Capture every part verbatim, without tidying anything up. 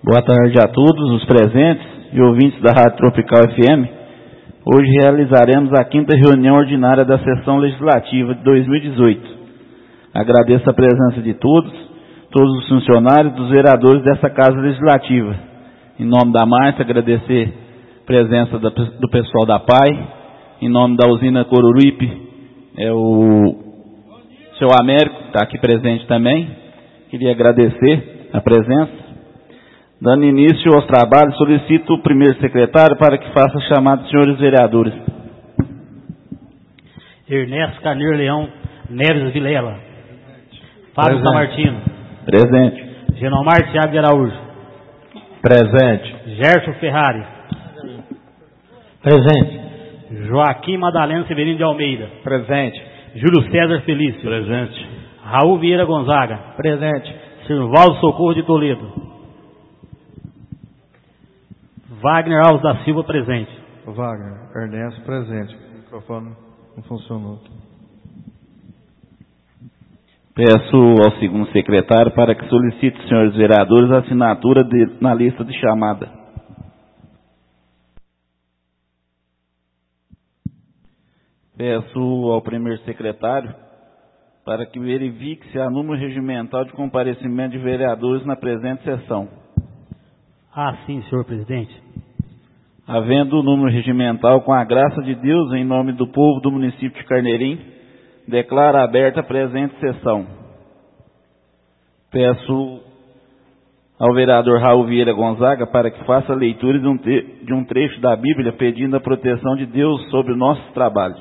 Boa tarde a todos os presentes e ouvintes da Rádio Tropical F M. Hoje realizaremos a quinta reunião ordinária da sessão legislativa de dois mil e dezoito. Agradeço a presença de todos, todos os funcionários, dos vereadores dessa Casa Legislativa. Em nome da Márcia, agradecer a presença do pessoal da P A I. Em nome da usina Coruripe, é o seu Américo, que está aqui presente também. Queria agradecer a presença. Dando início aos trabalhos, solicito o primeiro secretário para que faça a chamada dos senhores vereadores. Ernesto Carneiro Leão Neves Vilela. Fábio Samartino. Presente. Genomar Thiago de Araújo. Presente. Gerson Ferrari. Presente. Joaquim Madalena Severino de Almeida. Presente. Júlio César Felício. Presente. Raul Vieira Gonzaga. Presente. Sirvaldo Socorro de Toledo. Wagner Alves da Silva, presente. Wagner, Ernesto, presente. O microfone não funcionou. Peço ao segundo secretário para que solicite aos senhores vereadores a assinatura de, na lista de chamada. Peço ao primeiro secretário para que verifique se há número regimental de comparecimento de vereadores na presente sessão. Ah, sim, senhor presidente. Havendo o número regimental, com a graça de Deus, em nome do povo do município de Carneirim, declaro aberta a presente sessão. Peço ao vereador Raul Vieira Gonzaga para que faça a leitura de um, de um trecho da Bíblia pedindo a proteção de Deus sobre o nosso trabalho.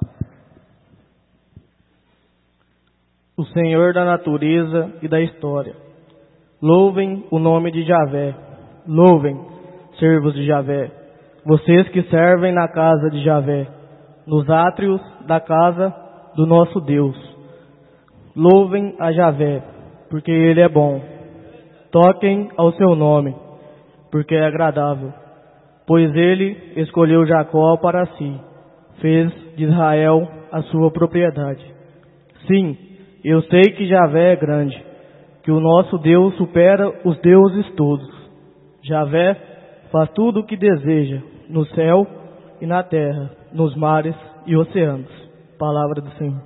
O Senhor da natureza e da história. Louvem o nome de Javé. Louvem, servos de Javé. Vocês que servem na casa de Javé, nos átrios da casa do nosso Deus. Louvem a Javé, porque Ele é bom. Toquem ao seu nome, porque é agradável. Pois Ele escolheu Jacó para si, fez de Israel a sua propriedade. Sim, eu sei que Javé é grande, que o nosso Deus supera os deuses todos. Javé faz tudo o que deseja, no céu e na terra, nos mares e oceanos. Palavra do Senhor.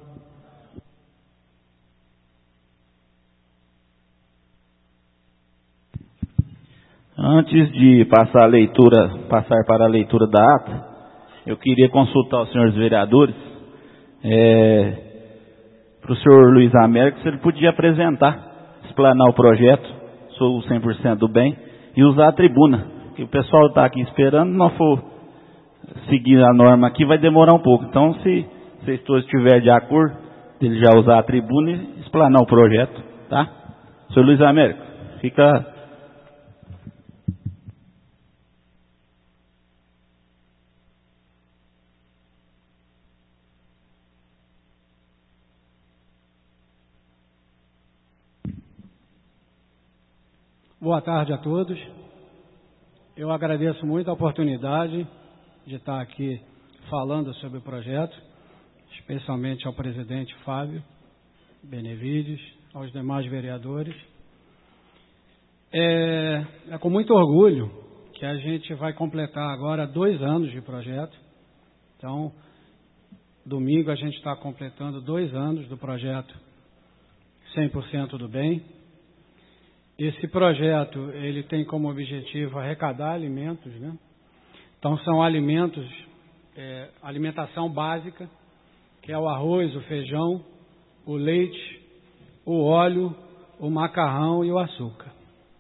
Antes de passar a leitura, passar para a leitura da ata, eu queria consultar os senhores vereadores, é, para o senhor Luiz Américo, se ele podia apresentar, explanar o projeto, sou cem por cento do bem, e usar a tribuna. Que o pessoal está aqui esperando, não for seguir a norma aqui, vai demorar um pouco. Então, se vocês todos estiverem de acordo, ele já usar a tribuna e explanar o projeto, tá? Senhor Luiz Américo, fica... Boa tarde a todos. Eu agradeço muito a oportunidade de estar aqui falando sobre o projeto, especialmente ao presidente Fábio Benevides, aos demais vereadores. É, é com muito orgulho que a gente vai completar agora dois anos de projeto. Então, domingo a gente está completando dois anos do projeto cem por cento do bem. Esse projeto, ele tem como objetivo arrecadar alimentos, né? Então, são alimentos, é, alimentação básica, que é o arroz, o feijão, o leite, o óleo, o macarrão e o açúcar.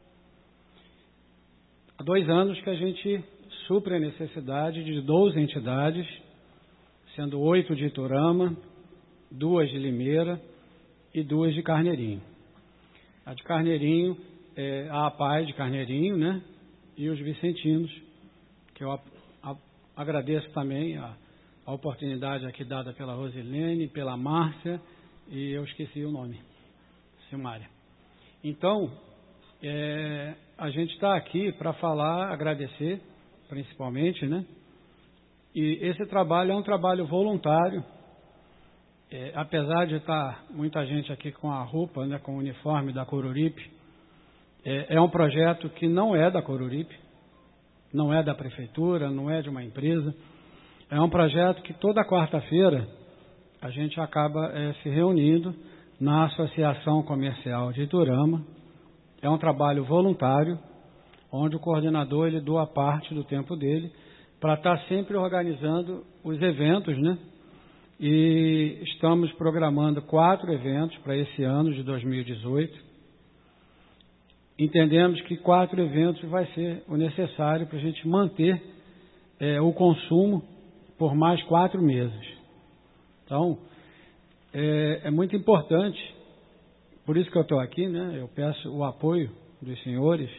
Há dois anos que a gente supre a necessidade de doze entidades, sendo oito de Iturama, duas de Limeira e duas de Carneirinho. A de Carneirinho é a APAI de Carneirinho, né? E os vicentinos, que eu a, a, agradeço também a, a oportunidade aqui dada pela Rosilene, pela Márcia, e eu esqueci o nome, Silmária. Então, é, a gente está aqui para falar, agradecer, principalmente, né? E esse trabalho é um trabalho voluntário, é, apesar de estar muita gente aqui com a roupa, né, com o uniforme da Coruripe, É, é um projeto que não é da Coruripe, não é da prefeitura, não é de uma empresa. É um projeto que toda quarta-feira a gente acaba é, se reunindo na Associação Comercial de Iturama. É um trabalho voluntário, onde o coordenador ele doa parte do tempo dele para estar sempre organizando os eventos, né? E estamos programando quatro eventos para esse ano de dois mil e dezoito. Entendemos que quatro eventos vai ser o necessário para a gente manter é, o consumo por mais quatro meses. Então, é, é muito importante, por isso que eu estou aqui, né? Eu peço o apoio dos senhores.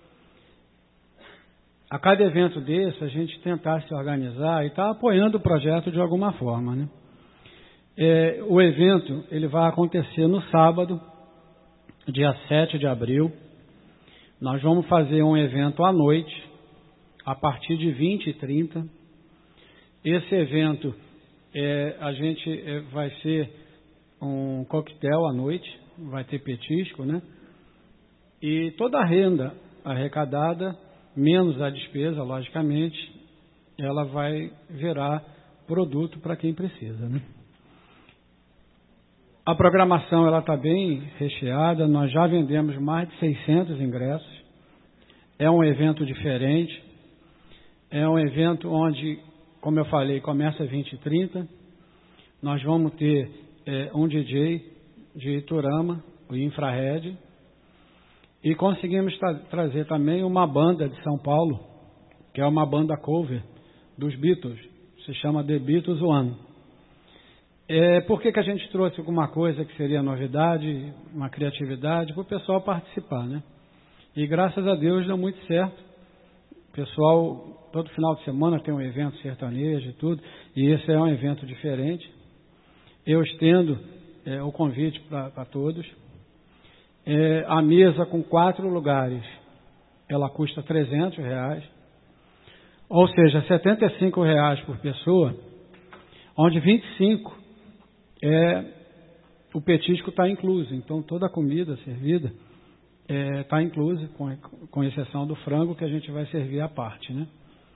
A cada evento desse, a gente tentar se organizar e estar apoiando o projeto de alguma forma, né? É, o evento ele vai acontecer no sábado, dia sete de abril. Nós vamos fazer um evento à noite, a partir de vinte e trinta. Esse evento, é, a gente é, vai ser um coquetel à noite, vai ter petisco, né? E toda a renda arrecadada, menos a despesa, logicamente, ela vai virar produto para quem precisa, né? A programação ela está bem recheada, nós já vendemos mais de seiscentos ingressos. É um evento diferente, é um evento onde, como eu falei, começa às vinte e trinta. Nós vamos ter é, um D J de Iturama, o Infrared, e conseguimos tra trazer também uma banda de São Paulo, que é uma banda cover dos Beatles, se chama The Beatles One. É, por que, que a gente trouxe alguma coisa que seria novidade, uma criatividade, para o pessoal participar, né? E graças a Deus deu muito certo. O pessoal, todo final de semana tem um evento sertanejo e tudo, e esse é um evento diferente. Eu estendo é, o convite para todos. É, a mesa com quatro lugares, ela custa trezentos reais, ou seja, setenta e cinco reais por pessoa, onde vinte e cinco é, o petisco está incluso, então toda a comida servida está é, inclusa, com, com exceção do frango que a gente vai servir à parte, né?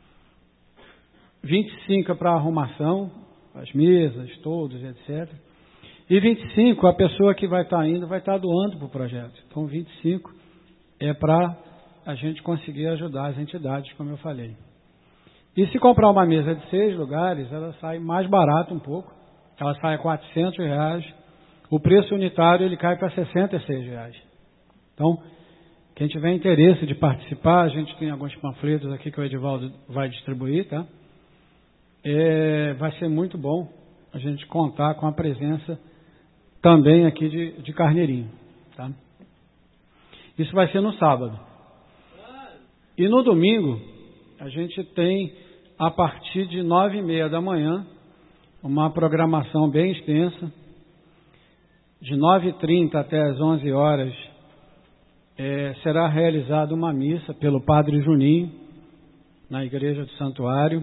vinte e cinco é para arrumação, as mesas, todos, etcétera. E vinte e cinco, a pessoa que vai estar tá indo vai estar tá doando para o projeto. Então vinte e cinco é para a gente conseguir ajudar as entidades, como eu falei. E se comprar uma mesa de seis lugares, ela sai mais barata um pouco. Ela sai a quatrocentos reais. O preço unitário ele cai para sessenta e seis reais. Então, quem tiver interesse de participar, a gente tem alguns panfletos aqui que o Edivaldo vai distribuir, tá? É, vai ser muito bom a gente contar com a presença também aqui de, de Carneirinho, tá? Isso vai ser no sábado. E no domingo, a gente tem, a partir de nove e meia da manhã, uma programação bem extensa. De nove e trinta até as onze horas, é, será realizada uma missa pelo Padre Juninho, na Igreja do Santuário.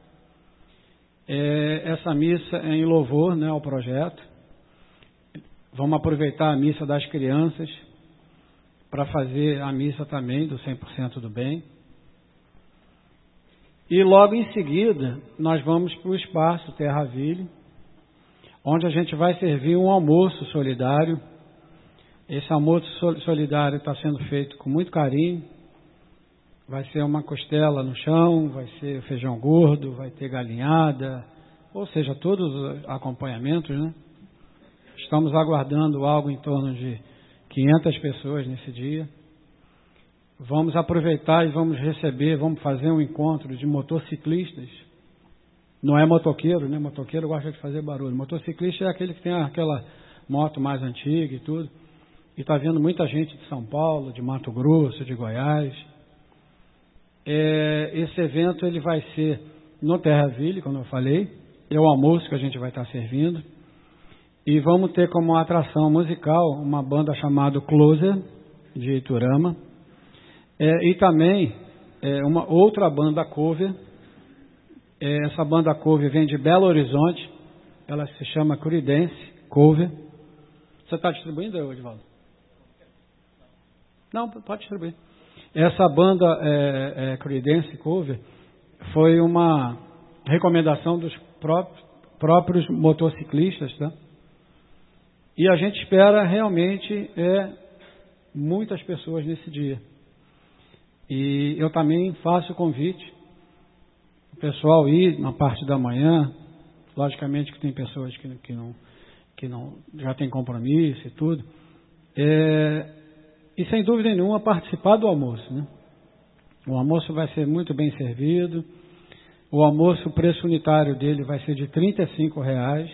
É, essa missa é em louvor, né, ao projeto. Vamos aproveitar a missa das crianças para fazer a missa também do cem por cento do bem. E logo em seguida, nós vamos para o espaço Terraville, onde a gente vai servir um almoço solidário. Esse almoço solidário está sendo feito com muito carinho. Vai ser uma costela no chão, vai ser feijão gordo, vai ter galinhada, ou seja, todos os acompanhamentos, né? Estamos aguardando algo em torno de quinhentas pessoas nesse dia. Vamos aproveitar e vamos receber, vamos fazer um encontro de motociclistas. Não é motoqueiro, né? Motoqueiro gosta de fazer barulho. Motociclista é aquele que tem aquela moto mais antiga e tudo. E está vindo muita gente de São Paulo, de Mato Grosso, de Goiás. É, esse evento ele vai ser no Terraville, como eu falei. É o almoço que a gente vai estar servindo. E vamos ter como atração musical uma banda chamada Closer, de Iturama. É, e também é, uma outra banda cover. É, essa banda cover vem de Belo Horizonte. Ela se chama Creedence Cover. Você está distribuindo, Edivaldo? Não, pode distribuir. Essa banda é, é, Creedence Cover foi uma recomendação dos próprios, próprios motociclistas, tá? E a gente espera realmente é, muitas pessoas nesse dia. E eu também faço o convite, o pessoal ir na parte da manhã, logicamente que tem pessoas que, que, não, que não, já tem compromisso e tudo, é, e sem dúvida nenhuma participar do almoço, né? O almoço vai ser muito bem servido, o almoço, o preço unitário dele vai ser de trinta e cinco reais,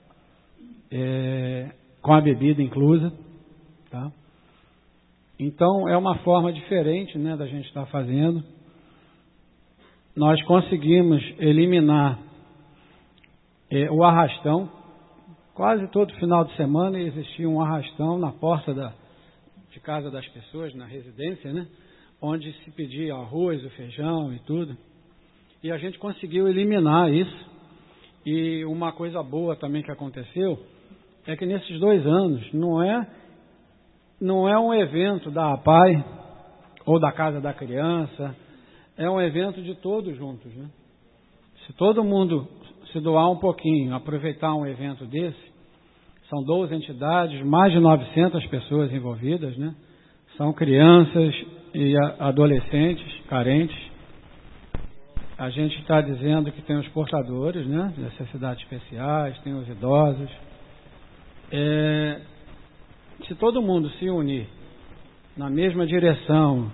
é, com a bebida inclusa, tá? Então, é uma forma diferente, né, da gente estar fazendo. Nós conseguimos eliminar é, o arrastão. Quase todo final de semana existia um arrastão na porta da, de casa das pessoas, na residência, né, onde se pedia arroz, o feijão e tudo. E a gente conseguiu eliminar isso. E uma coisa boa também que aconteceu é que nesses dois anos não é... Não é um evento da A P A I ou da Casa da Criança, é um evento de todos juntos, né? Se todo mundo se doar um pouquinho, aproveitar um evento desse, são doze entidades, mais de novecentas pessoas envolvidas, né? São crianças e adolescentes carentes. A gente está dizendo que tem os portadores, né? De necessidades especiais, tem os idosos. É... Se todo mundo se unir na mesma direção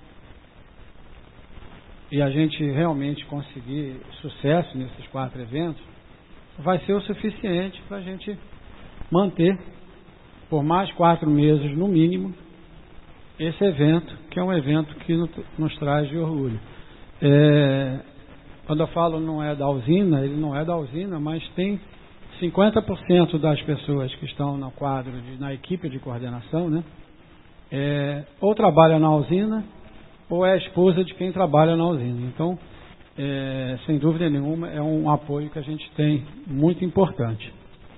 e a gente realmente conseguir sucesso nesses quatro eventos, vai ser o suficiente para a gente manter por mais quatro meses no mínimo esse evento, que é um evento que nos traz de orgulho. É, quando eu falo não é da usina, ele não é da usina, mas tem cinquenta por cento das pessoas que estão no quadro, de, na equipe de coordenação, né, é, ou trabalha na usina, ou é a esposa de quem trabalha na usina. Então, é, sem dúvida nenhuma, é um apoio que a gente tem muito importante.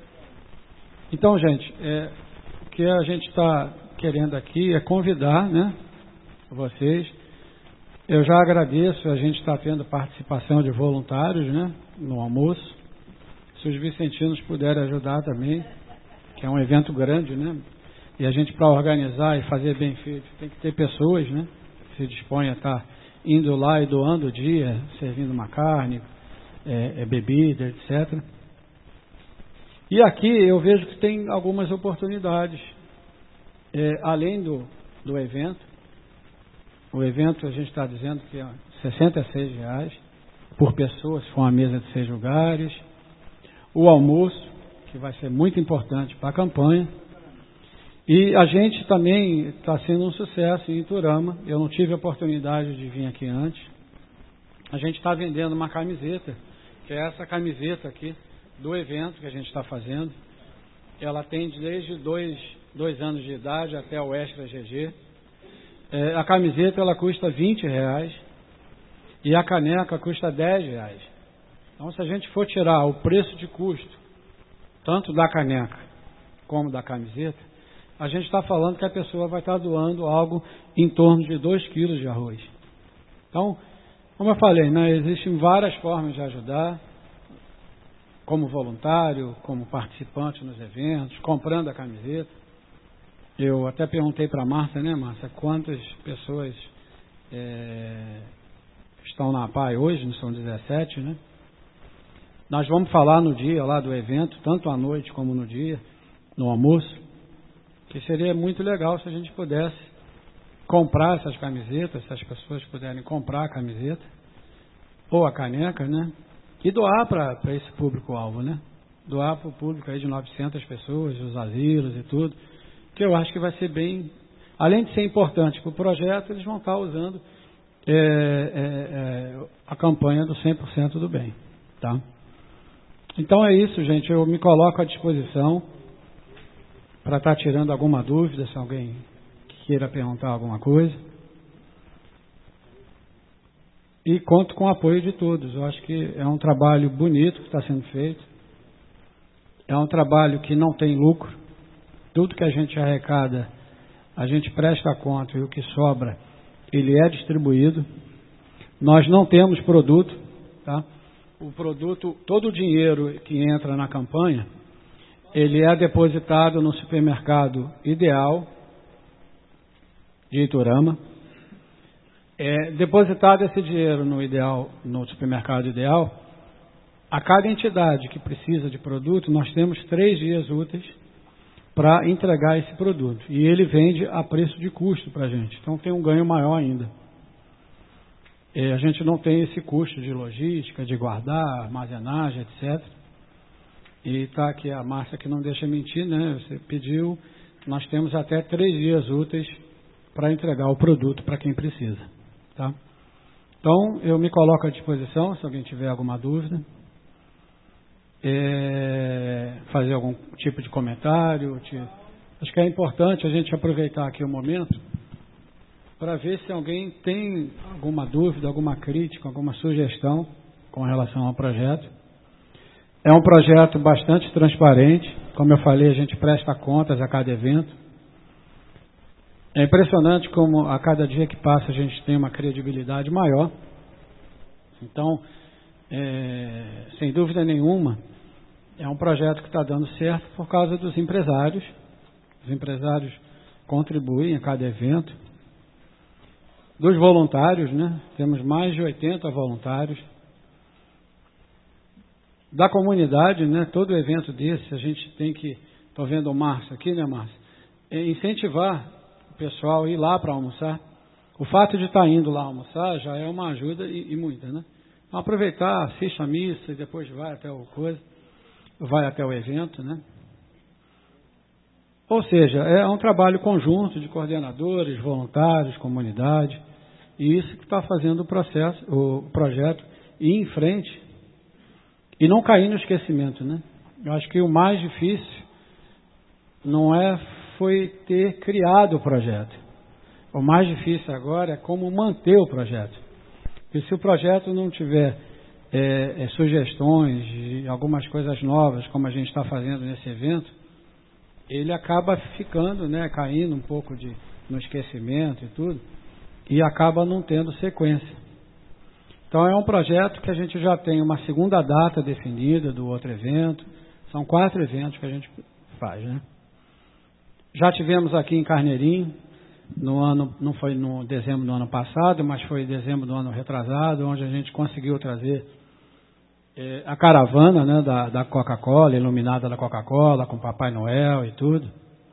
Então, gente, é, o que a gente está querendo aqui é convidar, né, vocês. Eu já agradeço, a gente está tendo participação de voluntários, né, no almoço. Se os vicentinos puderem ajudar também, que é um evento grande, né? E a gente, para organizar e fazer bem feito, tem que ter pessoas, né? Que se dispõem a estar indo lá e doando o dia, servindo uma carne, é, é bebida, etcétera. E aqui eu vejo que tem algumas oportunidades. É, além do, do evento, o evento a gente está dizendo que é sessenta e seis reais por pessoa, se for uma mesa de seis lugares. O almoço, que vai ser muito importante para a campanha. E a gente também está sendo um sucesso em Iturama. Eu não tive a oportunidade de vir aqui antes. A gente está vendendo uma camiseta, que é essa camiseta aqui do evento que a gente está fazendo. Ela tem desde dois, dois anos de idade até o Extra G G. É, a camiseta ela custa vinte reais e a caneca custa dez reais. Então, se a gente for tirar o preço de custo, tanto da caneca como da camiseta, a gente está falando que a pessoa vai estar doando algo em torno de dois quilos de arroz. Então, como eu falei, né, existem várias formas de ajudar, como voluntário, como participante nos eventos, comprando a camiseta. Eu até perguntei para a Márcia, né, Márcia, quantas pessoas é, estão na A P A I hoje, não são dezessete, né? Nós vamos falar no dia lá do evento, tanto à noite como no dia, no almoço, que seria muito legal se a gente pudesse comprar essas camisetas, se as pessoas puderem comprar a camiseta, ou a caneca, né? E doar para esse público-alvo, né? Doar para o público aí de novecentas pessoas, os asilos e tudo, que eu acho que vai ser bem... Além de ser importante para o projeto, eles vão estar usando é, é, é, a campanha do cem por cento do bem, tá? Então é isso, gente. Eu me coloco à disposição para estar tirando alguma dúvida, se alguém queira perguntar alguma coisa. E conto com o apoio de todos. Eu acho que é um trabalho bonito que está sendo feito. É um trabalho que não tem lucro. Tudo que a gente arrecada a gente presta conta e o que sobra, ele é distribuído. Nós não temos produto, tá? O produto, todo o dinheiro que entra na campanha, ele é depositado no supermercado Ideal de Iturama. É depositado esse dinheiro no Ideal, no supermercado Ideal. A cada entidade que precisa de produto, nós temos três dias úteis para entregar esse produto. E ele vende a preço de custo para a gente. Então tem um ganho maior ainda. É, a gente não tem esse custo de logística, de guardar, armazenagem, etcétera. E está aqui a Márcia que não deixa mentir, né? Você pediu, nós temos até três dias úteis para entregar o produto para quem precisa. Tá? Então, eu me coloco à disposição, se alguém tiver alguma dúvida. É, fazer algum tipo de comentário. Te, acho que é importante a gente aproveitar aqui o momento para ver se alguém tem alguma dúvida, alguma crítica, alguma sugestão com relação ao projeto. É um projeto bastante transparente, como eu falei, a gente presta contas a cada evento. É impressionante como a cada dia que passa a gente tem uma credibilidade maior. Então, é, sem dúvida nenhuma, é um projeto que está dando certo por causa dos empresários. Os empresários contribuem a cada evento. Dos voluntários, né? Temos mais de oitenta voluntários. Da comunidade, né? Todo evento desse, a gente tem que, estou vendo o Márcio aqui, né, Márcio? É incentivar o pessoal a ir lá para almoçar. O fato de estar indo lá almoçar já é uma ajuda e, e muita, né? Então, aproveitar, assiste a missa e depois vai até o coisa, vai até o evento, né? Ou seja, é um trabalho conjunto de coordenadores, voluntários, comunidade, e isso que está fazendo o processo, o projeto ir em frente e não cair no esquecimento, né? Eu acho que o mais difícil não é foi ter criado o projeto. O mais difícil agora é como manter o projeto. Porque se o projeto não tiver é, é, sugestões de algumas coisas novas, como a gente está fazendo nesse evento, ele acaba ficando, né, caindo um pouco de, no esquecimento e tudo, e acaba não tendo sequência. Então é um projeto que a gente já tem uma segunda data definida do outro evento. São quatro eventos que a gente faz, né? Já tivemos aqui em Carneirinho, no ano, não foi no dezembro do ano passado, mas foi em dezembro do ano retrasado, onde a gente conseguiu trazer é, a caravana, né, da, da Coca-Cola, iluminada da Coca-Cola, com Papai Noel e tudo.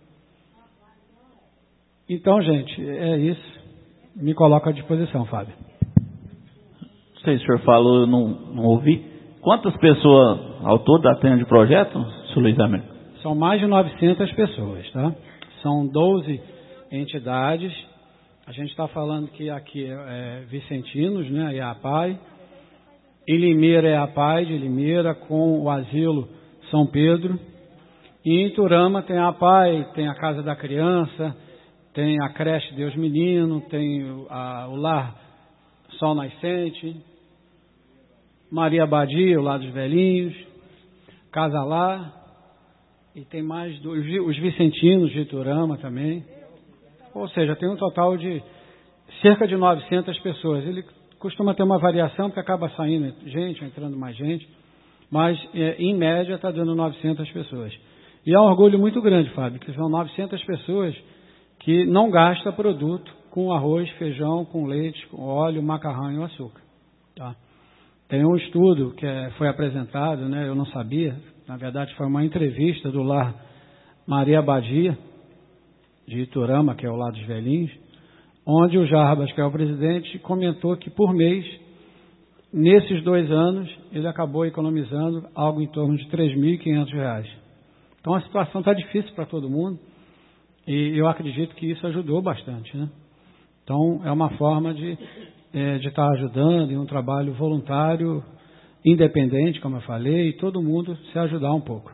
Então, gente, é isso. Me coloco à disposição, Fábio. Não sei se o senhor falou, eu não, não ouvi. Quantas pessoas ao todo atende o projeto, senhor Luiz Américo? São mais de novecentas pessoas, tá? São doze entidades. A gente está falando que aqui é, é Vicentinos, né? É a P A I. Em Limeira é a P A I de Limeira, com o Asilo São Pedro. E em Iturama tem a P A I, tem a Casa da Criança, tem a Creche Deus Menino, tem a, o Lar Sol Nascente, Maria Badia, o Lar dos Velhinhos, Casa Lá, e tem mais do, os Vicentinos de Iturama também. Ou seja, tem um total de cerca de novecentas pessoas. Ele costuma ter uma variação, porque acaba saindo gente, entrando mais gente, mas é, em média está dando novecentas pessoas. E é um orgulho muito grande, Fábio, que são novecentas pessoas que não gastam produto com arroz, feijão, com leite, com óleo, macarrão e açúcar. Tá? Tem um estudo que é, foi apresentado, né, eu não sabia, na verdade foi uma entrevista do Lar Maria Badia, de Iturama, que é o Lar dos Velhinhos, onde o Jarbas, que é o presidente, comentou que por mês, nesses dois anos, ele acabou economizando algo em torno de três mil e quinhentos reais. Então a situação está difícil para todo mundo, e eu acredito que isso ajudou bastante, né? Então é uma forma de é, de estar ajudando em um trabalho voluntário, independente, como eu falei, e todo mundo se ajudar um pouco.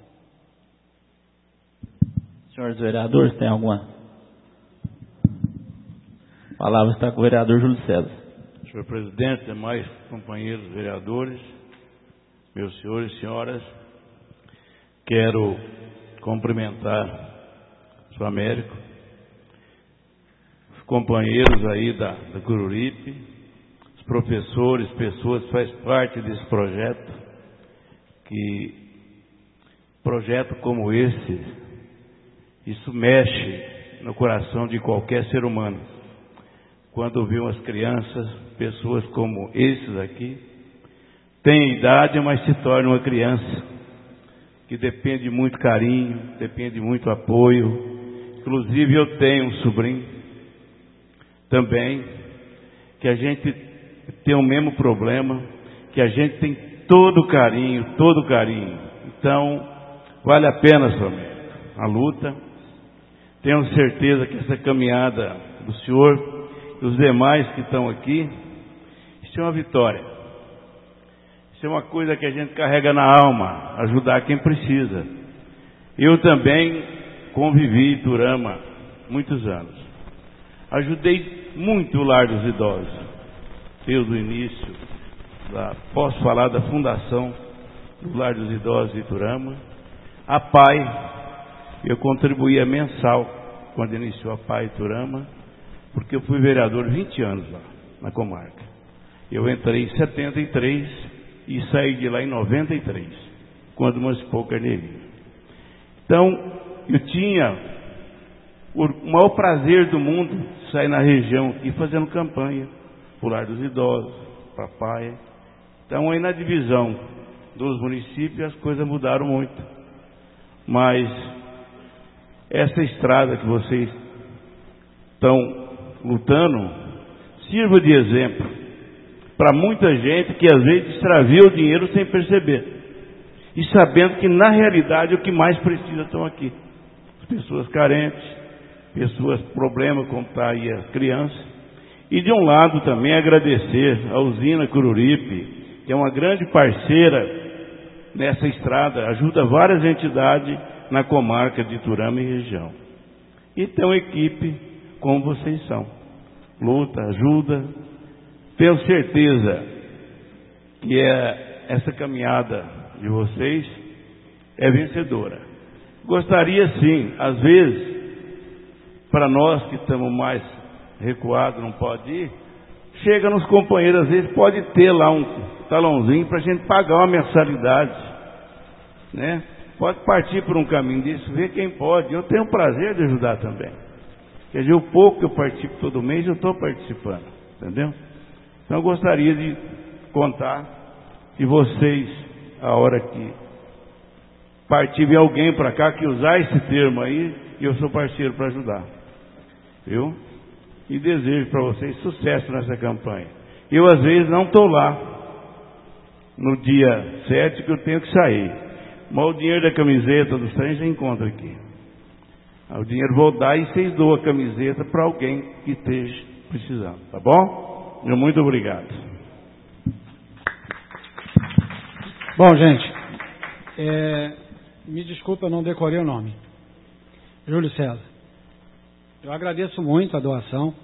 Senhores vereadores, tem alguma palavra? Está com o vereador Júlio César. Senhor presidente, demais companheiros vereadores, meus senhores e senhoras, quero cumprimentar o senhor Américo companheiros aí da, da Coruripe, os professores, pessoas que fazem parte desse projeto, que projeto como esse, isso mexe no coração de qualquer ser humano. Quando vê umas crianças, pessoas como esses aqui, têm idade, mas se torna uma criança, que depende de muito carinho, depende de muito apoio. Inclusive eu tenho um sobrinho também, que a gente tem o mesmo problema, que a gente tem todo carinho, todo carinho. Então, vale a pena, somente a luta. Tenho certeza que essa caminhada do senhor e os demais que estão aqui, isso é uma vitória. Isso é uma coisa que a gente carrega na alma, ajudar quem precisa. Eu também convivi em Iturama muitos anos. Ajudei muito o Lar dos Idosos. Desde o início, da, posso falar da fundação do Lar dos Idosos de Iturama. A P A I, eu contribuía mensal quando iniciou a P A I Iturama, porque eu fui vereador vinte anos lá, na comarca. Eu entrei em setenta e três e saí de lá em noventa e três, quando emancipou Carneirinho. Então, eu tinha o maior prazer do mundo de sair na região aqui fazendo campanha para o Lar dos Idosos, para a P A I. Então, aí na divisão dos municípios as coisas mudaram muito. Mas essa estrada que vocês estão lutando sirva de exemplo para muita gente que às vezes extravia o dinheiro sem perceber, e sabendo que na realidade o que mais precisa estão aqui: as pessoas carentes, pessoas com problemas, como está aí as crianças. E de um lado também agradecer a usina Coruripe, que é uma grande parceira nessa estrada, ajuda várias entidades na comarca de Iturama e região. E tem uma equipe como vocês são. Luta, ajuda. Tenho certeza que é, essa caminhada de vocês é vencedora. Gostaria sim, às vezes, para nós que estamos mais recuados, não pode ir, chega nos companheiros, às vezes pode ter lá um talãozinho para a gente pagar uma mensalidade, né? Pode partir por um caminho disso, ver quem pode. Eu tenho o prazer de ajudar também. Quer dizer, o pouco que eu participo todo mês, eu estou participando, entendeu? Então eu gostaria de contar que vocês, a hora que partir vir alguém para cá que usar esse termo aí, eu sou parceiro para ajudar, viu? E desejo para vocês sucesso nessa campanha. Eu às vezes não estou lá no dia sete, que eu tenho que sair, mas o dinheiro da camiseta dos trens você encontra aqui. O dinheiro vou dar e vocês doam a camiseta para alguém que esteja precisando, tá bom? Meu muito obrigado. Bom, gente, é, me desculpa, eu não decorei o nome. Júlio César. Eu agradeço muito a doação.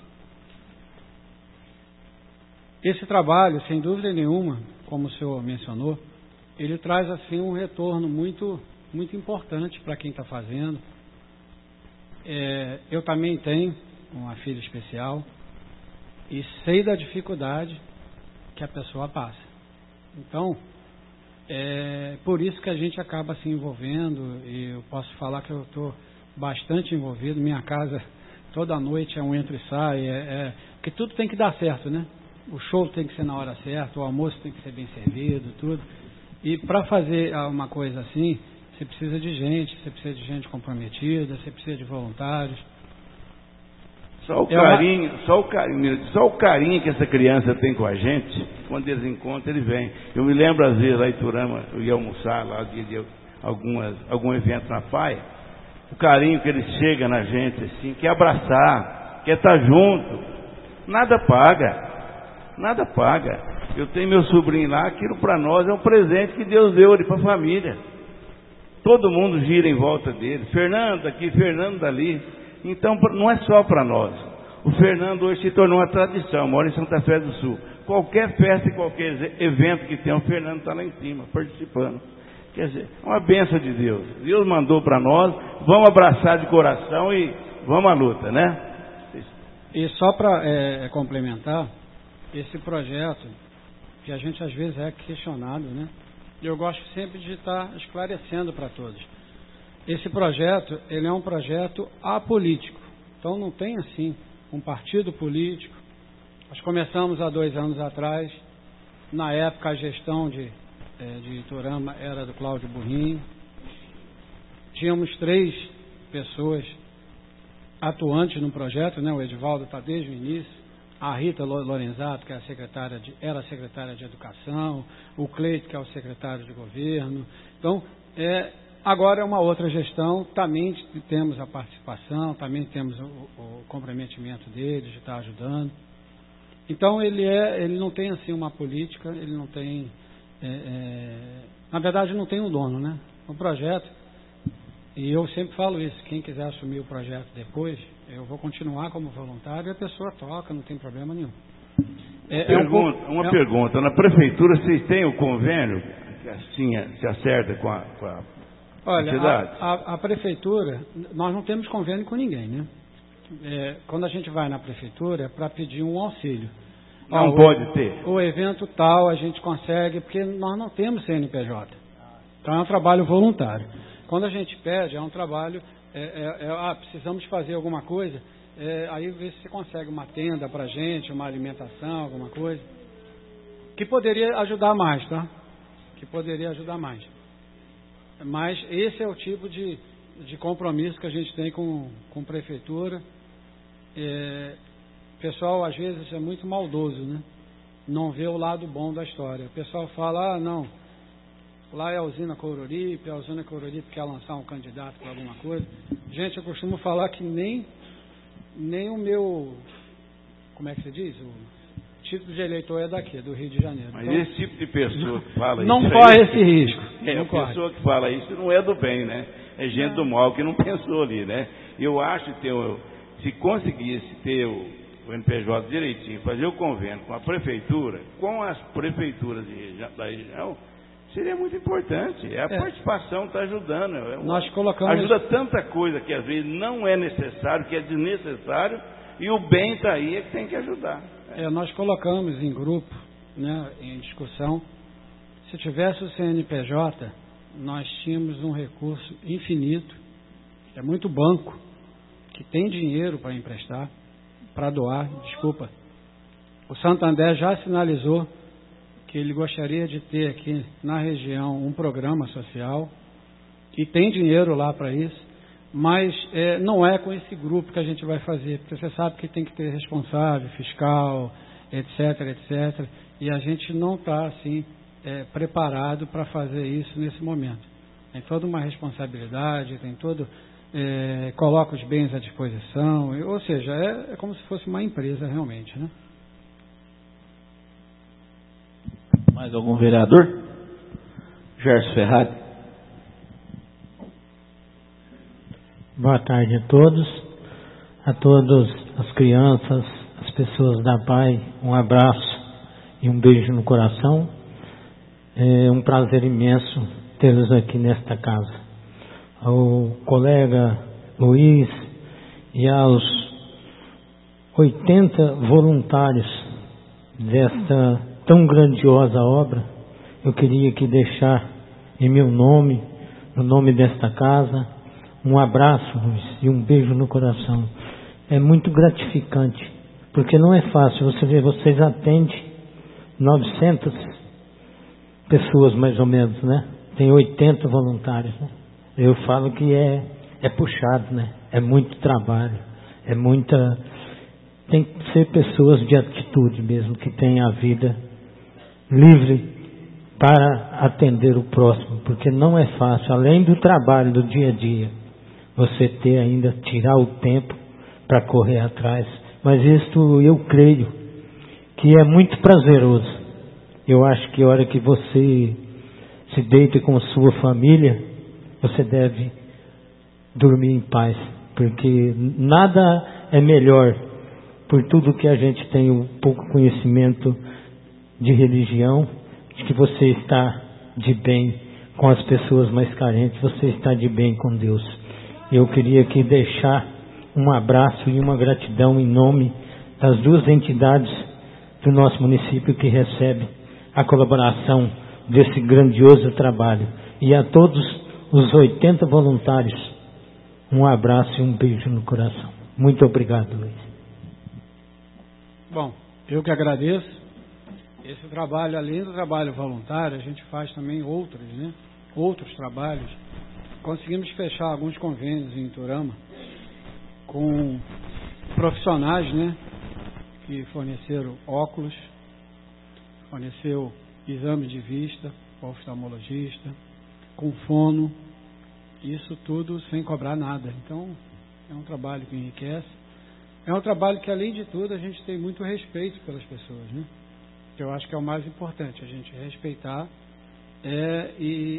Esse trabalho, sem dúvida nenhuma, como o senhor mencionou, ele traz assim um retorno muito, muito importante para quem está fazendo. É, eu também tenho uma filha especial e sei da dificuldade que a pessoa passa. Então, é por isso que a gente acaba se envolvendo, e eu posso falar que eu estou bastante envolvido. Minha casa, toda noite é um entra e sai, é, é, porque tudo tem que dar certo, né? O show tem que ser na hora certa, o almoço tem que ser bem servido, tudo. E para fazer uma coisa assim, você precisa de gente, você precisa de gente comprometida, você precisa de voluntários. Só o carinho, só o carinho, só o carinho que essa criança tem com a gente, quando eles encontram, ele vem. Eu me lembro, às vezes, lá em Iturama, eu ia almoçar lá, dia de algumas, algum evento na P A I, o carinho que ele chega na gente, assim, quer abraçar, quer estar junto, nada paga, nada paga. Eu tenho meu sobrinho lá, aquilo para nós é um presente que Deus deu ali para a família. Todo mundo gira em volta dele, Fernando aqui, Fernando dali. Então não é só para nós. O Fernando hoje se tornou uma tradição, mora em Santa Fé do Sul. Qualquer festa e qualquer evento que tenha, o Fernando está lá em cima, participando. Quer dizer, é uma bênção de Deus. Deus mandou para nós, vamos abraçar de coração e vamos à luta, né? E só para é, complementar, esse projeto, que a gente às vezes é questionado, né? Eu gosto sempre de estar esclarecendo para todos. Esse projeto, ele é um projeto apolítico. Então não tem assim um partido político. Nós começamos há dois anos atrás. Na época a gestão de, é, de Iturama era do Cláudio Burrinho. Tínhamos três pessoas atuantes no projeto, né? O Edivaldo está desde o início, a Rita Lorenzato, que é a secretária de, era a secretária de Educação, o Cleito, que é o secretário de Governo. Então, é, agora é uma outra gestão, também temos a participação, também temos o, o comprometimento deles de estar ajudando. Então, ele, é, ele não tem assim uma política, ele não tem... É, é, na verdade, não tem um dono, né? O projeto... E eu sempre falo isso, quem quiser assumir o projeto depois, eu vou continuar como voluntário e a pessoa toca, não tem problema nenhum. É, pergunta, é um pouco, uma é, pergunta, na prefeitura vocês têm o convênio que assim se acerta com a, com a olha, entidade? A, a, a prefeitura, nós não temos convênio com ninguém, né? É, quando a gente vai na prefeitura é para pedir um auxílio. Não Ó, pode o, ter? O evento tal a gente consegue, porque nós não temos C N P J. Então é um trabalho voluntário. Quando a gente pede, é um trabalho, é, é, é, ah, precisamos fazer alguma coisa, é, aí vê se você consegue uma tenda para a gente, uma alimentação, alguma coisa, que poderia ajudar mais, tá? Que poderia ajudar mais. Mas esse é o tipo de, de compromisso que a gente tem com, com a prefeitura. É, o pessoal, às vezes, é muito maldoso, né? Não vê o lado bom da história. O pessoal fala, ah, não... Lá é a usina Coruripe, a usina Coruripe quer lançar um candidato para alguma coisa. Gente, eu costumo falar que nem, nem o meu, como é que se diz? O título de eleitor é daqui, do Rio de Janeiro. Mas então, esse tipo de pessoa que fala não isso... Não corre aí, esse risco. É, não a corre. pessoa que fala isso não é do bem, né? É gente do mal que não pensou ali, né? Eu acho que ter, se conseguisse ter o, o N P J direitinho, fazer o convênio com a prefeitura, com as prefeituras de, da região... Seria muito importante. A é. participação está ajudando. É uma, Nós colocamos... Ajuda tanta coisa que às vezes não é necessário, que é desnecessário, e o bem está aí, é que tem que ajudar. É. É, nós colocamos em grupo, né, em discussão, se tivesse o C N P J, nós tínhamos um recurso infinito. É muito banco que tem dinheiro para emprestar, para doar, desculpa. O Santander já sinalizou que ele gostaria de ter aqui na região um programa social e tem dinheiro lá para isso, mas é, não é com esse grupo que a gente vai fazer, porque você sabe que tem que ter responsável, fiscal, etc, etcétera, e a gente não está assim é, preparado para fazer isso nesse momento. Tem toda uma responsabilidade, tem todo, é, coloca os bens à disposição, ou seja, é, é como se fosse uma empresa realmente, né? Mais algum vereador? Gerson Ferrari. Boa tarde a todos, a todas as crianças, as pessoas da P A I, um abraço e um beijo no coração. É um prazer imenso tê-los aqui nesta casa. Ao colega Luiz e aos oitenta voluntários desta tão grandiosa obra, eu queria aqui deixar em meu nome, no nome desta casa, um abraço, Luiz, e um beijo no coração. É muito gratificante, porque não é fácil. Você vê, vocês atendem novecentas pessoas mais ou menos, né? Tem oitenta voluntários, né? Eu falo que é, é puxado, né? É muito trabalho, é muita... Tem que ser pessoas de atitude mesmo, que têm a vida livre para atender o próximo, porque não é fácil, além do trabalho do dia a dia, você ter ainda, tirar o tempo para correr atrás. Mas isso eu creio que é muito prazeroso. Eu acho que a hora que você se deita com a sua família, você deve dormir em paz, porque nada é melhor, por tudo que a gente tem um pouco conhecimento de religião, de que você está de bem com as pessoas mais carentes, você está de bem com Deus. Eu queria aqui deixar um abraço e uma gratidão em nome das duas entidades do nosso município que recebe a colaboração desse grandioso trabalho. E a todos os oitenta voluntários, um abraço e um beijo no coração. Muito obrigado, Luiz. Bom, eu que agradeço. Esse trabalho, além do trabalho voluntário, a gente faz também outros, né? Outros trabalhos. Conseguimos fechar alguns convênios em Iturama com profissionais, né? Que forneceram óculos, forneceu exame de vista, oftalmologista, com fono, isso tudo sem cobrar nada. Então, é um trabalho que enriquece. É um trabalho que, além de tudo, a gente tem muito respeito pelas pessoas, né? Que eu acho que é o mais importante, a gente respeitar. É, e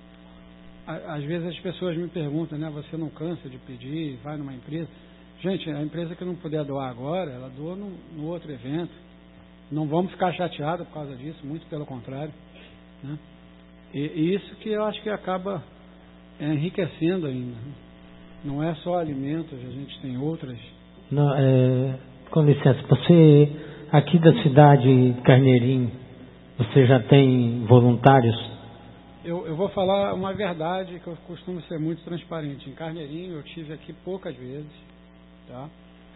a, às vezes as pessoas me perguntam, né? Você não cansa de pedir, vai numa empresa? Gente, a empresa que não puder doar agora, ela doa no, no outro evento. Não vamos ficar chateados por causa disso, muito pelo contrário, né? E, e isso que eu acho que acaba é, enriquecendo ainda. Não é só alimentos, a gente tem outras. Não, é, com licença, você aqui da cidade Carneirinho, você já tem voluntários? Eu, eu vou falar uma verdade que eu costumo ser muito transparente. Em Carneirinho eu tive aqui poucas vezes, tá?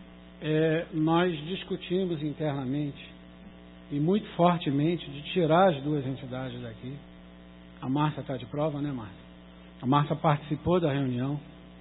É, nós discutimos internamente e muito fortemente de tirar as duas entidades daqui. A Márcia está de prova, né, Márcia? A Márcia participou da reunião.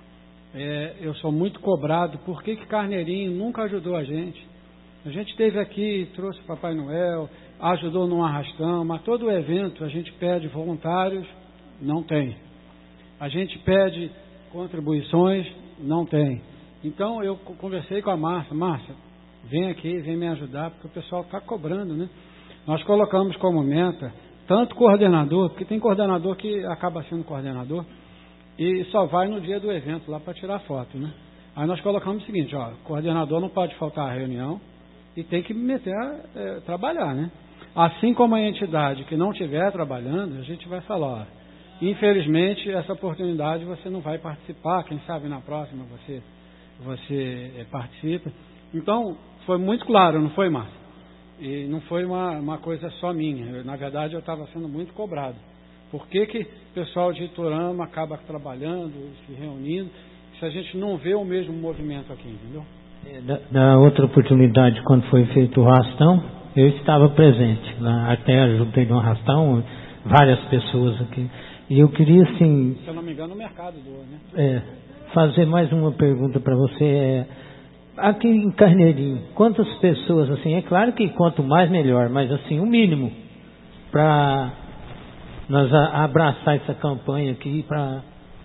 É, eu sou muito cobrado. Por que que Carneirinho nunca ajudou a gente? A gente esteve aqui, trouxe o Papai Noel, ajudou num arrastão, mas todo o evento a gente pede voluntários, não tem. A gente pede contribuições, não tem. Então eu conversei com a Márcia. Márcia, vem aqui, vem me ajudar, porque o pessoal está cobrando, né? Nós colocamos como meta, tanto coordenador, porque tem coordenador que acaba sendo coordenador, e só vai no dia do evento lá para tirar foto, né? Aí nós colocamos o seguinte, ó, coordenador não pode faltar a reunião e tem que meter a é, trabalhar, né? Assim como a entidade que não estiver trabalhando, a gente vai falar, ó, infelizmente essa oportunidade você não vai participar, quem sabe na próxima você, você é, participa. Então, foi muito claro, não foi, Márcia? E não foi uma, uma coisa só minha. Eu, na verdade, eu estava sendo muito cobrado. Por que que o pessoal de Iturama acaba trabalhando, se reunindo, se a gente não vê o mesmo movimento aqui, entendeu? Da, da outra oportunidade, quando foi feito o arrastão, eu estava presente. Lá, até ajudei no arrastão, várias pessoas aqui. E eu queria, assim... Se eu não me engano, o mercado doa, né? É, fazer mais uma pergunta para você. É, aqui em Carneirinho, quantas pessoas, assim, é claro que quanto mais melhor, mas assim, o mínimo para nós a, abraçar essa campanha aqui, para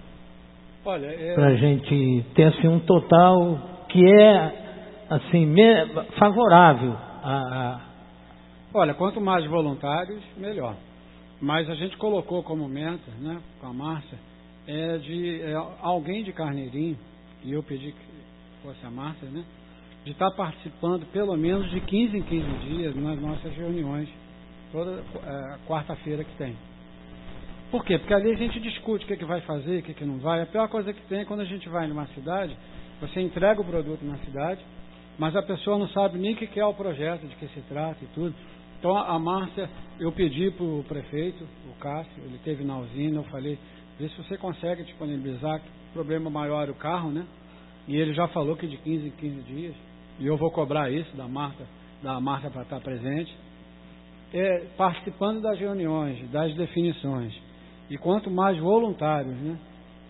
Olha, é... a gente ter assim um total que é assim me, favorável a, a... Olha, quanto mais voluntários, melhor. Mas a gente colocou como meta, né, com a Márcia, é de é, alguém de Carneirinho, e eu pedi que fosse a Márcia, né, de estar participando pelo menos de quinze em quinze dias nas nossas reuniões, toda é, quarta-feira que tem. Por quê? Porque ali a gente discute o que, é que vai fazer, o que, é que não vai. A pior coisa que tem é quando a gente vai numa cidade, você entrega o produto na cidade, mas a pessoa não sabe nem o que, que é o projeto, de que se trata e tudo. Então a Márcia, eu pedi para o prefeito, o Cássio, ele esteve na usina, eu falei, vê se você consegue disponibilizar, que o problema maior é o carro, né? E ele já falou que de quinze em quinze dias, e eu vou cobrar isso da Márcia, da Márcia para estar presente, é, participando das reuniões, das definições. E quanto mais voluntários, né?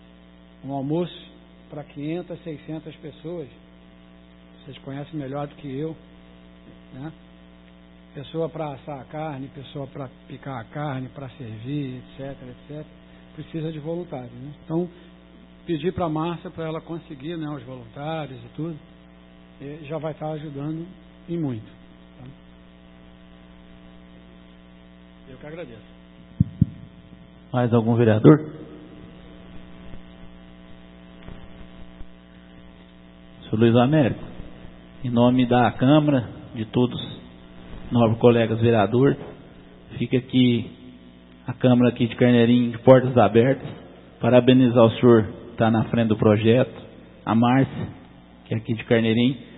Um almoço para quinhentas, seiscentas pessoas, vocês conhecem melhor do que eu, né? Pessoa para assar a carne, pessoa para picar a carne, para servir, etc, etcétera. Precisa de voluntários, né? Então, pedi para a Márcia para ela conseguir, né, os voluntários e tudo, e já vai estar ajudando e muito. Tá? Eu que agradeço. Mais algum vereador? Senhor Luiz Américo, em nome da Câmara, de todos nobres colegas vereadores, fica aqui a Câmara aqui de Carneirinho de portas abertas, parabenizar o senhor que está na frente do projeto, a Márcia, que é aqui de Carneirinho,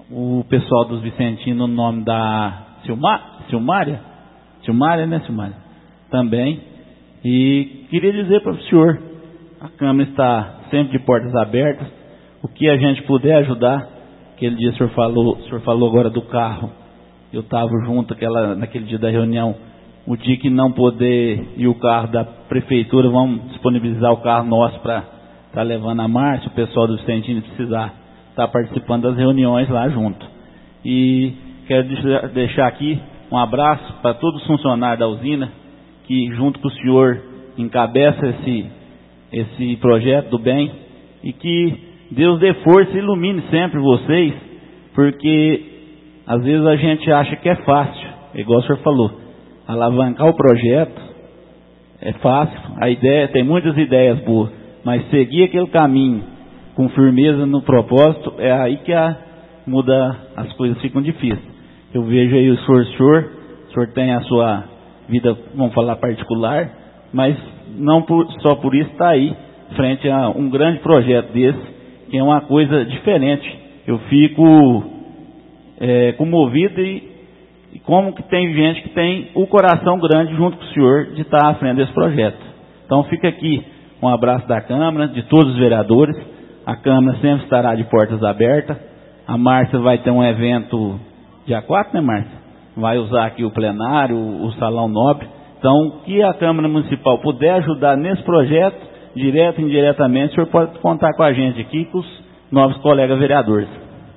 o pessoal dos Vicentinos no nome da Silma, Silmária, Silmária, né, Silmária? Também. E queria dizer para o senhor, a Câmara está sempre de portas abertas, o que a gente puder ajudar. Aquele dia o senhor falou, o senhor falou agora do carro, eu estava junto aquela, naquele dia da reunião, o dia que não poder ir o carro da prefeitura, vamos disponibilizar o carro nosso para estar tá levando a Márcia, o pessoal do Vicentino precisar estar tá participando das reuniões lá junto. E quero deixar aqui um abraço para todos os funcionários da usina, que junto com o senhor encabeça esse, esse projeto do bem, e que Deus dê força e ilumine sempre vocês, porque às vezes a gente acha que é fácil, igual o senhor falou, alavancar o projeto é fácil, a ideia, tem muitas ideias boas, mas seguir aquele caminho com firmeza no propósito, é aí que a, muda, as coisas ficam difíceis. Eu vejo aí o esforço do senhor, o senhor tem a sua vida, vamos falar, particular, mas não por, só por isso está aí, frente a um grande projeto desse, que é uma coisa diferente. Eu fico é, comovido e, e como que tem gente que tem o coração grande junto com o senhor de estar à frente desse projeto. Então fica aqui um abraço da Câmara, de todos os vereadores. A Câmara sempre estará de portas abertas. A Márcia vai ter um evento dia quatro, né, Márcia? Vai usar aqui o plenário, o Salão Nobre. Então, que a Câmara Municipal puder ajudar nesse projeto, direto e indiretamente, o senhor pode contar com a gente aqui, com os novos colegas vereadores.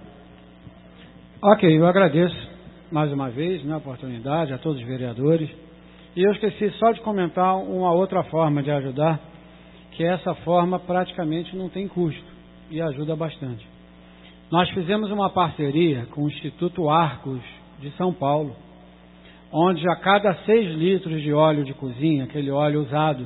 Ok, eu agradeço mais uma vez, né, a oportunidade a todos os vereadores. E eu esqueci só de comentar uma outra forma de ajudar, que essa forma praticamente não tem custo e ajuda bastante. Nós fizemos uma parceria com o Instituto Arcos de São Paulo, onde a cada seis litros de óleo de cozinha, aquele óleo usado,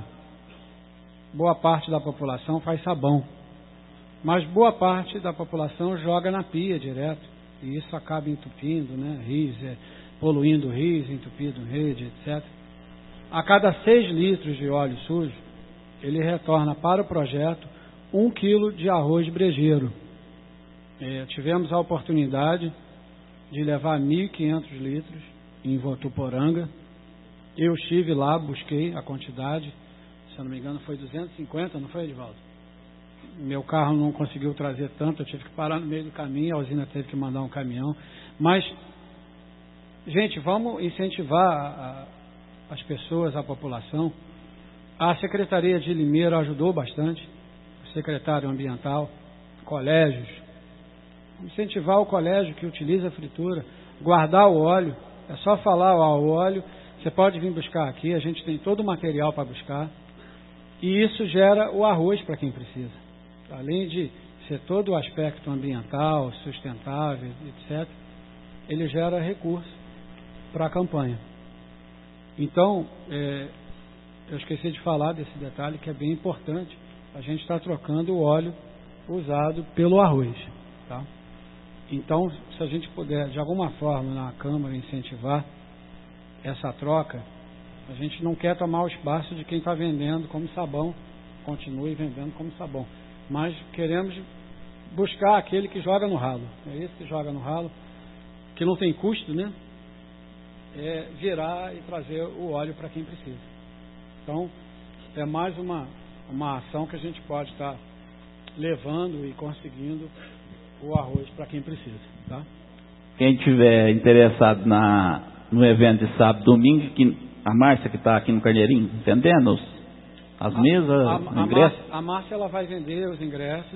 boa parte da população faz sabão, mas boa parte da população joga na pia direto, e isso acaba entupindo, né, rios, é, poluindo rios, entupindo rede, etcétera. A cada seis litros de óleo sujo, ele retorna para o projeto um quilo de arroz brejeiro. É, tivemos a oportunidade de levar mil e quinhentos litros em Votuporanga. Eu estive lá, busquei a quantidade, se eu não me engano foi duzentos e cinquenta, não foi, Edivaldo? Meu carro não conseguiu trazer tanto, eu tive que parar no meio do caminho, a usina teve que mandar um caminhão. Mas, gente, vamos incentivar a, as pessoas, a população. A Secretaria de Limeira ajudou bastante, o secretário ambiental, colégios. Incentivar o colégio que utiliza a fritura, guardar o óleo. É só falar, ó, o óleo, você pode vir buscar aqui, a gente tem todo o material para buscar. E isso gera o arroz para quem precisa. Além de ser todo o aspecto ambiental, sustentável, etcétera, ele gera recurso para a campanha. Então, é, eu esqueci de falar desse detalhe que é bem importante. A gente está trocando o óleo usado pelo arroz. Tá? Então, se a gente puder, de alguma forma, na Câmara, incentivar essa troca, a gente não quer tomar o espaço de quem está vendendo como sabão, continue vendendo como sabão. Mas queremos buscar aquele que joga no ralo. É esse que joga no ralo, que não tem custo, né? É virar e trazer o óleo para quem precisa. Então, é mais uma, uma ação que a gente pode estar levando e conseguindo o arroz para quem precisa. Tá? Quem tiver interessado na, no evento de sábado e domingo, que, a Márcia que está aqui no Carneirinho, vendendo as mesas, a, a, os a ingressos? Márcia, a Márcia ela vai vender os ingressos,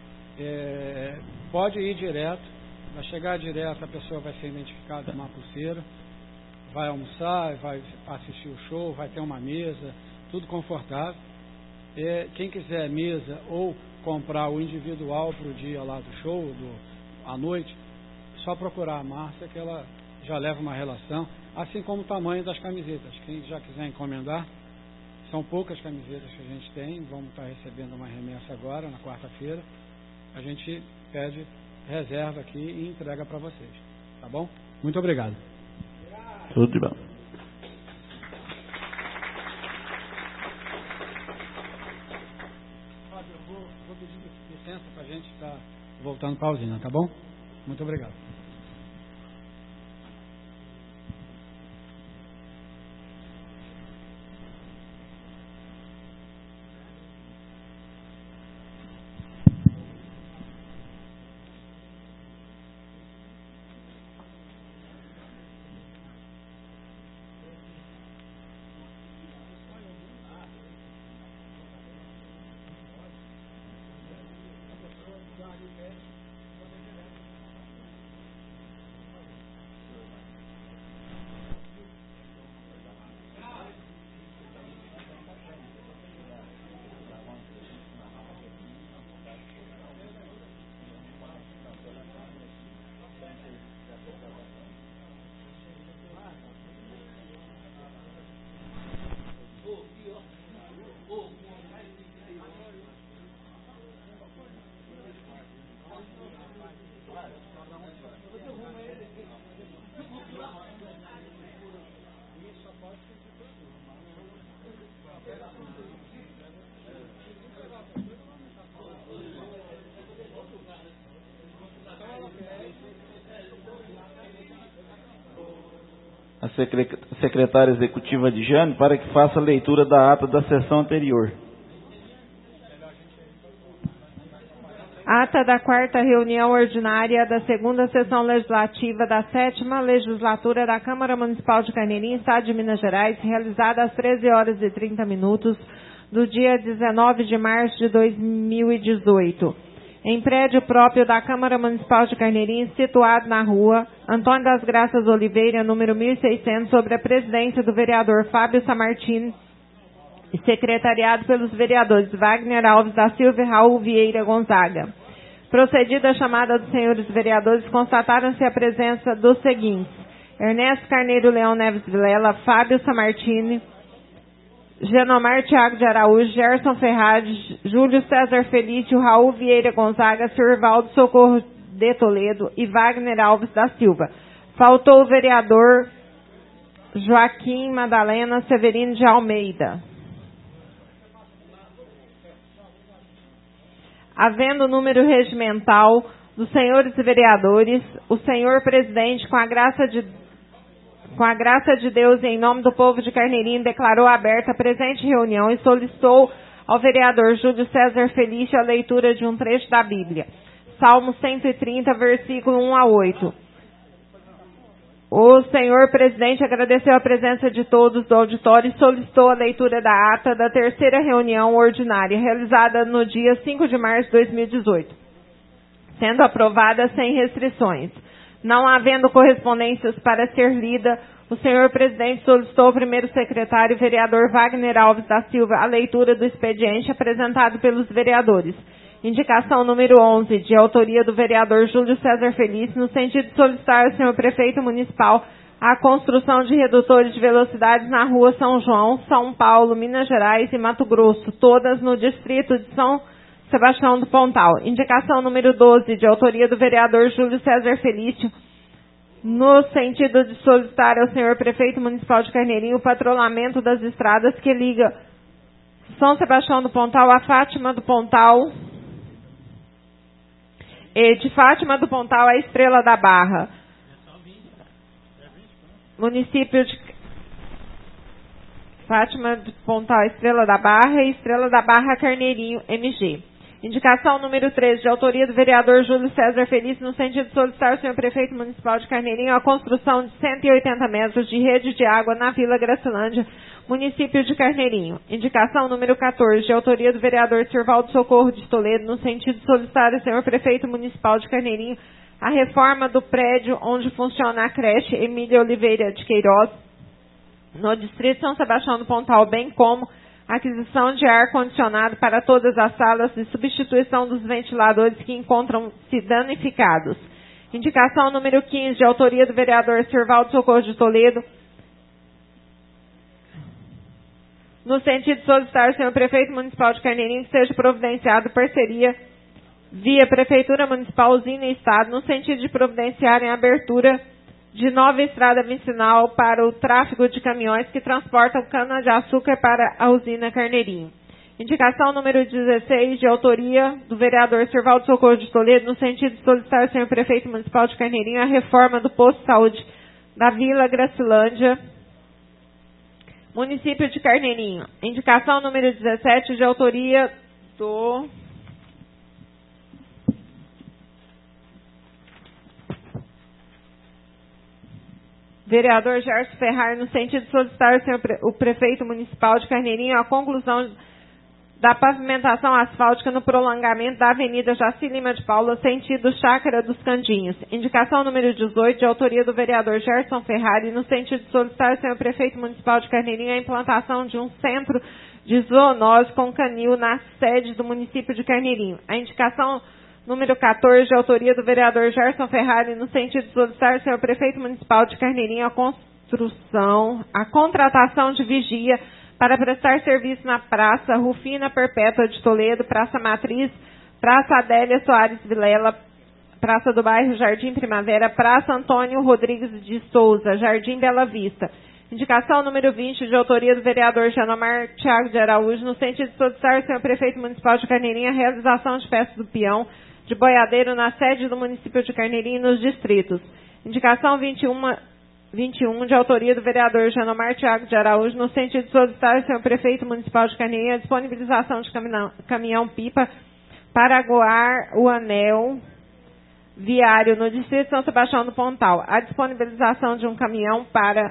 é, pode ir direto, vai chegar direto, a pessoa vai ser identificada com uma pulseira, vai almoçar, vai assistir o show, vai ter uma mesa, tudo confortável. É, quem quiser mesa ou comprar o individual para o dia lá do show, do, à noite, só procurar a Márcia que ela já leva uma relação, assim como o tamanho das camisetas. Quem já quiser encomendar, são poucas camisetas que a gente tem, vamos estar recebendo uma remessa agora, na quarta-feira. A gente pede reserva aqui e entrega para vocês. Tá bom? Muito obrigado. Tudo de bom. Fábio, eu vou, vou pedir licença para a gente estar voltando para a usina, tá bom? Muito obrigado. a secretária executiva de Jane para que faça a leitura da ata da sessão anterior. Ata da quarta reunião ordinária da segunda sessão legislativa da sétima legislatura da Câmara Municipal de Carneirinho, Estado de Minas Gerais, realizada às treze horas e trinta minutos do dia dezenove de março de dois mil e dezoito. Em prédio próprio da Câmara Municipal de Carneirinho, situado na rua Antônio das Graças Oliveira, número mil e seiscentos, sobre a presidência do vereador Fábio Samartini e secretariado pelos vereadores Wagner Alves da Silva e Raul Vieira Gonzaga. Procedida a chamada dos senhores vereadores, constataram-se a presença dos seguintes: Ernesto Carneiro Leão Neves Vilela, Fábio Samartini, Genomar Thiago de Araújo, Gerson Ferrari, Júlio César Felício, Raul Vieira Gonzaga, Sirvaldo Socorro de Toledo e Wagner Alves da Silva. Faltou o vereador Joaquim Madalena Severino de Almeida. Havendo número regimental dos senhores vereadores, o senhor presidente, com a graça de Com a graça de Deus e em nome do povo de Carneirinho, declarou aberta a presente reunião e solicitou ao vereador Júlio César Felício a leitura de um trecho da Bíblia. Salmo cento e trinta, versículo um a oito. O senhor presidente agradeceu a presença de todos do auditório e solicitou a leitura da ata da terceira reunião ordinária, realizada no dia cinco de março de dois mil e dezoito, sendo aprovada sem restrições. Não havendo correspondências para ser lida, o senhor presidente solicitou ao primeiro secretário, vereador Wagner Alves da Silva, a leitura do expediente apresentado pelos vereadores. Indicação número onze, de autoria do vereador Júlio César Felício, no sentido de solicitar ao senhor prefeito municipal a construção de redutores de velocidades na rua São João, São Paulo, Minas Gerais e Mato Grosso, todas no distrito de São Sebastião do Pontal. Indicação número doze, de autoria do vereador Júlio César Felício, no sentido de solicitar ao senhor prefeito municipal de Carneirinho o patrulhamento das estradas que liga São Sebastião do Pontal a Fátima do Pontal, e de Fátima do Pontal a Estrela da Barra, município de Fátima do Pontal, Estrela da Barra e Estrela da Barra Carneirinho, M G. Indicação número treze, de autoria do vereador Júlio César Felício, no sentido de solicitar ao senhor prefeito municipal de Carneirinho a construção de cento e oitenta metros de rede de água na Vila Gracilândia, município de Carneirinho. Indicação número quatorze, de autoria do vereador Sirvaldo Socorro de Toledo, no sentido de solicitar ao senhor prefeito municipal de Carneirinho a reforma do prédio onde funciona a creche Emília Oliveira de Queiroz, no distrito São Sebastião do Pontal, bem como aquisição de ar-condicionado para todas as salas e substituição dos ventiladores que encontram-se danificados. Indicação número quinze, de autoria do vereador Sirvaldo Socorro de Toledo, no sentido de solicitar ao senhor prefeito municipal de Carneirinho que seja providenciado parceria via Prefeitura Municipal, Usina e Estado, no sentido de providenciarem a abertura de nova estrada vicinal para o tráfego de caminhões que transportam cana-de-açúcar para a usina Carneirinho. Indicação número dezesseis, de autoria do vereador Sirvaldo Socorro de Toledo, no sentido de solicitar ao senhor prefeito municipal de Carneirinho a reforma do posto de saúde da Vila Gracilândia, município de Carneirinho. Indicação número dezessete, de autoria do vereador Gerson Ferrari, no sentido de solicitar ao senhor pre- o prefeito municipal de Carneirinho a conclusão da pavimentação asfáltica no prolongamento da Avenida Jaci Lima de Paula, sentido Chácara dos Candinhos. Indicação número dezoito, de autoria do vereador Gerson Ferrari, no sentido de solicitar ao senhor prefeito municipal de Carneirinho a implantação de um centro de zoonose com canil na sede do município de Carneirinho. A indicação número quatorze, de autoria do vereador Gerson Ferrari, no sentido de solicitar ao senhor prefeito municipal de Carneirinho a construção, a contratação de vigia para prestar serviço na Praça Rufina Perpétua de Toledo, Praça Matriz, Praça Adélia Soares Vilela, Praça do Bairro Jardim Primavera, Praça Antônio Rodrigues de Souza, Jardim Bela Vista. Indicação número vinte, de autoria do vereador Genomar Thiago de Araújo, no sentido de solicitar ao senhor prefeito municipal de Carneirinho a realização de festa do peão de boiadeiro na sede do município de Carneirinho e nos distritos. Indicação vinte e uma, vinte e um, de autoria do vereador Janomar Tiago de Araújo, no sentido de solicitar ao senhor prefeito municipal de Carneirinho a disponibilização de caminhão-pipa para aguar o anel viário no distrito de São Sebastião do Pontal. A disponibilização de um caminhão para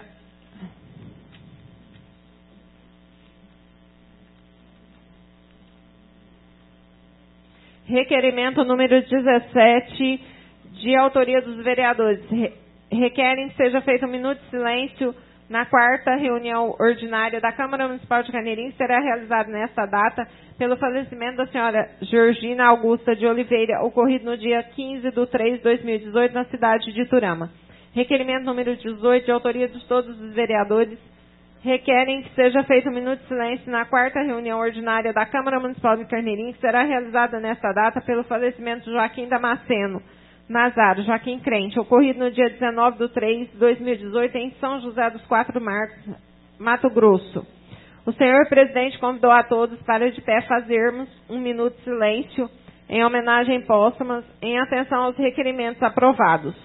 requerimento número dezessete, de autoria dos vereadores. Re requerem que seja feito um minuto de silêncio na quarta reunião ordinária da Câmara Municipal de Carneirinho, que será realizada nesta data pelo falecimento da senhora Georgina Augusta de Oliveira, ocorrido no dia quinze de três de dois mil e dezoito, na cidade de Iturama. Requerimento número dezoito, de autoria de todos os vereadores. Requerem que seja feito um minuto de silêncio na quarta reunião ordinária da Câmara Municipal de Carneirinho, que será realizada nesta data pelo falecimento de Joaquim Damasceno Nazaro, Joaquim Crente, ocorrido no dia dezenove de três de dois mil e dezoito, em São José dos Quatro Marcos, Mato Grosso. O senhor presidente convidou a todos para de pé fazermos um minuto de silêncio em homenagem póstuma, em atenção aos requerimentos aprovados.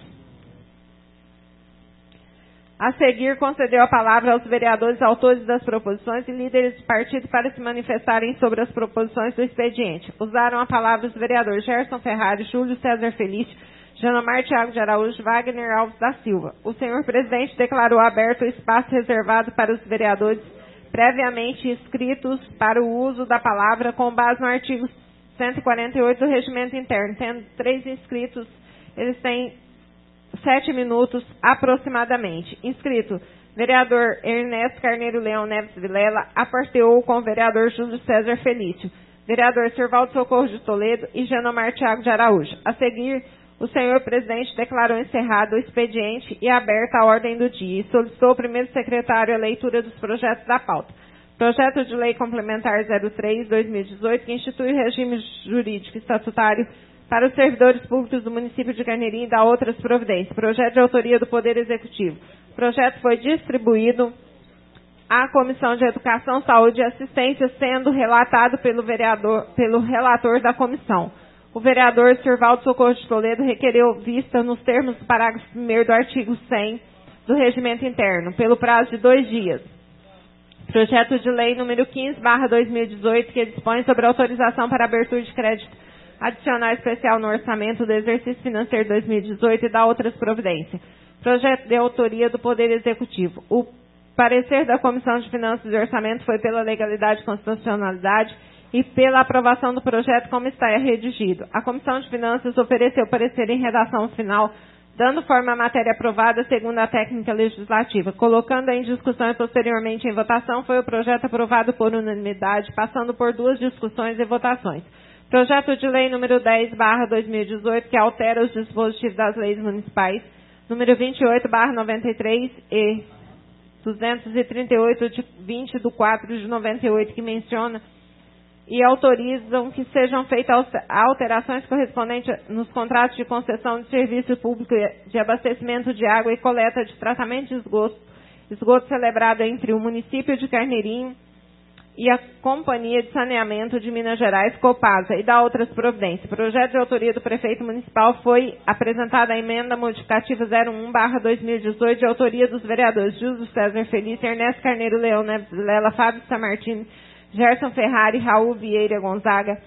A seguir, concedeu a palavra aos vereadores autores das proposições e líderes de partido para se manifestarem sobre as proposições do expediente. Usaram a palavra os vereadores Gerson Ferrari, Júlio César Felício, Janomar Tiago de Araújo, Wagner Alves da Silva. O senhor presidente declarou aberto o espaço reservado para os vereadores previamente inscritos para o uso da palavra com base no artigo cento e quarenta e oito do Regimento Interno. Tendo três inscritos, eles têm sete minutos aproximadamente. Inscrito: vereador Ernesto Carneiro Leão Neves Vilela, aparteou com o vereador Júlio César Felício, vereador Servaldo Socorro de Toledo e Janomar Tiago de Araújo. A seguir, o senhor presidente declarou encerrado o expediente e aberta a ordem do dia e solicitou ao primeiro secretário a leitura dos projetos da pauta. Projeto de Lei Complementar zero três de dois mil e dezoito, que institui o regime jurídico estatutário para os servidores públicos do município de Carneirinho e dá outras providências. Projeto de autoria do Poder Executivo. O projeto foi distribuído à Comissão de Educação, Saúde e Assistência, sendo relatado pelo, vereador, pelo relator da comissão. O vereador Servaldo Socorro de Toledo requereu vista nos termos do parágrafo primeiro do artigo cem do Regimento Interno, pelo prazo de dois dias. Projeto de Lei número quinze barra dois mil e dezoito, que dispõe sobre autorização para abertura de crédito adicional especial no orçamento do exercício financeiro dois mil e dezoito e dá outras providências. Projeto de autoria do Poder Executivo. O parecer da Comissão de Finanças e Orçamento foi pela legalidade e constitucionalidade e pela aprovação do projeto como está redigido. A Comissão de Finanças ofereceu parecer em redação final, dando forma à matéria aprovada segundo a técnica legislativa. Colocando em discussão e posteriormente em votação, foi o projeto aprovado por unanimidade, passando por duas discussões e votações. Projeto de Lei número dez barra dois mil e dezoito, que altera os dispositivos das leis municipais, número vinte e oito barra noventa e três e duzentos e trinta e oito, de vinte de quatro de noventa e oito, que menciona e autorizam que sejam feitas alterações correspondentes nos contratos de concessão de serviço público de abastecimento de água e coleta de tratamento de esgoto, esgoto celebrado entre o município de Carneirinho e a Companhia de Saneamento de Minas Gerais, Copasa, e da outras providências. Projeto de autoria do prefeito municipal foi apresentada a emenda modificativa zero um barra dois mil e dezoito, de autoria dos vereadores Júlio César Felício, Ernesto Carneiro Leão Neves Vilela, Fábio Samartini, Gerson Ferrari, Raul Vieira Gonzaga,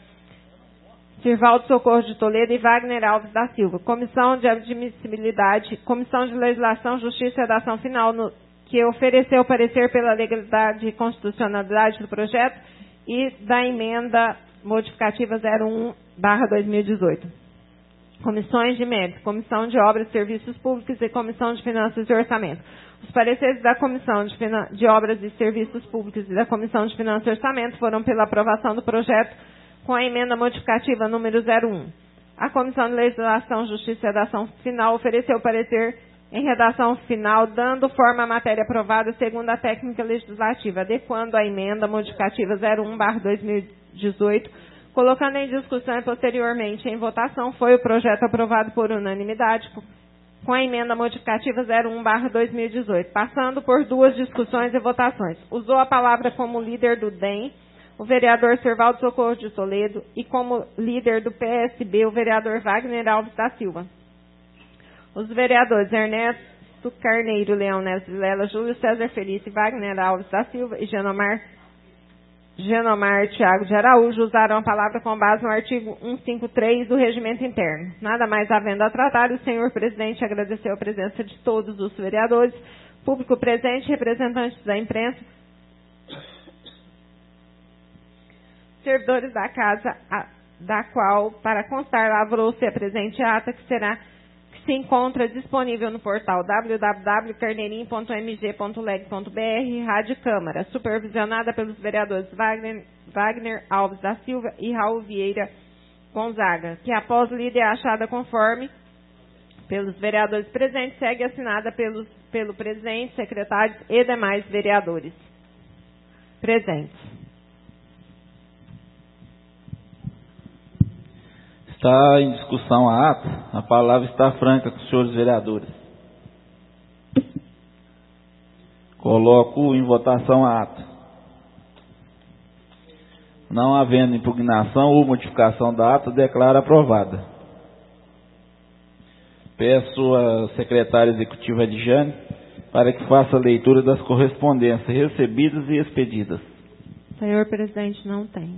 Servaldo Socorro de Toledo e Wagner Alves da Silva. Comissão de Admissibilidade, Comissão de Legislação, Justiça e Redação Final, no, que ofereceu parecer pela legalidade e constitucionalidade do projeto e da emenda modificativa zero um barra dois mil e dezoito. Comissões de mérito, Comissão de Obras e Serviços Públicos e Comissão de Finanças e Orçamento. Os pareceres da Comissão de, Finan- de Obras e Serviços Públicos e da Comissão de Finanças e Orçamento foram pela aprovação do projeto com a emenda modificativa número zero um. A Comissão de Legislação, Justiça e Redação Final ofereceu parecer em redação final, dando forma à matéria aprovada segundo a técnica legislativa, adequando a emenda modificativa zero um barra dois mil e dezoito, colocando em discussão e posteriormente em votação, foi o projeto aprovado por unanimidade, com a emenda modificativa zero um barra dois mil e dezoito, passando por duas discussões e votações. Usou a palavra como líder do D E M o vereador Servaldo Socorro de Toledo e como líder do P S B o vereador Wagner Alves da Silva. Os vereadores Ernesto Augusto, Carneiro, Leão Neves Vilela, Júlio César Felício, Wagner Alves da Silva e Genomar, Genomar Thiago de Araújo usaram a palavra com base no artigo cento e cinquenta e três do Regimento Interno. Nada mais havendo a tratar, o senhor presidente agradeceu a presença de todos os vereadores, público presente, representantes da imprensa, servidores da casa, a, da qual, para constar, lavrou-se a presente ata, que será que se encontra disponível no portal w w w ponto carneirinho ponto m g ponto leg ponto b r, Rádio Câmara, supervisionada pelos vereadores Wagner, Wagner Alves da Silva e Raul Vieira Gonzaga, que após lida é achada conforme pelos vereadores presentes, segue assinada pelos, pelo presidente, secretários e demais vereadores presentes. Está em discussão a ata. A palavra está franca com os senhores vereadores. Coloco em votação a ata. Não havendo impugnação ou modificação da ata, declaro aprovada. Peço à secretária executiva Adjane para que faça a leitura das correspondências recebidas e expedidas. Senhor presidente, não tem.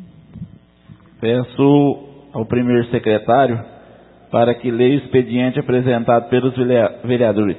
Peço ao primeiro secretário para que leia o expediente apresentado pelos vereadores.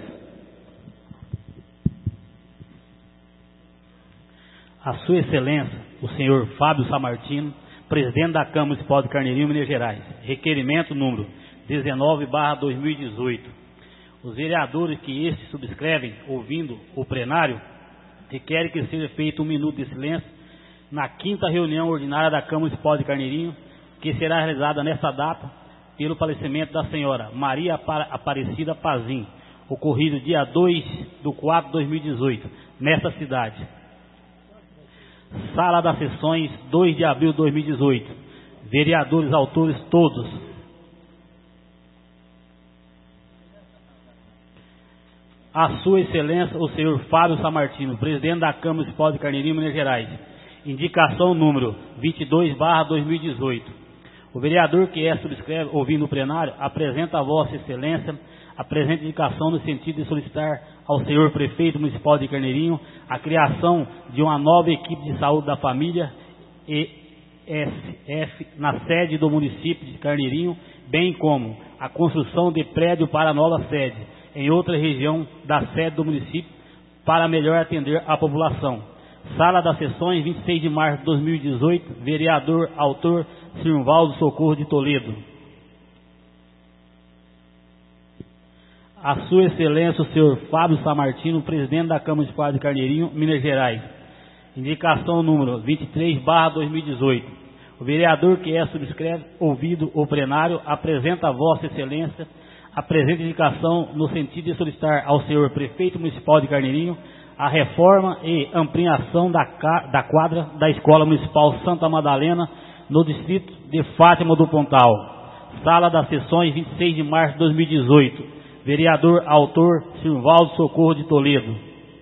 A Sua Excelência, o senhor Fábio Samartino, presidente da Câmara Municipal de Carneirinho, Minas Gerais. Requerimento número dezenove barra dois mil e dezoito. Os vereadores que este subscrevem, ouvindo o plenário, requerem que seja feito um minuto de silêncio na quinta reunião ordinária da Câmara Municipal de Carneirinho, que será realizada nesta data pelo falecimento da senhora Maria Aparecida Pazim, ocorrido dia dois de quatro de dois mil e dezoito, nesta cidade. Sala das Sessões, dois de abril de dois mil e dezoito. Vereadores autores todos. A Sua Excelência, o senhor Fábio Samartino, presidente da Câmara Municipal de Carneirinho, Minas Gerais. Indicação número vinte e dois barra dois mil e dezoito. O vereador que é subscreve, ouvindo o plenário, apresenta a Vossa Excelência a presente indicação no sentido de solicitar ao senhor prefeito municipal de Carneirinho a criação de uma nova equipe de saúde da família E S F na sede do município de Carneirinho, bem como a construção de prédio para a nova sede em outra região da sede do município para melhor atender a população. Sala das Sessões, vinte e seis de março de dois mil e dezoito, vereador, autor, Sirvaldo Socorro de Toledo. A Sua Excelência, o senhor Fábio Samartino, presidente da Câmara Municipal de Carneirinho, Minas Gerais. Indicação número vinte e três barra dois mil e dezoito. O vereador que é subscreve, ouvido o plenário, apresenta a Vossa Excelência a presente indicação no sentido de solicitar ao senhor prefeito municipal de Carneirinho a reforma e ampliação da, da quadra da Escola Municipal Santa Madalena, no distrito de Fátima do Pontal. Sala das Sessões, vinte e seis de março de dois mil e dezoito. Vereador, autor, Sirvaldo Socorro de Toledo.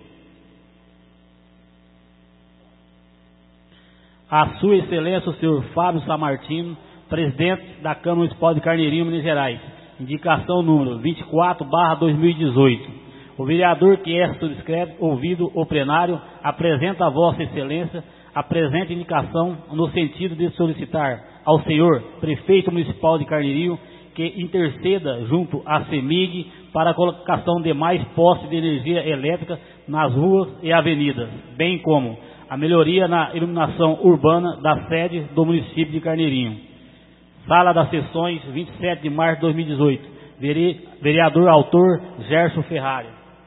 A Sua Excelência, o senhor Fábio Samartino, presidente da Câmara Municipal de Carneirinho, Minas Gerais. Indicação número vinte e quatro barra dois mil e dezoito. O vereador que é subscreve, ouvido o plenário, apresenta a Vossa Excelência a presente indicação no sentido de solicitar ao senhor prefeito municipal de Carneirinho que interceda junto à CEMIG para a colocação de mais postes de energia elétrica nas ruas e avenidas, bem como a melhoria na iluminação urbana da sede do município de Carneirinho. Sala das Sessões, vinte e sete de março de dois mil e dezoito. Vereador autor, Gerson Ferrari.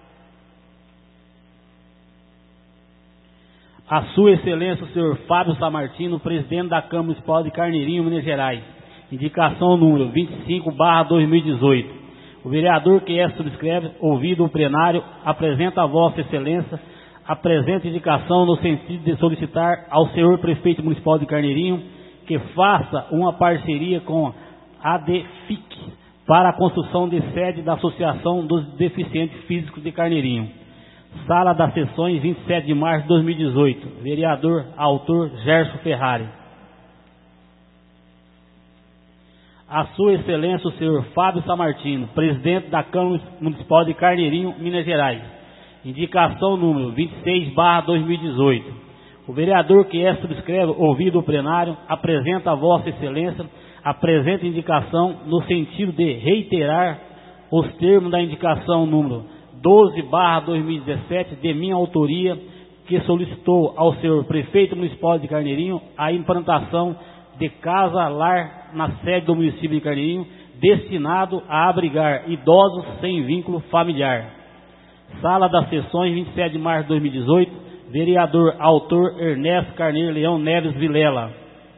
A Sua Excelência, o senhor Fábio Samartino, presidente da Câmara Municipal de Carneirinho, Minas Gerais. Indicação número vinte e cinco barra dois mil e dezoito. O vereador que é subscreve, ouvido o plenário, apresenta a Vossa Excelência a presente indicação no sentido de solicitar ao senhor prefeito municipal de Carneirinho que faça uma parceria com a D F I C para a construção de sede da Associação dos Deficientes Físicos de Carneirinho. Sala das Sessões, vinte e sete de março de dois mil e dezoito. Vereador, autor, Gerson Ferrari. A Sua Excelência, o senhor Fábio Samartino, presidente da Câmara Municipal de Carneirinho, Minas Gerais. Indicação número vinte e seis barra dois mil e dezoito. O vereador que esta subscreve, ouvido o plenário, apresenta a Vossa Excelência a presente indicação no sentido de reiterar os termos da indicação número doze barra dois mil e dezessete de minha autoria, que solicitou ao senhor prefeito municipal de Carneirinho a implantação de casa-lar na sede do município de Carneirinho, destinado a abrigar idosos sem vínculo familiar. Sala das Sessões, vinte e sete de março de dois mil e dezoito, vereador autor Ernesto Carneiro Leão Neves Vilela.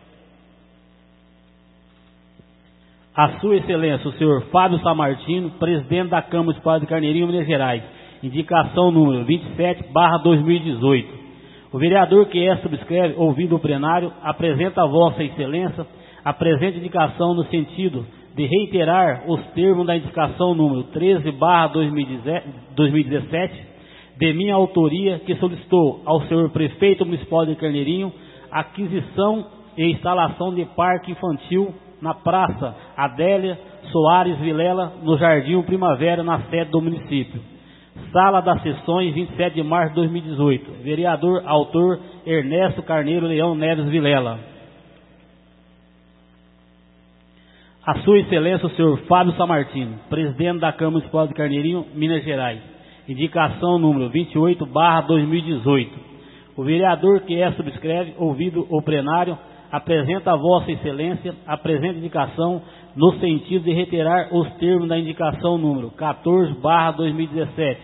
A Sua Excelência, o senhor Fábio Samartino, presidente da Câmara Municipal de Carneirinho, Minas Gerais. Indicação número vinte e sete barra dois mil e dezoito. O vereador que esta subscreve, ouvido o plenário, apresenta a Vossa Excelência a presente indicação no sentido de reiterar os termos da indicação número treze barra dois mil e dezessete, de minha autoria, que solicitou ao senhor prefeito municipal de Carneirinho aquisição e instalação de parque infantil na Praça Adélia Soares Vilela, no Jardim Primavera, na sede do município. Sala das Sessões, vinte e sete de março de dois mil e dezoito. Vereador autor Ernesto Carneiro Leão Neves Vilela. A Sua Excelência, o senhor Fábio Samartino, presidente da Câmara Municipal de Carneirinho, Minas Gerais. Indicação número vinte e oito barra dois mil e dezoito. O vereador que esta subscreve, ouvido o plenário, apresenta a Vossa Excelência a presente indicação no sentido de reiterar os termos da indicação número quatorze barra dois mil e dezessete,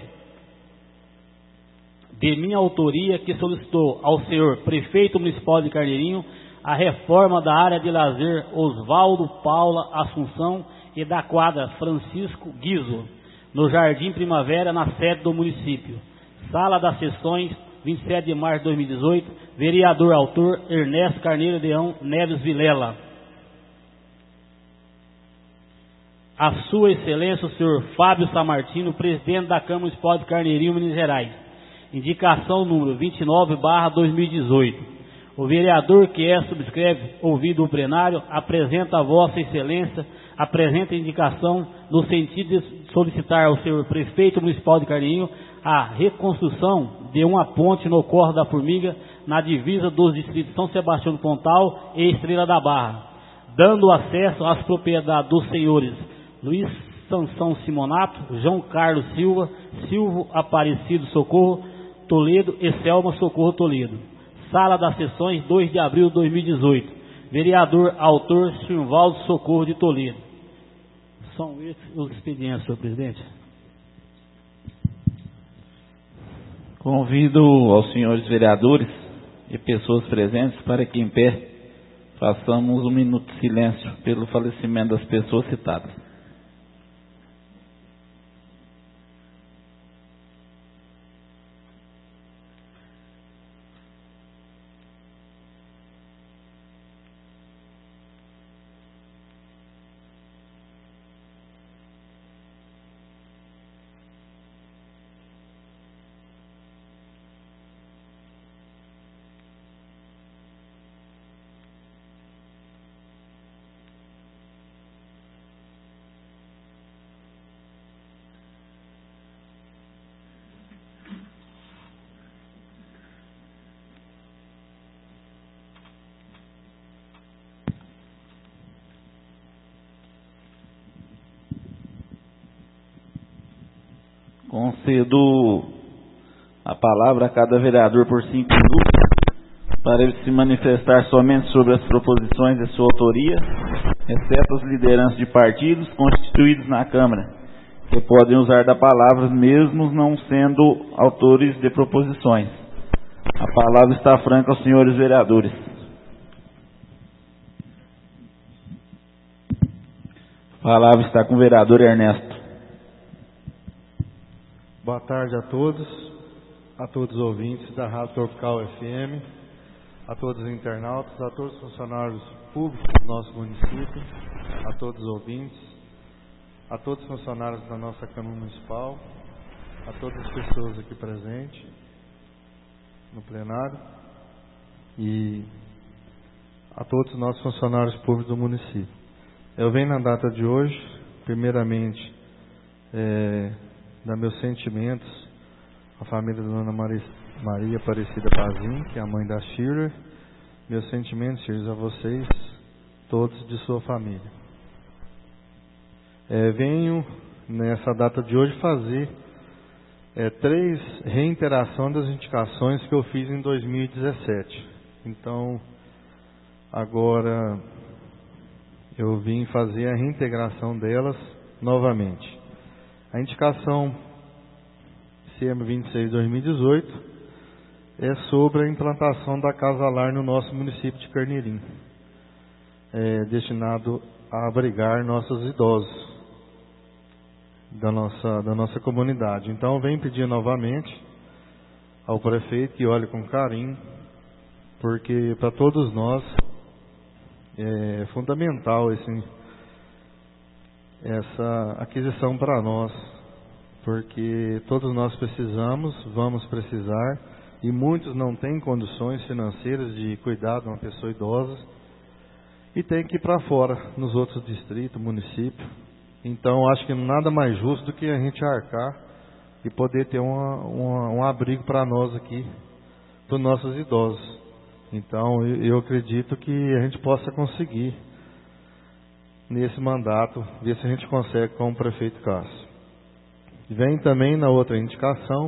de minha autoria, que solicitou ao senhor prefeito municipal de Carneirinho a reforma da área de lazer Oswaldo Paula Assunção e da quadra Francisco Guizo, no Jardim Primavera, na sede do município. Sala das Sessões, vinte e sete de março de dois mil e dezoito, vereador autor Ernesto Carneiro Leão Neves Vilela. A Sua Excelência, o senhor Fábio Samartino, presidente da Câmara Municipal de Carneirinho, Minas Gerais. Indicação número vinte e nove barra dois mil e dezoito. O vereador que esta subscreve, ouvido o plenário, apresenta a Vossa Excelência a presente indicação no sentido de solicitar ao senhor prefeito municipal de Carneirinho a reconstrução de uma ponte no Corro da Formiga, na divisa dos distritos São Sebastião do Pontal e Estrela da Barra, dando acesso às propriedades dos senhores Luiz Sansão Simonato, João Carlos Silva, Silvio Aparecido Socorro Toledo e Selma Socorro Toledo. Sala das Sessões, dois de abril de dois mil e dezoito. Vereador autor Silvaldo Socorro de Toledo. São esses os expedientes, senhor presidente. Convido aos senhores vereadores e pessoas presentes para que em pé façamos um minuto de silêncio pelo falecimento das pessoas citadas. Concedo a palavra a cada vereador por cinco minutos para ele se manifestar somente sobre as proposições de sua autoria, exceto as lideranças de partidos constituídos na Câmara, que podem usar da palavra mesmo não sendo autores de proposições. A palavra está franca aos senhores vereadores. A palavra está com o vereador Ernesto. Boa tarde a todos, a todos os ouvintes da Rádio Tropical F M, a todos os internautas, a todos os funcionários públicos do nosso município, a todos os ouvintes, a todos os funcionários da nossa Câmara Municipal, a todas as pessoas aqui presentes no plenário e a todos os nossos funcionários públicos do município. Eu venho na data de hoje, primeiramente, é, dar meus sentimentos à família da Dona Maria, Maria Aparecida Pazin, que é a mãe da Shirley. Meus sentimentos, Shirley, a vocês, todos de sua família. É, venho, nessa data de hoje, fazer é, três reiterações das indicações que eu fiz em dois mil e dezessete. Então, agora eu vim fazer a reintegração delas novamente. A indicação C M vinte e seis de dois mil e dezoito é sobre a implantação da Casa Lar no nosso município de Carneirinho, é, destinado a abrigar nossos idosos da nossa, da nossa comunidade. Então, venho pedir novamente ao prefeito que olhe com carinho, porque para todos nós é fundamental esse, essa aquisição para nós, porque todos nós precisamos, vamos precisar, e muitos não têm condições financeiras de cuidar de uma pessoa idosa e tem que ir para fora, nos outros distritos, municípios. Então, acho que nada mais justo do que a gente arcar e poder ter uma, uma, um abrigo para nós aqui, para os nossos idosos. Então, eu acredito que a gente possa conseguir, nesse mandato, ver se a gente consegue com o prefeito Cássio. Vem também na outra indicação,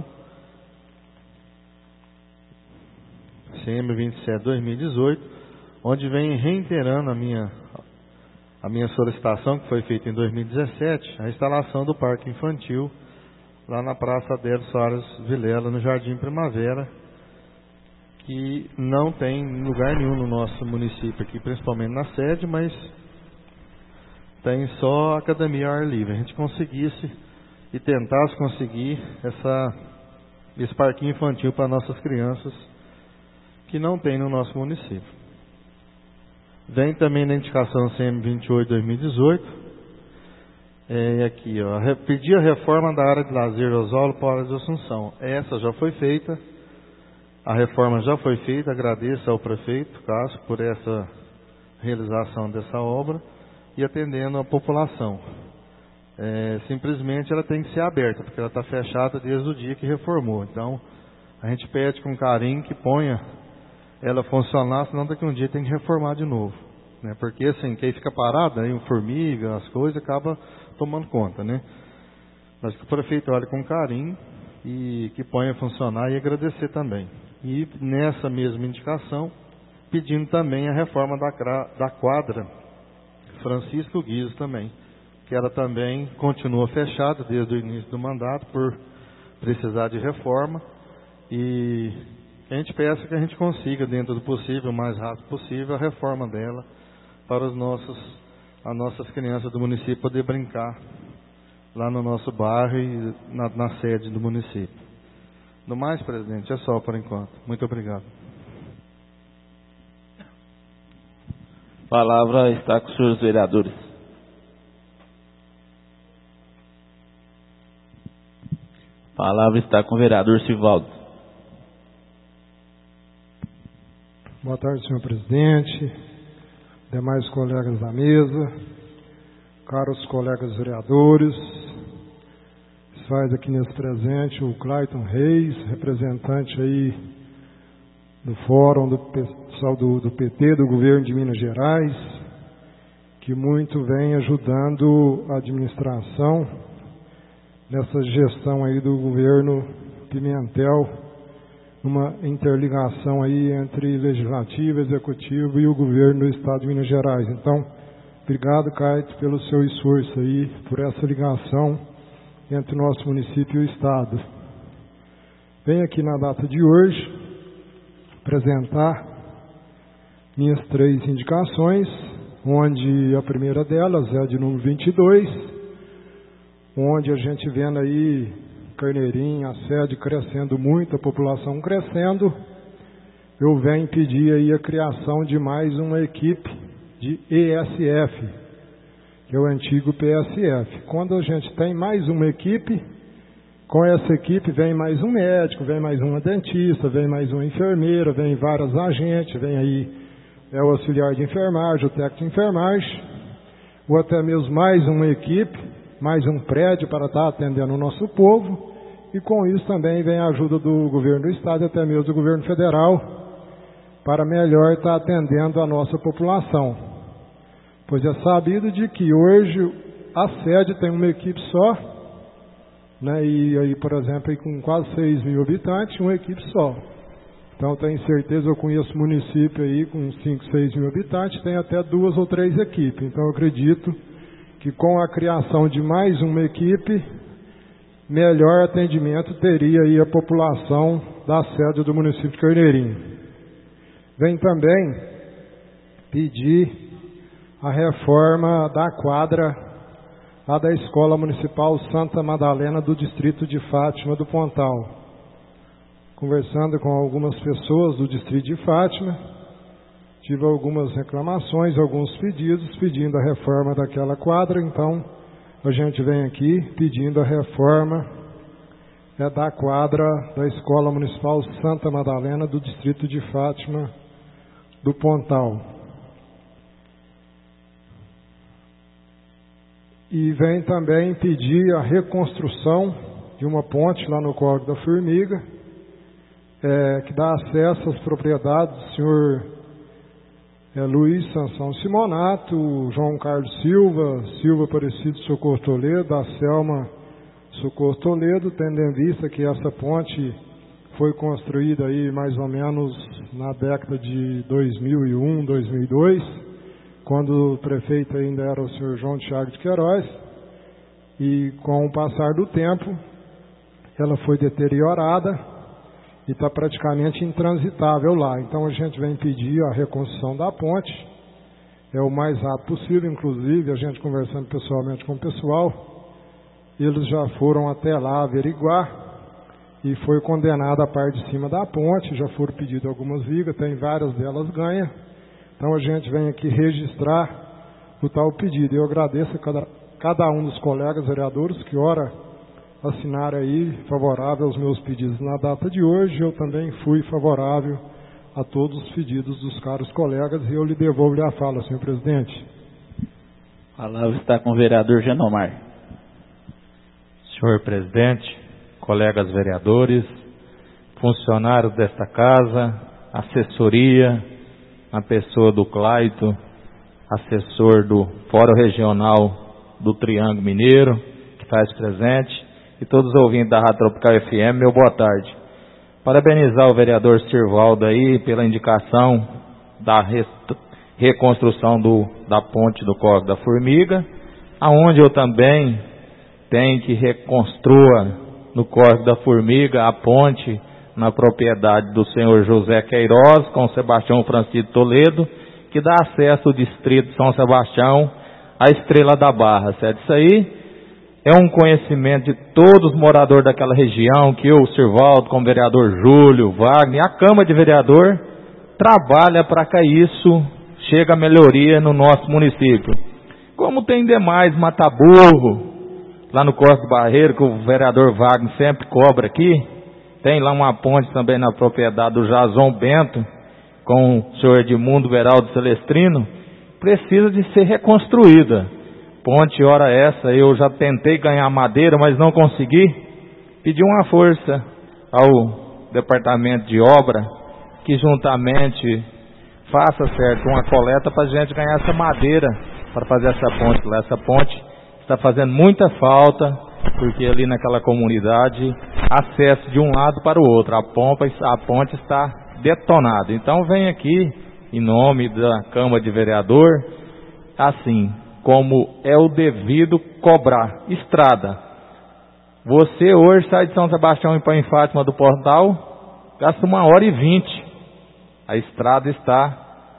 C M vinte e sete de dois mil e dezoito, onde vem reiterando a minha, a minha solicitação, que foi feita em dois mil e dezessete, a instalação do parque infantil, lá na Praça Adélio Soares Vilela, no Jardim Primavera, que não tem lugar nenhum no nosso município aqui, principalmente na sede, mas tem só academia ao ar livre. A gente conseguisse e tentasse conseguir essa, esse parquinho infantil para nossas crianças, que não tem no nosso município. Vem também na indicação C M vinte e oito de dois mil e dezoito, é aqui, ó, pedir a reforma da área de lazer Osório para a Assunção. Essa já foi feita. A reforma já foi feita, agradeço ao prefeito Cássio por essa realização dessa obra e atendendo a população. É, simplesmente ela tem que ser aberta, porque ela está fechada desde o dia que reformou. Então, a gente pede com carinho que ponha ela funcionar, senão daqui a um dia tem que reformar de novo. Né? Porque assim, quem fica parado, aí, formiga, as coisas, acaba tomando conta. Né? Mas que o prefeito olhe com carinho e que ponha a funcionar e agradecer também. E nessa mesma indicação, pedindo também a reforma da, da quadra Francisco Guizo também, que ela também continua fechada desde o início do mandato por precisar de reforma, e a gente peça que a gente consiga, dentro do possível, o mais rápido possível, a reforma dela para os nossos, as nossas crianças do município poder brincar lá no nosso bairro e na, na sede do município. No mais, presidente, é só por enquanto. Muito obrigado. A palavra está com os senhores vereadores. A palavra está com o vereador Sivaldo. Boa tarde, senhor presidente, demais colegas da mesa, caros colegas vereadores. Faz aqui nesse presente o Clayton Reis, representante aí do Fórum do pessoal do, do P T, do Governo de Minas Gerais, que muito vem ajudando a administração nessa gestão aí do governo Pimentel, uma interligação aí entre Legislativo, Executivo e o governo do Estado de Minas Gerais. Então, obrigado, Caio, pelo seu esforço aí, por essa ligação entre o nosso município e o Estado. Venho aqui na data de hoje apresentar minhas três indicações, onde a primeira delas é a de número vinte e dois, onde a gente vendo aí Carneirinho, a sede crescendo muito, a população crescendo, eu venho pedir aí a criação de mais uma equipe de E S F, que é o antigo P S F. Quando a gente tem mais uma equipe, com essa equipe vem mais um médico, vem mais uma dentista, vem mais uma enfermeira, vem vários agentes, vem aí é o auxiliar de enfermagem, o técnico de enfermagem, ou até mesmo mais uma equipe, mais um prédio para estar atendendo o nosso povo, e com isso também vem a ajuda do governo do estado e até mesmo do governo federal, para melhor estar atendendo a nossa população. Pois é sabido de que hoje a sede tem uma equipe só, né, e aí, por exemplo, aí com quase seis mil habitantes, uma equipe só. Então, tenho certeza, eu conheço município aí com cinco, seis mil habitantes, tem até duas ou três equipes. Então, eu acredito que com a criação de mais uma equipe, melhor atendimento teria aí a população da sede do município de Carneirinho. Vem também pedir a reforma da quadra lá da Escola Municipal Santa Madalena do Distrito de Fátima do Pontal. Conversando com algumas pessoas do Distrito de Fátima, tive algumas reclamações, alguns pedidos, pedindo a reforma daquela quadra. Então, a gente vem aqui pedindo a reforma é, da quadra da Escola Municipal Santa Madalena do Distrito de Fátima do Pontal. E vem também pedir a reconstrução de uma ponte lá no Córrego da Formiga, É, que dá acesso às propriedades do senhor é, Luiz Sansão Simonato, João Carlos Silva, Silva Aparecido Socorro Toledo, a Selma Socorro Toledo, tendo em vista que essa ponte foi construída aí mais ou menos na década de dois mil e um, dois mil e dois, quando o prefeito ainda era o senhor João Thiago de Queiroz, e com o passar do tempo ela foi deteriorada e está praticamente intransitável lá. Então a gente vem pedir a reconstrução da ponte, é o mais rápido possível. Inclusive, a gente conversando pessoalmente com o pessoal, eles já foram até lá averiguar, e foi condenada a parte de cima da ponte, já foram pedidas algumas vigas, tem várias delas ganhas. Então a gente vem aqui registrar o tal pedido. Eu agradeço a cada, cada um dos colegas vereadores que ora assinar aí favorável aos meus pedidos na data de hoje. Eu também fui favorável a todos os pedidos dos caros colegas, e eu lhe devolvo a fala, senhor presidente. A palavra está com o vereador Genomar. Senhor presidente, colegas vereadores, funcionários desta casa, assessoria, a pessoa do Claito, assessor do Fórum Regional do Triângulo Mineiro, que faz presente, e todos os ouvintes da Rádio Tropical F M, meu boa tarde. Parabenizar o vereador Sirvaldo aí pela indicação da reconstrução do, da ponte do Córrego da Formiga, aonde eu também tenho que reconstrua no Córrego da Formiga a ponte na propriedade do senhor José Queiroz com Sebastião Francisco Toledo, que dá acesso ao distrito de São Sebastião à Estrela da Barra, certo? Isso aí é um conhecimento de todos os moradores daquela região, que eu, o Sirvaldo, como vereador Júlio, Wagner, a Câmara de Vereador, trabalha para que isso chegue a melhoria no nosso município. Como tem demais mataburro, lá no Costa do Barreiro, que o vereador Wagner sempre cobra aqui, tem lá uma ponte também na propriedade do Jason Bento, com o senhor Edmundo Veraldo Celestrino, precisa de ser reconstruída. Ponte, hora essa, eu já tentei ganhar madeira, mas não consegui. Pedi uma força ao departamento de obra, que juntamente faça certo uma coleta para a gente ganhar essa madeira, para fazer essa ponte lá. Essa ponte está fazendo muita falta, porque ali naquela comunidade, acesso de um lado para o outro, a, pompa, a ponte está detonada. Então vem aqui, em nome da Câmara de Vereador, assim, como é o devido cobrar. Estrada. Você hoje sai de São Sebastião e para em Fátima do Portal, gasta uma hora e vinte. A estrada está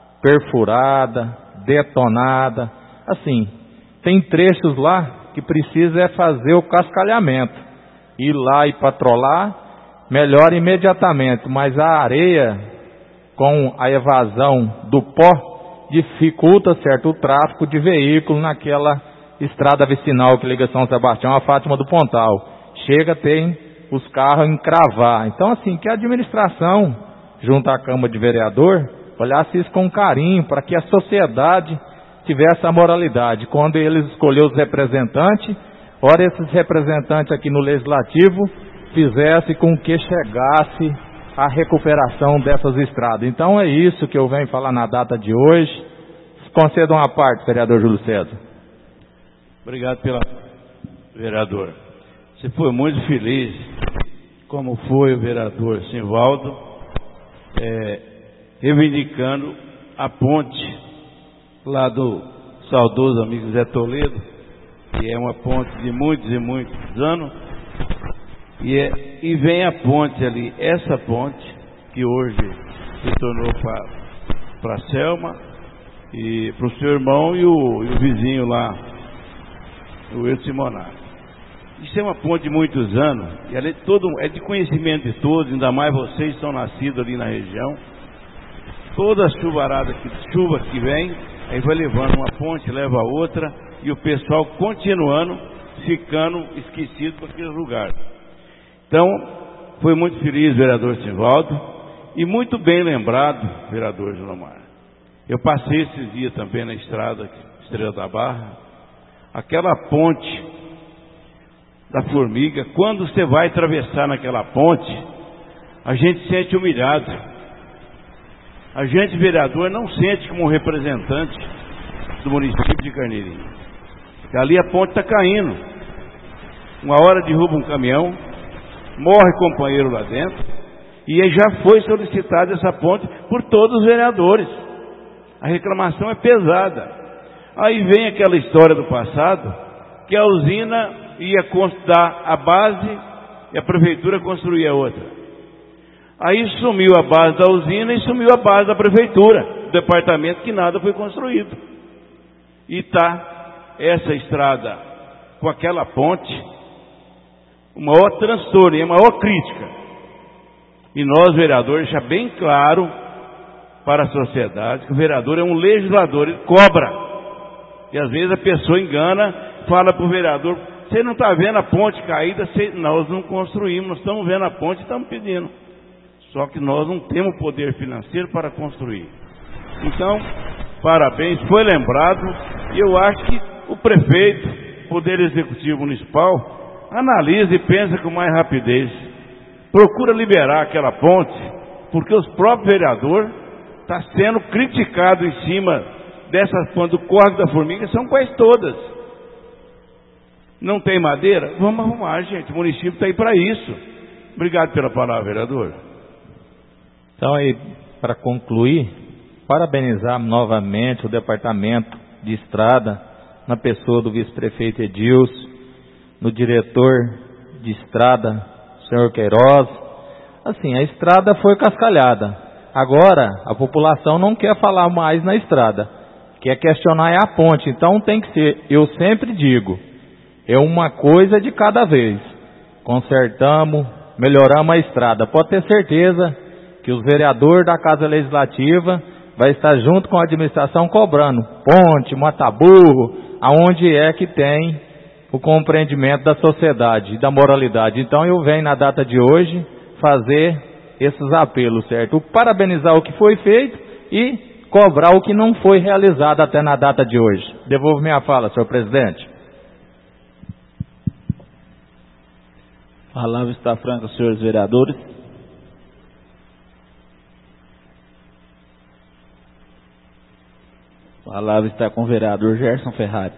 perfurada, detonada. Assim, tem trechos lá que precisa é fazer o cascalhamento. Ir lá e patrolar, melhora imediatamente. Mas a areia, com a evasão do pó, dificulta, certo, o tráfego de veículos naquela estrada vicinal que liga São Sebastião a Fátima do Pontal. Chega, tem os carros encravar. Então, assim, que a administração, junto à Câmara de Vereador, olhasse isso com carinho, para que a sociedade tivesse a moralidade. Quando eles escolheram os representantes, ora esses representantes aqui no Legislativo fizesse com que chegasse a recuperação dessas estradas. Então é isso que eu venho falar na data de hoje. Conceda uma parte, vereador Júlio César. Obrigado pela... Vereador, você foi muito feliz, como foi o vereador Simvaldo, é, reivindicando a ponte lá do saudoso amigo Zé Toledo, que é uma ponte de muitos e muitos anos, e, é, e vem a ponte ali, essa ponte, que hoje se tornou para a Selma, e para o seu irmão e o, e o vizinho lá, o Eto Simonato. Isso é uma ponte de muitos anos, e ela é, todo, é de conhecimento de todos, ainda mais vocês que são nascidos ali na região. Toda a chuvarada, que, chuva que vem, aí vai levando uma ponte, leva a outra, e o pessoal continuando, ficando esquecido por aquele lugar. Então, foi muito feliz, vereador Simvaldo, e muito bem lembrado, vereador Gilomar. Eu passei esses dias também na estrada Estrela da Barra, aquela ponte da Formiga, quando você vai atravessar naquela ponte, a gente se sente humilhado. A gente, vereador, não sente como representante do município de Carneirinho. Ali a ponte está caindo. Uma hora derruba um caminhão, morre companheiro lá dentro, e já foi solicitada essa ponte por todos os vereadores. A reclamação é pesada. Aí vem aquela história do passado, que a usina ia dar a base e a prefeitura construía outra. Aí sumiu a base da usina e sumiu a base da prefeitura, do departamento, que nada foi construído. E está essa estrada com aquela ponte, o maior transtorno e a maior crítica. E nós, vereadores, deixar bem claro para a sociedade que o vereador é um legislador, ele cobra. E às vezes a pessoa engana, fala para o vereador: você não está vendo a ponte caída? Você... Nós não construímos, nós estamos vendo a ponte e estamos pedindo. Só que nós não temos poder financeiro para construir. Então, parabéns, foi lembrado. E eu acho que o prefeito, Poder Executivo Municipal, analisa e pensa com mais rapidez. Procura liberar aquela ponte, porque os próprios vereadores estão sendo criticados em cima dessas pontes do Córrego da Formiga, são quase todas. Não tem madeira? Vamos arrumar, gente. O município está aí para isso. Obrigado pela palavra, vereador. Então, aí, para concluir, parabenizar novamente o Departamento de Estrada, na pessoa do vice-prefeito Edilson, no diretor de Estrada, senhor Queiroz. Assim, a estrada foi cascalhada. Agora, a população não quer falar mais na estrada, quer questionar é a ponte. Então, tem que ser, eu sempre digo, é uma coisa de cada vez. Consertamos, melhoramos a estrada. Pode ter certeza que os vereadores da Casa Legislativa vai estar junto com a administração cobrando ponte, mata-burro, aonde é que tem o compreendimento da sociedade e da moralidade. Então eu venho na data de hoje fazer esses apelos, certo? Parabenizar o que foi feito e cobrar o que não foi realizado até na data de hoje. Devolvo minha fala, senhor presidente. A palavra está franca, senhores vereadores. A palavra está com o vereador Gerson Ferrari.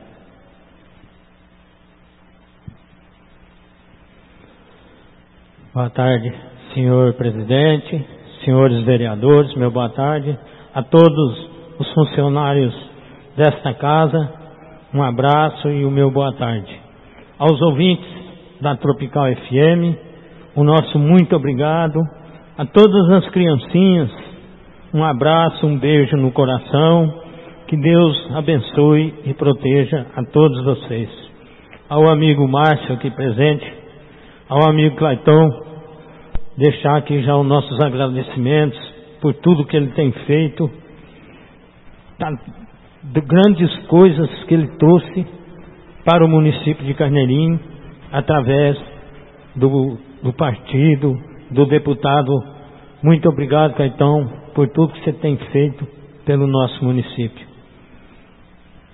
Boa tarde, senhor presidente, senhores vereadores, meu boa tarde a todos os funcionários desta casa, um abraço e o meu boa tarde. Aos ouvintes da Tropical F M, o nosso muito obrigado. A todas as criancinhas, um abraço, um beijo no coração. Que Deus abençoe e proteja a todos vocês. Ao amigo Márcio aqui presente, ao amigo Claiton, deixar aqui já os nossos agradecimentos por tudo que ele tem feito, de grandes coisas que ele trouxe para o município de Carneirinho, através do, do partido, do deputado. Muito obrigado, Claiton, por tudo que você tem feito pelo nosso município.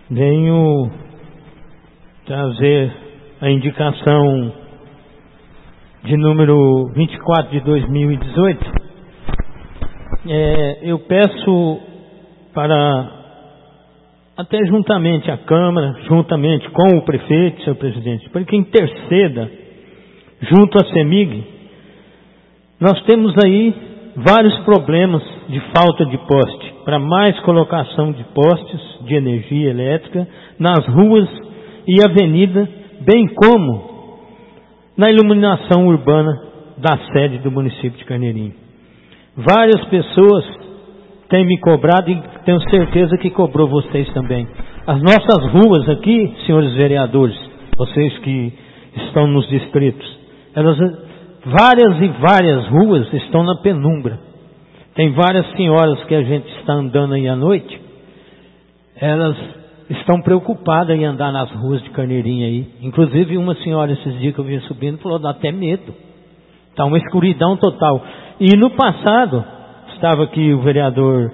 venho trazer a indicação de número vinte e quatro de dois mil e dezoito. É, eu peço para, até juntamente a Câmara, juntamente com o prefeito, senhor presidente, para que interceda junto à CEMIG. Nós temos aí vários problemas de falta de poste, para mais colocação de postes de energia elétrica nas ruas e avenida, bem como na iluminação urbana da sede do município de Carneirinho. Várias pessoas têm me cobrado e tenho certeza que cobrou vocês também. As nossas ruas aqui, senhores vereadores, vocês que estão nos distritos, elas, várias e várias ruas estão na penumbra. Tem várias senhoras que a gente está andando aí à noite, elas estão preocupadas em andar nas ruas de Carneirinho aí. Inclusive uma senhora esses dias que eu vim subindo falou, dá até medo. Está uma escuridão total. E no passado, estava aqui o vereador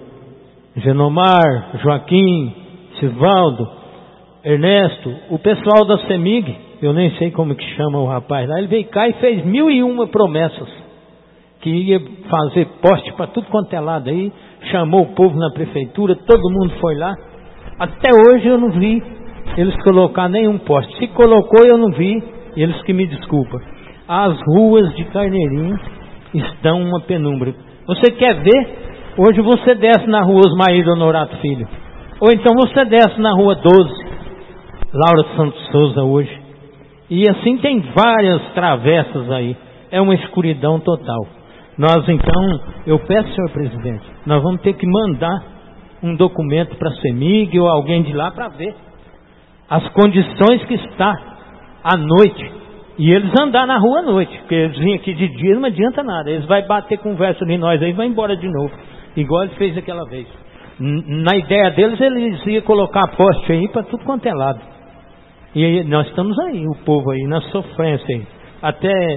Genomar, Joaquim, Sivaldo, Ernesto, o pessoal da CEMIG, eu nem sei como que chama o rapaz lá, ele veio cá e fez mil e uma promessas, que ia fazer poste para tudo quanto é lado aí, chamou o povo na prefeitura, todo mundo foi lá. Até hoje eu não vi eles colocar nenhum poste. Se colocou eu não vi, eles que me desculpam. As ruas de Carneirinho estão uma penumbra. Você quer ver? Hoje você desce na rua Osmair Honorato Filho. Ou então você desce na rua doze, Laura Santos Souza hoje. E assim tem várias travessas aí. É uma escuridão total. Nós então, eu peço, senhor presidente, nós vamos ter que mandar um documento para a CEMIG ou alguém de lá para ver as condições que está à noite. E eles andar na rua à noite, porque eles vêm aqui de dia não adianta nada. Eles vão bater conversa de nós aí e vão embora de novo. Igual ele fez aquela vez. Na ideia deles, eles iam colocar poste aí para tudo quanto é lado. E aí, nós estamos aí, o povo aí, na sofrência aí. Até,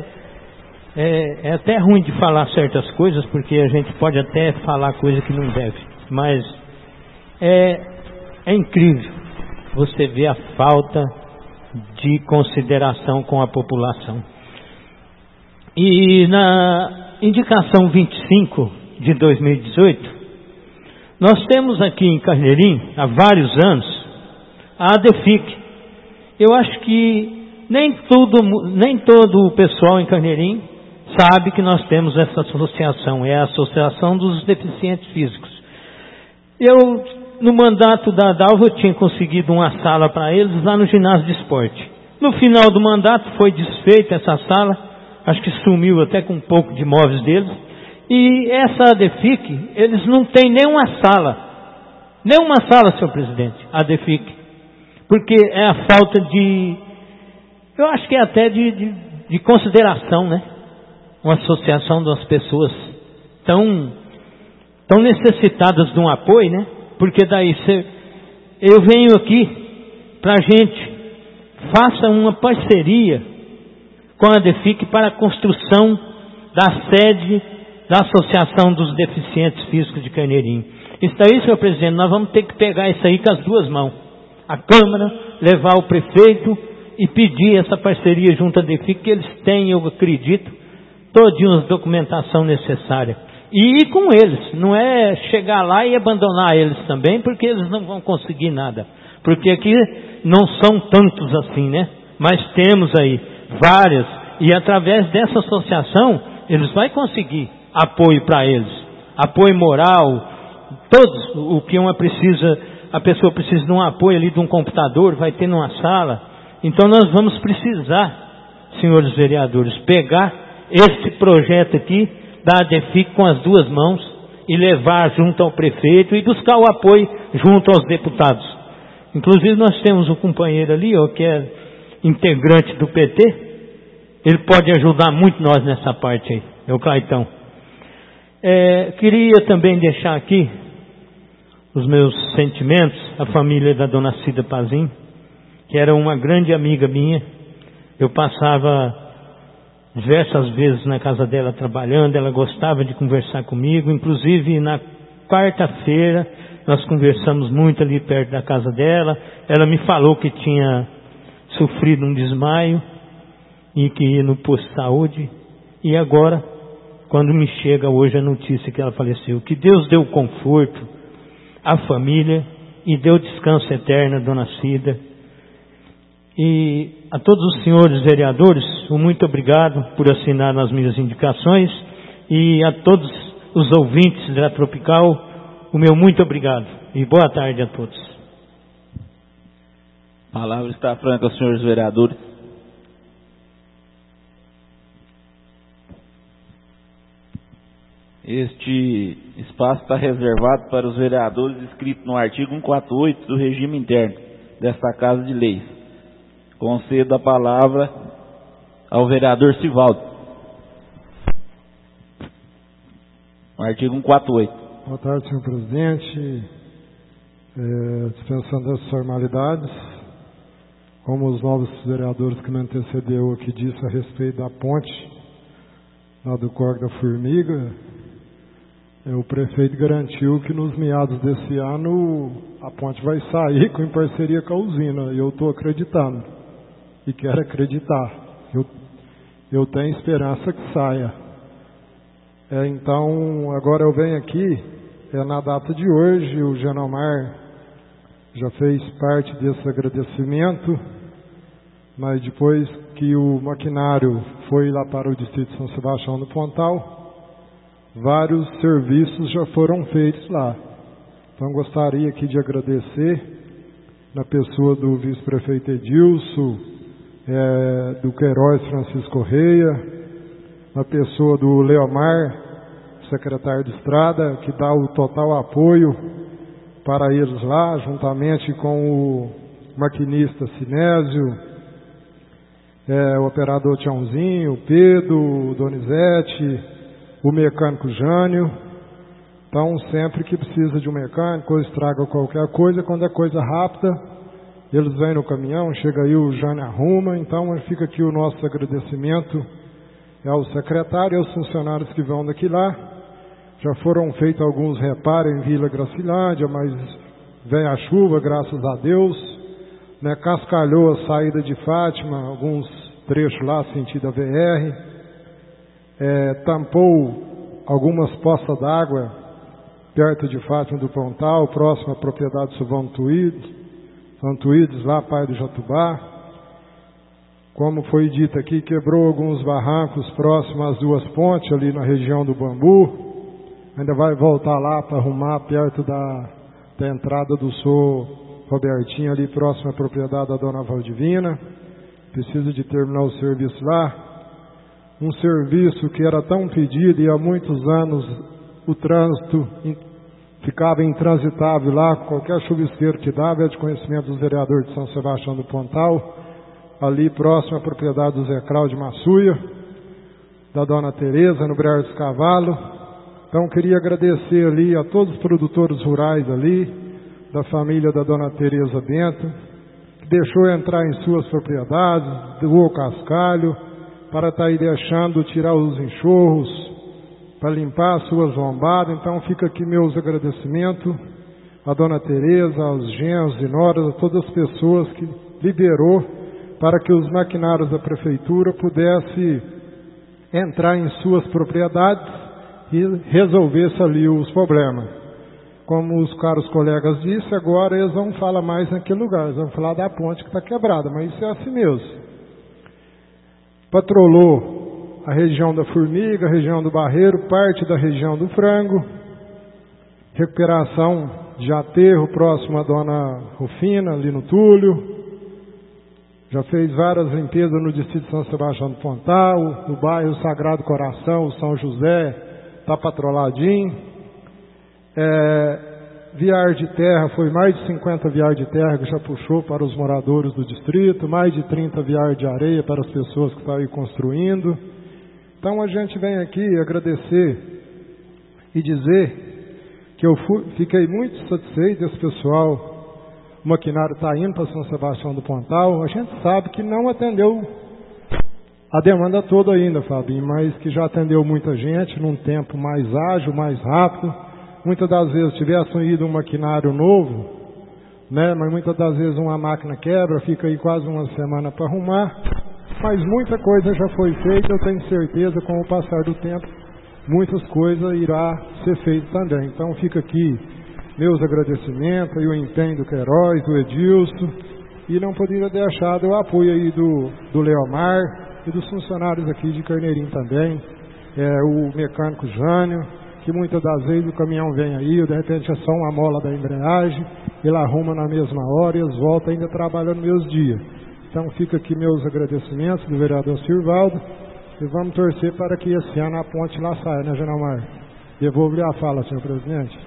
é, é até ruim de falar certas coisas, porque a gente pode até falar coisa que não deve. Mas é, é incrível você ver a falta de consideração com a população. E na indicação vinte e cinco de dois mil e dezoito, nós temos aqui em Carneirinho, há vários anos, a ADEFIC. Eu acho que nem, tudo, nem todo o pessoal em Carneirinho sabe que nós temos essa associação, é a Associação dos Deficientes Físicos. Eu, no mandato da Dalva, eu tinha conseguido uma sala para eles lá no ginásio de esporte. No final do mandato foi desfeita essa sala, acho que sumiu até com um pouco de móveis deles. E essa ADEFIC, eles não têm nenhuma sala, nenhuma sala, senhor presidente, a ADEFIC, porque é a falta de, eu acho que é até de, de, de consideração, né? Uma associação das pessoas tão, tão necessitadas de um apoio, né? Porque daí cê, eu venho aqui para a gente, faça uma parceria com a ADEFIC para a construção da sede da Associação dos Deficientes Físicos de Carneirinho. Isso aí, senhor presidente, nós vamos ter que pegar isso aí com as duas mãos. A Câmara, levar o prefeito e pedir essa parceria junto à ADEFIC, que eles têm, eu acredito, toda a documentação necessária. E ir com eles, não é chegar lá e abandonar eles também, porque eles não vão conseguir nada. Porque aqui não são tantos assim, né? Mas temos aí várias, e através dessa associação, eles vão conseguir apoio para eles, apoio moral, todos o que uma precisa, a pessoa precisa de um apoio ali de um computador, vai ter numa sala. Então nós vamos precisar, senhores vereadores, pegar este projeto aqui da ADEFIC com as duas mãos e levar junto ao prefeito e buscar o apoio junto aos deputados. Inclusive nós temos um companheiro ali, ó, que é integrante do P T, ele pode ajudar muito nós nessa parte aí, é o Claitão. É, queria também deixar aqui os meus sentimentos à família da dona Cida Pazim, que era uma grande amiga minha. Eu passava diversas vezes na casa dela trabalhando, ela gostava de conversar comigo, inclusive na quarta-feira nós conversamos muito ali perto da casa dela. Ela me falou que tinha sofrido um desmaio e que ia no posto de saúde. E agora, quando me chega hoje a notícia que ela faleceu, que Deus deu conforto à família e deu descanso eterno à dona Cida. E a todos os senhores vereadores, um muito obrigado por assinar nas minhas indicações, e a todos os ouvintes da Tropical, o meu muito obrigado e boa tarde a todos. A palavra está franca, senhores vereadores. Este espaço está reservado para os vereadores inscritos no artigo cento e quarenta e oito do regime interno desta Casa de Leis. Concedo a palavra ao vereador Sivaldo. O artigo cento e quarenta e oito. Boa tarde, senhor presidente. É, dispensando as formalidades, como os novos vereadores que me antecedeu aqui disse a respeito da ponte lá do Córrego da Formiga, é, o prefeito garantiu que nos meados desse ano a ponte vai sair com, em parceria com a usina, e eu estou acreditando e quero acreditar. Eu, eu tenho esperança que saia. É, então, agora eu venho aqui, é, na data de hoje, o Genomar já fez parte desse agradecimento, mas depois que o maquinário foi lá para o distrito de São Sebastião do Pontal, vários serviços já foram feitos lá. Então, gostaria aqui de agradecer, na pessoa do vice-prefeito Edilson, é, do Queiroz Francisco Correia, na pessoa do Leomar, secretário de Estrada, que dá o total apoio para eles lá, juntamente com o maquinista Sinésio, é, o operador Tiãozinho, o Pedro, o Donizete, o mecânico Jânio. Então, sempre que precisa de um mecânico ou estraga qualquer coisa, quando é coisa rápida, eles vêm no caminhão, chega aí, o Jânio arruma. Então, fica aqui o nosso agradecimento ao secretário e aos funcionários que vão daqui lá. Já foram feitos alguns reparos em Vila Gracilândia, mas vem a chuva, graças a Deus, né? Cascalhou a saída de Fátima, alguns trechos lá, sentido a V R, é, tampou algumas poças d'água perto de Fátima do Pontal, próximo à propriedade do Silvão Tuídes, Tuídes, lá, pai do Jatubá. Como foi dito aqui, quebrou alguns barrancos próximos às duas pontes, ali na região do Bambu. Ainda vai voltar lá para arrumar perto da, da entrada do Sô Robertinho, ali próximo à propriedade da dona Valdivina. Precisa de terminar o serviço lá. Um serviço que era tão pedido e há muitos anos o trânsito ficava intransitável lá, qualquer chuvisqueiro que dava, é de conhecimento dos vereadores de São Sebastião do Pontal, ali próximo à propriedade do Zé Cláudio Massuia, da dona Tereza, no Brear dos Cavalos. Então, queria agradecer ali a todos os produtores rurais ali, da família da dona Tereza Bento, que deixou entrar em suas propriedades, doou cascalho, para estar aí deixando tirar os enxurros, para limpar as suas lombadas. Então, fica aqui meus agradecimentos à dona Tereza, aos genros e noras, a todas as pessoas que liberou para que os maquinários da prefeitura pudessem entrar em suas propriedades e resolvesse ali os problemas. Como os caros colegas disseram, agora eles não falam mais naquele lugar, eles vão falar da ponte que está quebrada, mas isso é assim mesmo. Patrolou a região da Formiga, a região do Barreiro, parte da região do Frango, recuperação de aterro próximo à dona Rufina, ali no Túlio. Já fez várias limpezas no distrito de São Sebastião do Pontal, no bairro Sagrado Coração, o São José, está patroladinho. É, viar de terra, foi mais de cinquenta viar de terra que já puxou para os moradores do distrito, mais de trinta viar de areia para as pessoas que estão aí construindo. Então a gente vem aqui agradecer e dizer que eu fui, fiquei muito satisfeito desse pessoal. O maquinário está indo para São Sebastião do Pontal. A gente sabe que não atendeu a demanda toda ainda, Fabinho, mas que já atendeu muita gente num tempo mais ágil, mais rápido. muitas das vezes tivessem ido um maquinário novo, né? Mas muitas das vezes uma máquina quebra, fica aí quase uma semana para arrumar. Mas muita coisa já foi feita, eu tenho certeza, com o passar do tempo, muitas coisas irá ser feito também. Então fica aqui meus agradecimentos e o empenho do Queiroz, do Edilson, e não poderia deixar o apoio aí do, do Leomar e dos funcionários aqui de Carneirinho também, é, o mecânico Jânio, que muitas das vezes o caminhão vem aí, de repente é só uma mola da embreagem, ele arruma na mesma hora e eles voltam ainda trabalhando meus dias. Então fica aqui meus agradecimentos do vereador Sirvaldo, e vamos torcer para que esse ano a ponte lá saia, né, Genalmar? Devolvo-lhe a fala, senhor presidente.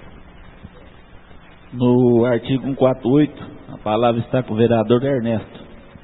No artigo cento e quarenta e oito, a palavra está com o vereador Ernesto.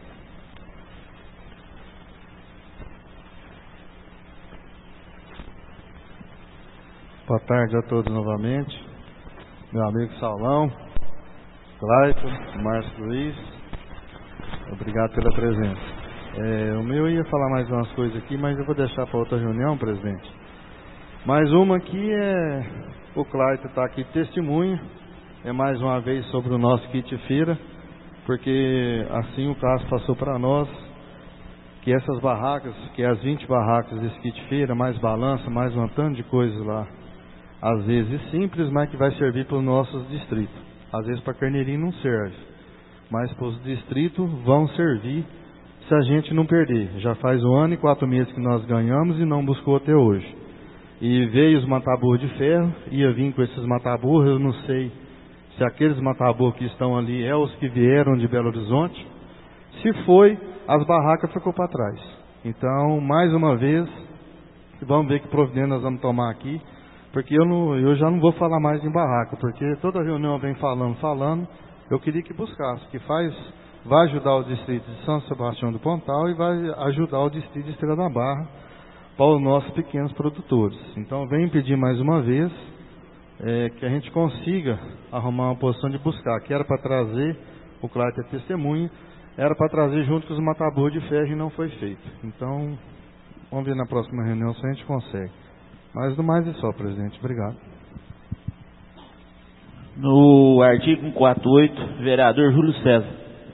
Boa tarde a todos novamente. Meu amigo Saulão, Clayton, Márcio Luiz, obrigado pela presença. É, o meu ia falar mais umas coisas aqui, mas eu vou deixar para outra reunião, presidente. Mais uma aqui é o Clayton está aqui testemunha, é mais uma vez sobre o nosso kit feira, porque assim o caso passou para nós, que essas barracas, que as vinte barracas desse kit feira, mais balança, mais um tanto de coisas lá, às vezes simples, mas que vai servir para os nossos distritos. Às vezes para Carneirinho não serve, mas para os distritos vão servir se a gente não perder. Já faz um ano e quatro meses que nós ganhamos e não buscou até hoje. E veio os mataburros de ferro, ia vir com esses mataburros, eu não sei se aqueles mataburros que estão ali é os que vieram de Belo Horizonte. Se foi, as barracas ficou para trás. Então, mais uma vez, vamos ver que providência nós vamos tomar aqui, porque eu, não, eu já não vou falar mais em barraca, porque toda reunião vem falando, falando, eu queria que buscasse, que faz, vai ajudar o distrito de São Sebastião do Pontal e vai ajudar o distrito de Estrela da Barra para os nossos pequenos produtores. Então, venho pedir mais uma vez é, que a gente consiga arrumar uma posição de buscar, que era para trazer, o Clayton é testemunha, era para trazer junto com os mataburros de ferro e não foi feito. Então, vamos ver na próxima reunião se a gente consegue. Mas do mais é só, presidente. Obrigado. No artigo cento e quarenta e oito, vereador Júlio César.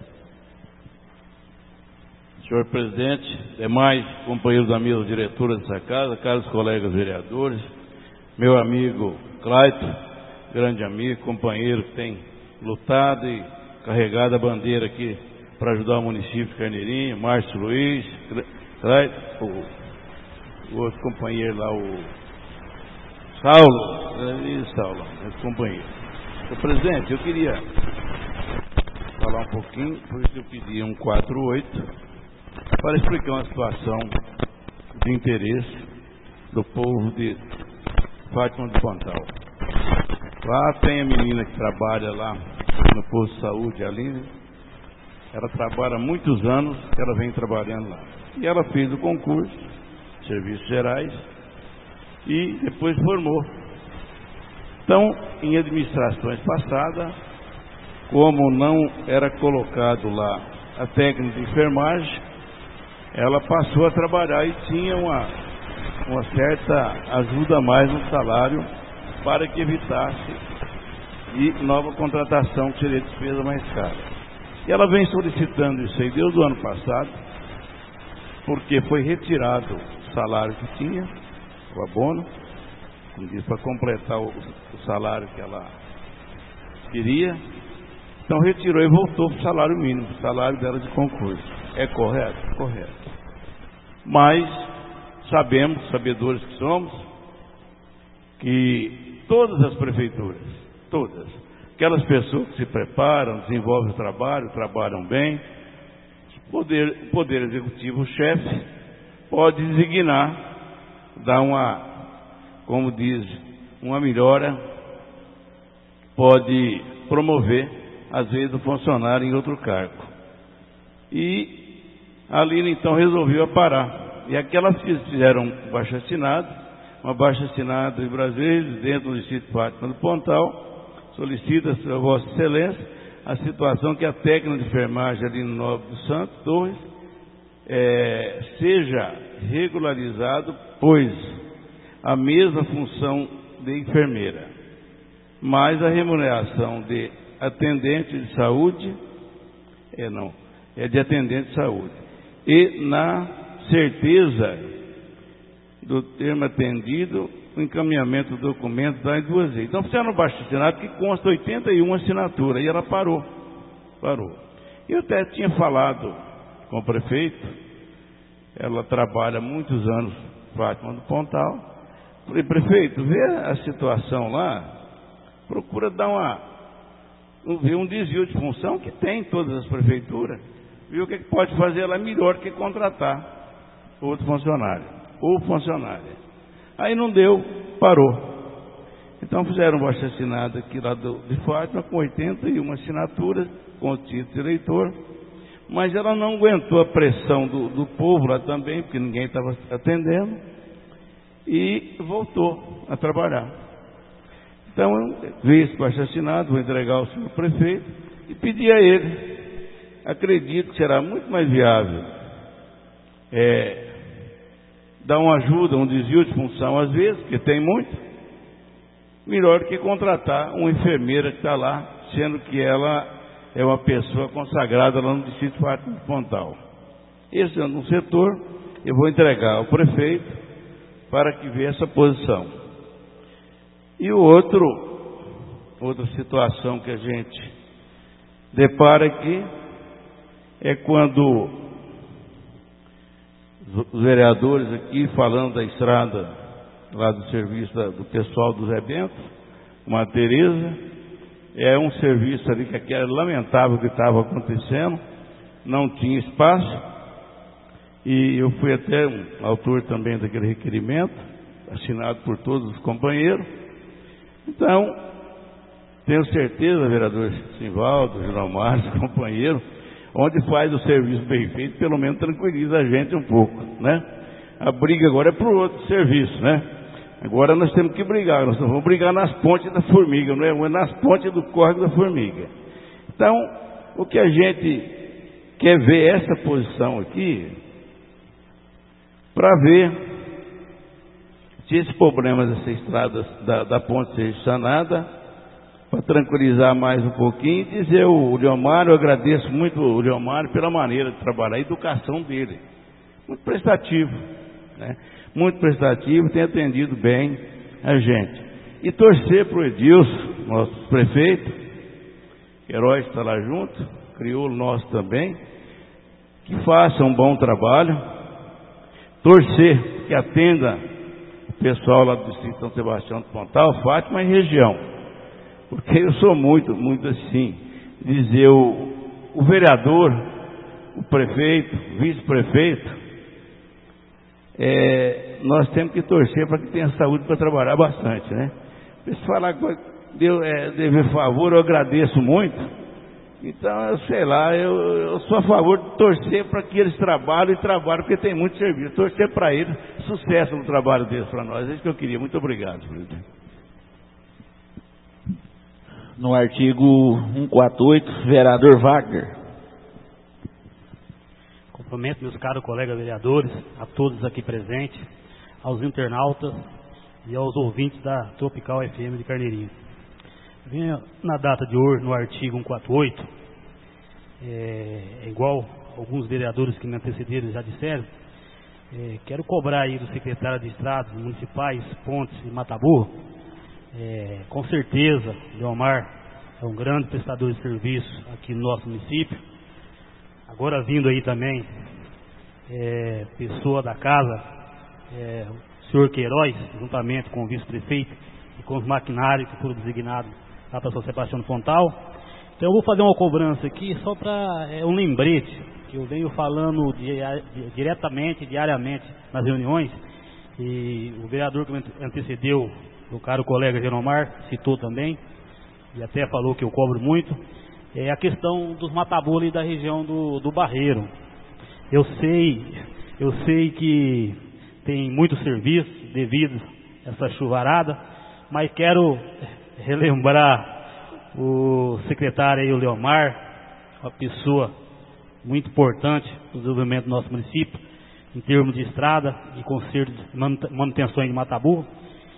Senhor presidente, demais companheiros da mesa diretora dessa casa, caros colegas vereadores, meu amigo Clayton, grande amigo, companheiro que tem lutado e carregado a bandeira aqui para ajudar o município de Carneirinho, Márcio Luiz, Clayton, o, o outro companheiro lá, o Saulo, e Saulo, esse companheiro. Senhor presidente, eu queria falar um pouquinho, por isso eu pedi um quatro oito, para explicar uma situação de interesse do povo de Fátima do Pontal. Lá tem a menina que trabalha lá no posto de saúde, a Aline. Ela trabalha há muitos anos, ela vem trabalhando lá. E ela fez o concurso, Serviços Gerais, e depois formou. Então, em administrações passadas, como não era colocado lá a técnica de enfermagem, ela passou a trabalhar e tinha uma, uma certa ajuda a mais no salário para que evitasse e nova contratação, que seria despesa mais cara. E ela vem solicitando isso aí desde o ano passado, porque foi retirado o salário que tinha, o abono, como diz, para completar o, o salário que ela queria. Então retirou e voltou para o salário mínimo, o salário dela de concurso. É correto? Correto. Mas sabemos, sabedores que somos, que todas as prefeituras, todas, aquelas pessoas que se preparam, desenvolvem o trabalho, trabalham bem, o poder, o poder executivo, o chefe, pode designar, dar uma, como diz, uma melhora, pode promover, às vezes, o funcionário em outro cargo. E a Aline, então, resolveu parar. E aquelas que fizeram baixo assinado, uma baixa assinada em Brasília, dentro do distrito de Fátima do Pontal, solicita a Vossa Excelência a situação que a técnica de enfermagem ali no Nobre do Santo Torres é, seja regularizado, pois a mesma função de enfermeira. mais a remuneração de atendente de saúde, é não, é de atendente de saúde, e na certeza do termo atendido, o encaminhamento do documento das duas vezes. Então fizeram um abaixo-assinado que consta oitenta e uma assinaturas, e ela parou, parou. Eu até tinha falado com o prefeito, ela trabalha há muitos anos, Fátima do Pontal. Falei, prefeito, vê a situação lá, procura dar uma, ver um desvio de função que tem em todas as prefeituras, viu o que pode fazer lá melhor que contratar outro funcionário, ou funcionária. Aí não deu, parou. Então fizeram um abaixo-assinado aqui lá do, de Fátima, com oitenta e uma assinaturas, com o título de eleitor, mas ela não aguentou a pressão do, do povo lá também, porque ninguém estava atendendo, e voltou a trabalhar. Então, veio esse abaixo-assinado, vou entregar ao senhor prefeito, e pedi a ele, acredito que será muito mais viável, é, dar uma ajuda, um desvio de função às vezes, porque tem muito, melhor que contratar uma enfermeira que está lá, sendo que ela é uma pessoa consagrada lá no distrito de Fátima do Pontal. Esse é um setor, eu vou entregar ao prefeito para que veja essa posição. E o outro, outra situação que a gente depara aqui, é quando os vereadores aqui falando da estrada lá do serviço da, do pessoal dos eventos, uma Tereza, é um serviço ali que era lamentável que estava acontecendo, não tinha espaço, e eu fui até um autor também daquele requerimento, assinado por todos os companheiros. Então, tenho certeza, vereador Simvaldo, Gilmar, companheiro, onde faz o serviço bem feito, pelo menos tranquiliza a gente um pouco, né? A briga agora é para o outro serviço, né? Agora nós temos que brigar, nós vamos brigar nas pontes da formiga, não é? Nas pontes do córrego da formiga. Então, o que a gente quer ver essa posição aqui, para ver se esse problema dessa estrada da, da ponte seja sanada, para tranquilizar mais um pouquinho, e dizer o Leomar, eu agradeço muito o Leomar pela maneira de trabalhar, a educação dele, muito prestativo, né? Muito prestativo, tem atendido bem a gente. E torcer para o Edilson, nosso prefeito, Herói está lá junto, crioulo nosso também, que faça um bom trabalho, torcer que atenda o pessoal lá do distrito de São Sebastião do Pontal, Fátima e região. Porque eu sou muito, muito assim, dizer o, o vereador, o prefeito, o vice-prefeito, é, nós temos que torcer para que tenha saúde para trabalhar bastante, né? Se falar que deu, é, dever favor, eu agradeço muito. Então, eu sei lá, eu, eu sou a favor de torcer para que eles trabalhem e trabalhem, porque tem muito serviço. Torcer para eles, sucesso no trabalho deles para nós. É isso que eu queria. Muito obrigado, presidente. No artigo cento e quarenta e oito, vereador Wagner. Cumprimento meus caros colegas vereadores, a todos aqui presentes, aos internautas e aos ouvintes da Tropical F M de Carneirinho. Venho na data de hoje, no artigo cento e quarenta e oito, é, é igual alguns vereadores que me antecederam já disseram, é, quero cobrar aí do secretário de Estradas Municipais, Pontes e Mataburro. É, com certeza, Leomar é um grande prestador de serviço aqui no nosso município. Agora vindo aí também, é, pessoa da casa, é, o senhor Queiroz, juntamente com o vice-prefeito e com os maquinários que foram designados lá para São Sebastião do Pontal. Então eu vou fazer uma cobrança aqui só para é, um lembrete, que eu venho falando dia, diretamente, diariamente nas reuniões, e o vereador que me antecedeu, o caro colega Genomar, citou também, e até falou que eu cobro muito, é a questão dos matabolis da região do, do Barreiro. Eu sei, eu sei que tem muito serviço devido a essa chuvarada, mas quero relembrar o secretário aí, o Leomar, uma pessoa muito importante no desenvolvimento do nosso município, em termos de estrada e conserto de manutenções de mataburro.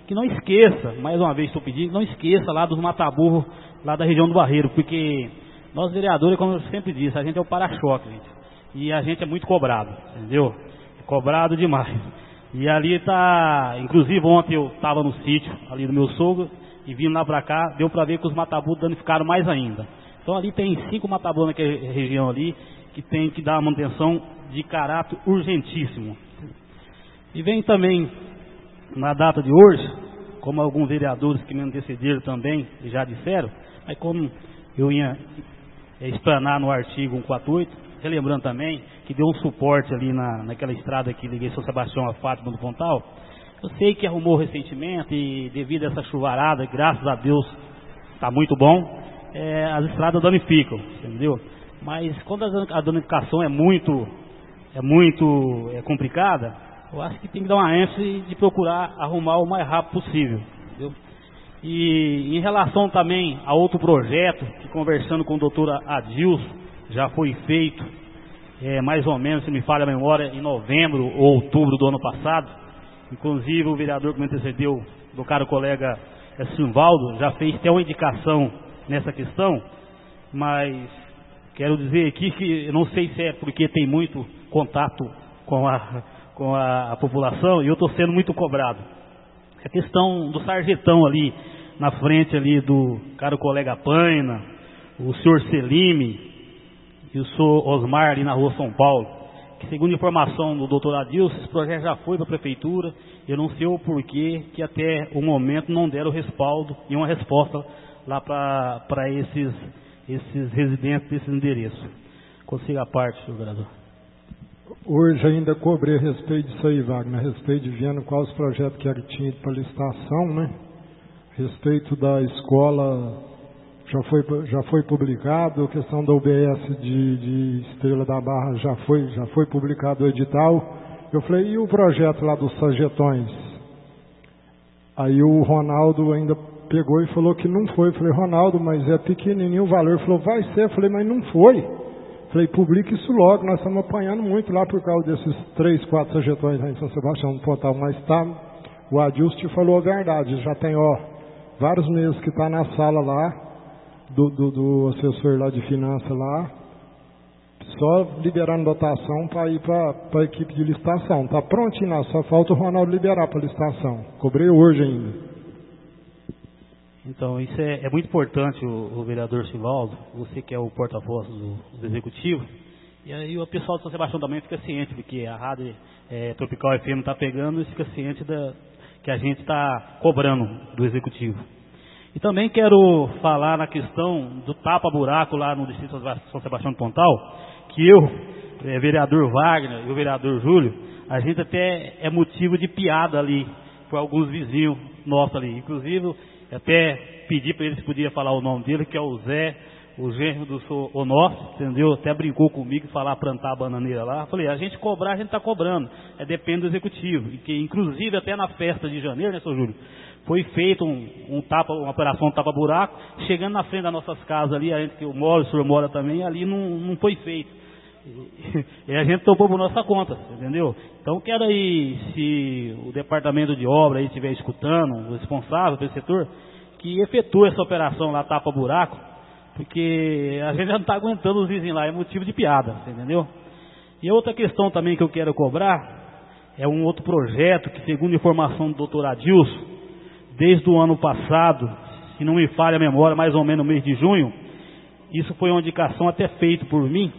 que não esqueça, mais uma vez estou pedindo, não esqueça lá dos mataburros lá da região do Barreiro, porque nós vereadores, como eu sempre disse, a gente é o para-choque, gente, e a gente é muito cobrado, entendeu? É cobrado demais. E ali tá, inclusive ontem eu estava no sítio ali do meu sogro e vindo lá para cá, deu para ver que os mataburros danificaram mais ainda. Então ali tem cinco mataburros naquela região ali que tem que dar manutenção de caráter urgentíssimo. E vem também na data de hoje, como alguns vereadores que me antecederam também já disseram, mas como eu ia explanar no artigo cento e quarenta e oito, relembrando também que deu um suporte ali na, naquela estrada que liguei São Sebastião a Fátima do Pontal, eu sei que arrumou recentemente e devido a essa chuvarada, graças a Deus está muito bom, é, as estradas danificam, entendeu? Mas quando a danificação é muito, é muito é complicada, eu acho que tem que dar uma ênfase de procurar arrumar o mais rápido possível, entendeu? E em relação também a outro projeto, que conversando com o doutor Adilson, já foi feito, é, mais ou menos, se me falha a memória, em novembro ou outubro do ano passado. Inclusive o vereador que me antecedeu, do caro colega é, Simvaldo, já fez até uma indicação nessa questão, mas quero dizer aqui que eu não sei se é porque tem muito contato com a, com a, a população e eu estou sendo muito cobrado. A questão do sarjetão ali, na frente ali do caro colega Paina, o senhor Selime e o senhor Osmar ali na rua São Paulo, que segundo informação do doutor Adilson, esse projeto já foi para a prefeitura, eu não sei o porquê que até o momento não deram respaldo e uma resposta lá para esses, esses residentes desses endereços. Consiga a parte, senhor vereador. Hoje ainda cobrei a respeito disso aí, Wagner, a respeito de vendo quais os projetos que era tinha para licitação, né? A respeito da escola, já foi, já foi publicado, a questão da U B S de, de Estrela da Barra já foi, já foi publicado o edital. Eu falei, e o projeto lá dos sarjetões? Aí o Ronaldo ainda pegou e falou que não foi. Eu falei, Ronaldo, mas é pequenininho o valor. Ele falou, vai ser. Eu falei, mas não foi. Falei, publica isso logo, nós estamos apanhando muito lá por causa desses três, quatro sarjetões aí em São Sebastião do Pontal, mas tá, o Adilson te falou a verdade, já tem, ó, vários meses que está na sala lá, do, do, do assessor lá de finanças lá, só liberando dotação para ir para a equipe de licitação, tá prontinho lá, só falta o Ronaldo liberar para licitação, cobrei hoje ainda. Então, isso é, é muito importante, o, o vereador Sivaldo, você que é o porta-voz do, do Executivo, e aí o pessoal de São Sebastião também fica ciente, porque a rádio é, Tropical F M está pegando e fica ciente da, que a gente está cobrando do Executivo. E também quero falar na questão do tapa-buraco lá no distrito de São Sebastião do Pontal, que eu, é, vereador Wagner e o vereador Júlio, a gente até é motivo de piada ali, por alguns vizinhos nossos ali, inclusive até pedi para ele se podia falar o nome dele, que é o Zé, o genro do Onofre, entendeu? Até brincou comigo e falar plantar a bananeira lá. Falei, a gente cobrar, a gente está cobrando. É depende do executivo. E que, inclusive, até na festa de janeiro, né, seu Júlio? Foi feito um, um tapa, uma operação tapa-buraco, chegando na frente das nossas casas ali, a gente que eu moro, o senhor mora também, ali não, não foi feito. E, e a gente topou por nossa conta, entendeu? Então quero aí, se o departamento de obra aí estiver escutando, o responsável pelo setor, que efetue essa operação lá, tapa-buraco, porque a gente já não está aguentando os vizinhos lá, é motivo de piada, entendeu? E outra questão também que eu quero cobrar, é um outro projeto que, segundo informação do doutor Adilson, desde o ano passado, se não me falha a memória, mais ou menos no mês de junho, isso foi uma indicação até feita por mim,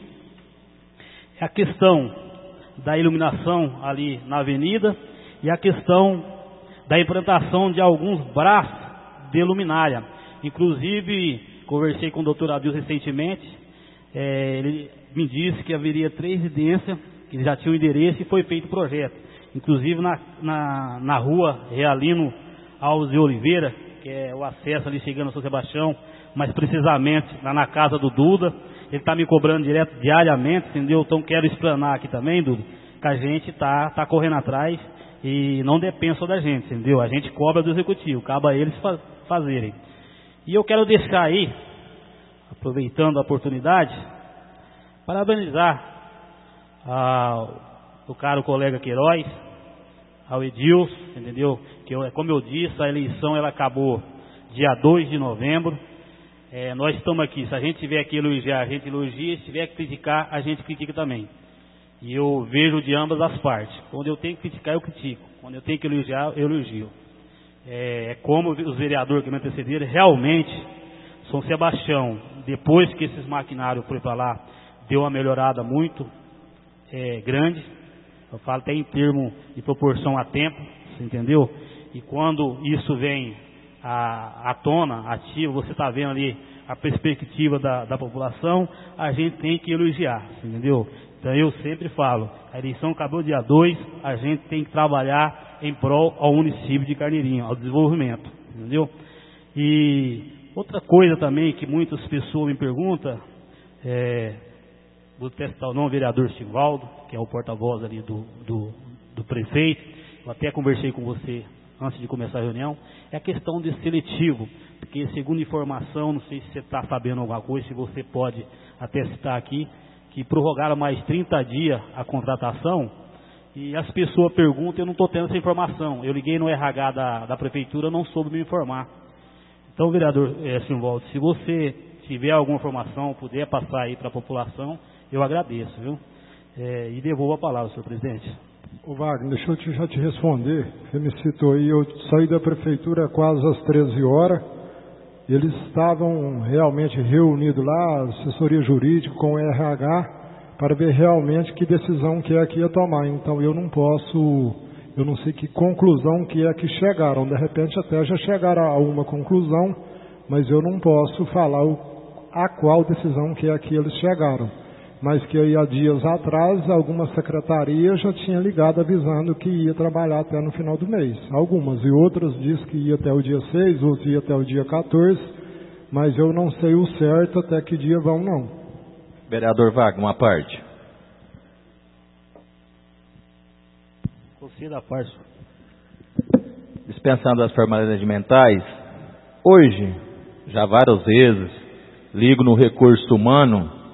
é a questão da iluminação ali na avenida e a questão da implantação de alguns braços de luminária. Inclusive, conversei com o doutor Adilson recentemente, é, ele me disse que haveria três residências, que já tinham endereço e foi feito o projeto. Inclusive na, na, na rua Realino Alves de Oliveira, que é o acesso ali chegando a São Sebastião, mais precisamente lá na casa do Duda. Ele está me cobrando direto, diariamente, entendeu? Então quero explanar aqui também, Duda, que a gente está tá correndo atrás e não depende só da gente, entendeu? A gente cobra do executivo, cabe a eles fa fazerem. E eu quero deixar aí, aproveitando a oportunidade, parabenizar a, o caro colega Queiroz, ao Edilson, entendeu? Que eu, como eu disse, a eleição ela acabou dia dois de novembro. É, nós estamos aqui, se a gente tiver que elogiar, a gente elogia, se tiver que criticar, a gente critica também. E eu vejo de ambas as partes. Quando eu tenho que criticar, eu critico. Quando eu tenho que elogiar, eu elogio. É, como os vereadores que me antecederam, realmente, São Sebastião, depois que esses maquinários foram para lá, deu uma melhorada muito é, grande. Eu falo até em termos de proporção a tempo, você entendeu? E quando isso vem à, à tona, ativo, você está vendo ali a perspectiva da, da população, a gente tem que elogiar, entendeu? Então eu sempre falo, a eleição acabou dia dois, a gente tem que trabalhar em prol ao município de Carneirinho, ao desenvolvimento, entendeu? E outra coisa também que muitas pessoas me perguntam, é, vou testar o nome, vereador Sivaldo, que é o porta-voz ali do, do, do prefeito, eu até conversei com você antes de começar a reunião, é a questão de seletivo, porque segundo informação, não sei se você está sabendo alguma coisa, se você pode até citar aqui, que prorrogaram mais trinta dias a contratação, e as pessoas perguntam, eu não estou tendo essa informação, eu liguei no R H da, da prefeitura, não soube me informar. Então, vereador é, Sivaldo, se você tiver alguma informação, puder passar aí para a população, eu agradeço, viu? É, e devolvo a palavra, senhor presidente. Ô Wagner, deixa eu te, já te responder. Você me citou aí, eu saí da prefeitura quase às treze horas. Eles estavam realmente reunidos lá, assessoria jurídica com o R H, para ver realmente que decisão que é que ia tomar. Então eu não posso, eu não sei que conclusão que é que chegaram. De repente até já chegaram a uma conclusão, mas eu não posso falar o, a qual decisão que é que eles chegaram. Mas que aí há dias atrás, alguma secretaria já tinha ligado avisando que ia trabalhar até no final do mês. Algumas, e outras diz que ia até o dia seis, outras ia até o dia quatorze, mas eu não sei o certo até que dia vão, não. Vereador Wagner, uma parte. Você da parte. Dispensando as formalidades mentais, hoje, já várias vezes, ligo no recurso humano,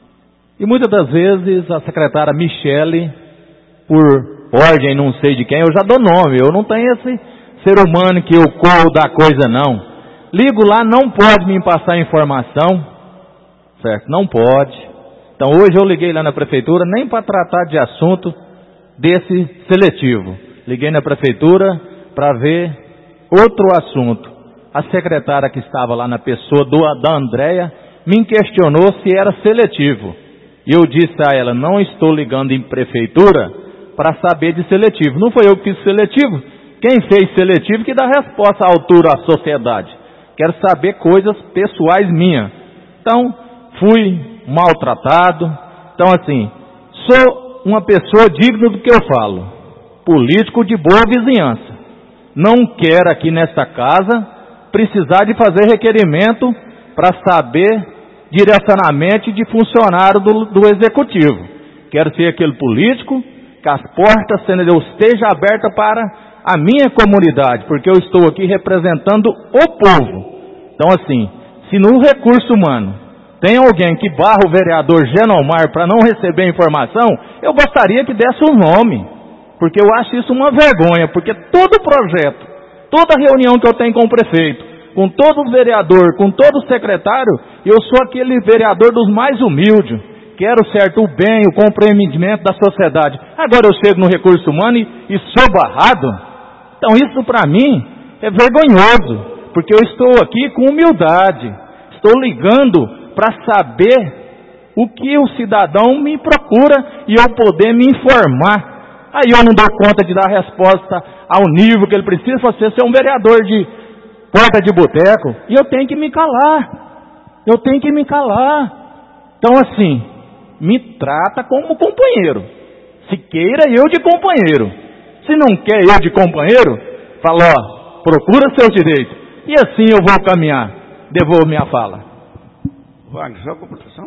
e muitas das vezes a secretária Michele, por ordem não sei de quem, eu já dou nome, eu não tenho esse ser humano que eu corro da coisa não. Ligo lá, não pode me passar informação, certo? Não pode. Então hoje eu liguei lá na prefeitura, nem para tratar de assunto desse seletivo. Liguei na prefeitura para ver outro assunto. A secretária que estava lá na pessoa do, da Andréia me questionou se era seletivo. E eu disse a ela, não estou ligando em prefeitura para saber de seletivo. Não foi eu que fiz seletivo. Quem fez seletivo que dá resposta à altura à sociedade. Quero saber coisas pessoais minhas. Então, fui maltratado. Então, assim, sou uma pessoa digna do que eu falo. Político de boa vizinhança. Não quero aqui nesta casa precisar de fazer requerimento para saber direcionamento de funcionário do, do executivo. Quero ser aquele político que as portas estejam abertas para a minha comunidade, porque eu estou aqui representando o povo. Então assim, se no recurso humano tem alguém que barra o vereador Genomar para não receber informação, eu gostaria que desse o nome, porque eu acho isso uma vergonha, porque todo projeto, toda reunião que eu tenho com o prefeito, com todo vereador, com todo secretário, eu sou aquele vereador dos mais humildes. Quero certo o bem, o compreendimento da sociedade. Agora eu chego no recurso humano e, e sou barrado. Então isso para mim é vergonhoso, porque eu estou aqui com humildade. Estou ligando para saber o que o cidadão me procura e eu poder me informar. Aí eu não dou conta de dar resposta ao nível que ele precisa. Você ser um vereador de porta de boteco, e eu tenho que me calar, eu tenho que me calar. Então assim, me trata como companheiro, se queira eu de companheiro, se não quer eu de companheiro, fala, ó, procura seus direitos, e assim eu vou caminhar. Devolvo minha fala. Wagner, só computação,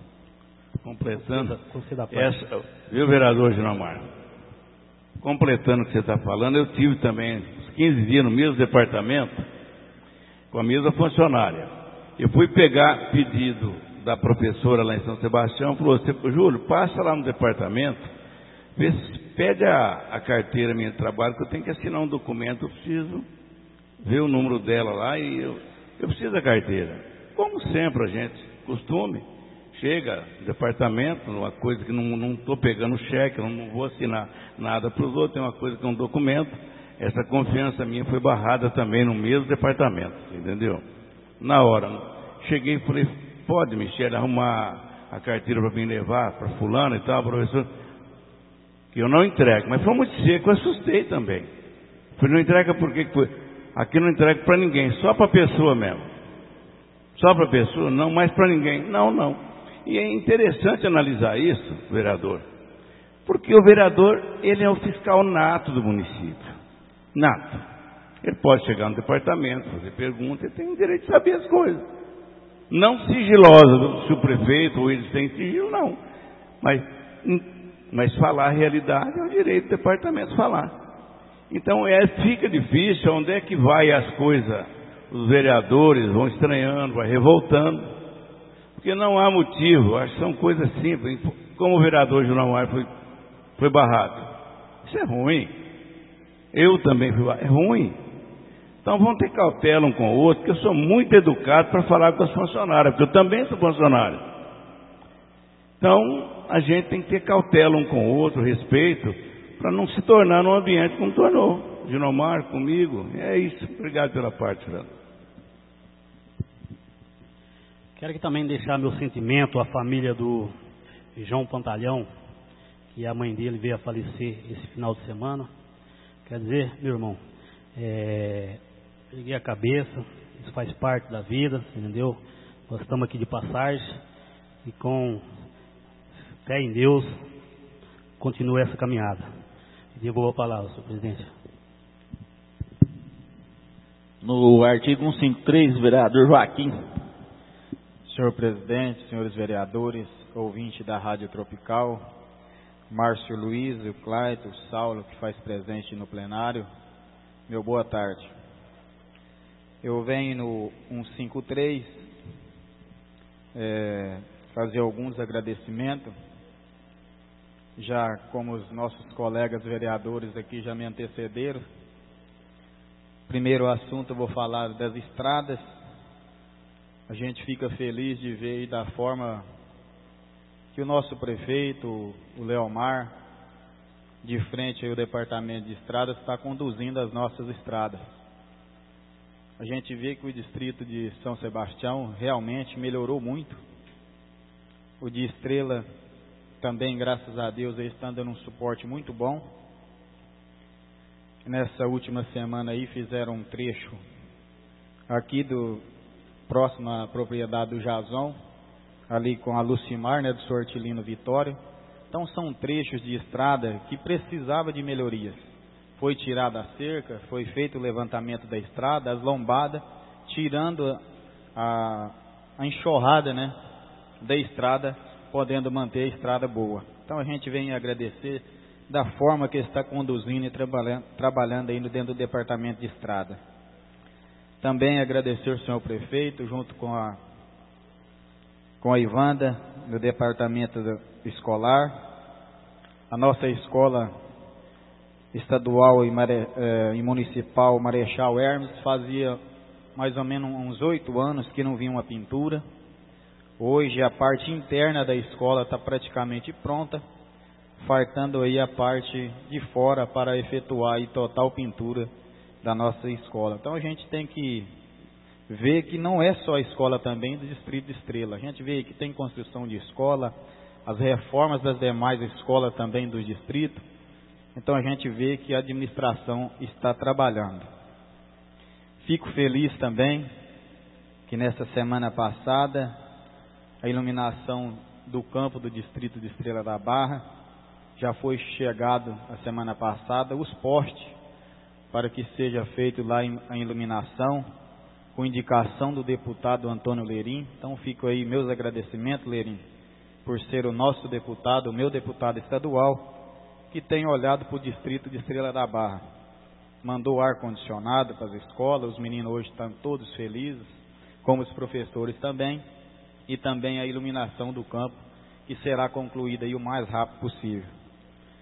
completando, essa, viu, vereador Genomar, completando o que você está falando, eu tive também uns quinze dias no mesmo departamento, com a mesma funcionária. Eu fui pegar pedido da professora lá em São Sebastião, falou assim, Júlio, passa lá no departamento, vê se pede a, a carteira minha de trabalho, que eu tenho que assinar um documento, eu preciso ver o número dela lá e eu, eu preciso da carteira. Como sempre a gente, costume, chega no departamento, uma coisa que não estou pegando cheque, eu não vou assinar nada para os outros, tem uma coisa que é um documento, essa confiança minha foi barrada também no mesmo departamento, entendeu? Na hora, cheguei e falei, pode, Michele, arrumar a carteira para mim levar para fulano e tal, professor, que eu não entrego, mas foi muito seco, eu assustei também. Falei, não entrega por que foi? Aqui não entrego para ninguém, só para a pessoa mesmo. Só para a pessoa, não mais para ninguém. Não, não. E é interessante analisar isso, vereador, porque o vereador, ele é o fiscal nato do município. Nato. Ele pode chegar no departamento, fazer perguntas, ele tem o direito de saber as coisas. Não sigilosa, se o prefeito ou eles têm sigilo, não. Mas, mas falar a realidade é o direito do departamento falar. Então é, fica difícil, onde é que vai as coisas, os vereadores vão estranhando, vai revoltando, porque não há motivo, acho que são coisas simples, como o vereador Gilmar foi, foi barrado. Isso é ruim. Eu também fui barrado, é ruim. Então vamos ter cautela um com o outro, porque eu sou muito educado para falar com as funcionárias, porque eu também sou funcionário. Então a gente tem que ter cautela um com o outro, respeito, para não se tornar num ambiente como tornou. Gilmar, comigo, é isso. Obrigado pela parte, Fernando. Quero aqui também deixar meu sentimento à família do João Pantalhão, que a mãe dele veio a falecer esse final de semana. Quer dizer, meu irmão, é, peguei a cabeça, isso faz parte da vida, entendeu? Nós estamos aqui de passagem e com fé em Deus, continue essa caminhada. Devolvo a palavra, senhor presidente. No artigo cento e cinquenta e três, vereador Joaquim. Senhor presidente, senhores vereadores, ouvinte da Rádio Tropical, Márcio Luiz, o Claito, o Saulo, que faz presente no plenário, meu boa tarde. Eu venho no cento e cinquenta e três é, fazer alguns agradecimentos, já como os nossos colegas vereadores aqui já me antecederam. Primeiro assunto eu vou falar das estradas. A gente fica feliz de ver aí da forma que o nosso prefeito, o Leomar, de frente ao departamento de estradas, está conduzindo as nossas estradas. A gente vê que o distrito de São Sebastião realmente melhorou muito. O de Estrela também, graças a Deus, aí está dando um suporte muito bom. Nessa última semana aí fizeram um trecho aqui do próximo à propriedade do Jason, ali com a Lucimar, né, do Sortilino Vitória. Então são trechos de estrada que precisava de melhorias. Foi tirada a cerca, foi feito o levantamento da estrada, as lombadas, tirando a, a enxurrada, né, da estrada, podendo manter a estrada boa. Então a gente vem agradecer da forma que está conduzindo e trabalhando, trabalhando aí dentro do departamento de estrada. Também agradecer ao senhor prefeito, junto com a, com a Ivanda, no departamento escolar, a nossa escola estadual e, mare, eh, e municipal Marechal Hermes, fazia mais ou menos uns oito anos que não vinha uma pintura. Hoje a parte interna da escola está praticamente pronta, faltando aí a parte de fora para efetuar a total pintura da nossa escola. Então a gente tem que ver que não é só a escola também do Distrito de Estrela. A gente vê que tem construção de escola, as reformas das demais escolas também do distrito. Então a gente vê que a administração está trabalhando. Fico feliz também que nessa semana passada a iluminação do campo do distrito de Estrela da Barra já foi chegado a semana passada, os postes, para que seja feito lá a iluminação, com indicação do deputado Antônio Lerim. Então fico aí meus agradecimentos, Lerim, por ser o nosso deputado, o meu deputado estadual, que tem olhado para o distrito de Estrela da Barra. Mandou ar-condicionado para as escolas, os meninos hoje estão todos felizes, como os professores também, e também a iluminação do campo, que será concluída aí o mais rápido possível.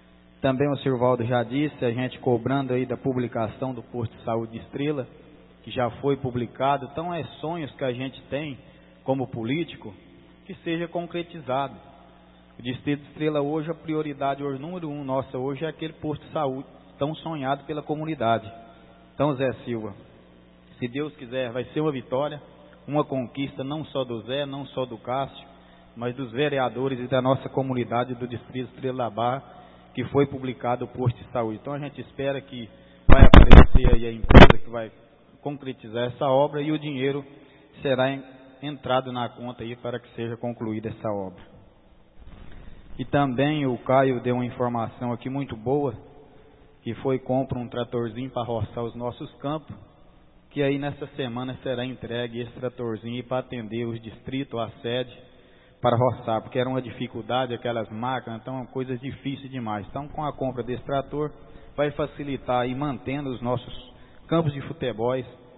também o senhor Valdo já disse, a gente cobrando aí da publicação do posto de saúde de Estrela, que já foi publicado. Então é sonhos que a gente tem como político que seja concretizado. O Distrito de Estrela hoje, a prioridade hoje, número um nossa hoje é aquele posto de saúde tão sonhado pela comunidade. Então, Zé Silva, se Deus quiser, vai ser uma vitória, uma conquista não só do Zé, não só do Cássio, mas dos vereadores e da nossa comunidade do Distrito de Estrela da Barra, que foi publicado o posto de saúde. Então a gente espera que vai aparecer aí a empresa que vai concretizar essa obra e o dinheiro será entrado na conta aí para que seja concluída essa obra. E também o Caio deu uma informação aqui muito boa, que foi compra um tratorzinho para roçar os nossos campos, que aí nessa semana será entregue esse tratorzinho para atender os distritos, a sede, para roçar, porque era uma dificuldade aquelas máquinas, então coisas difíceis demais. Então com a compra desse trator vai facilitar aí mantendo os nossos campos de futebol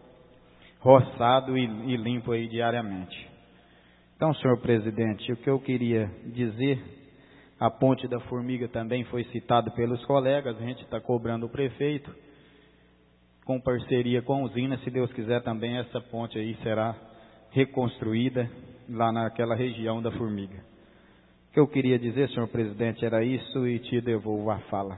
roçado e, e limpo aí diariamente. Então, senhor presidente, o que eu queria dizer, a ponte da Formiga também foi citado pelos colegas, a gente está cobrando o prefeito, com parceria com a usina, se Deus quiser também essa ponte aí será reconstruída lá naquela região da Formiga. O que eu queria dizer, senhor presidente, era isso e te devolvo a fala.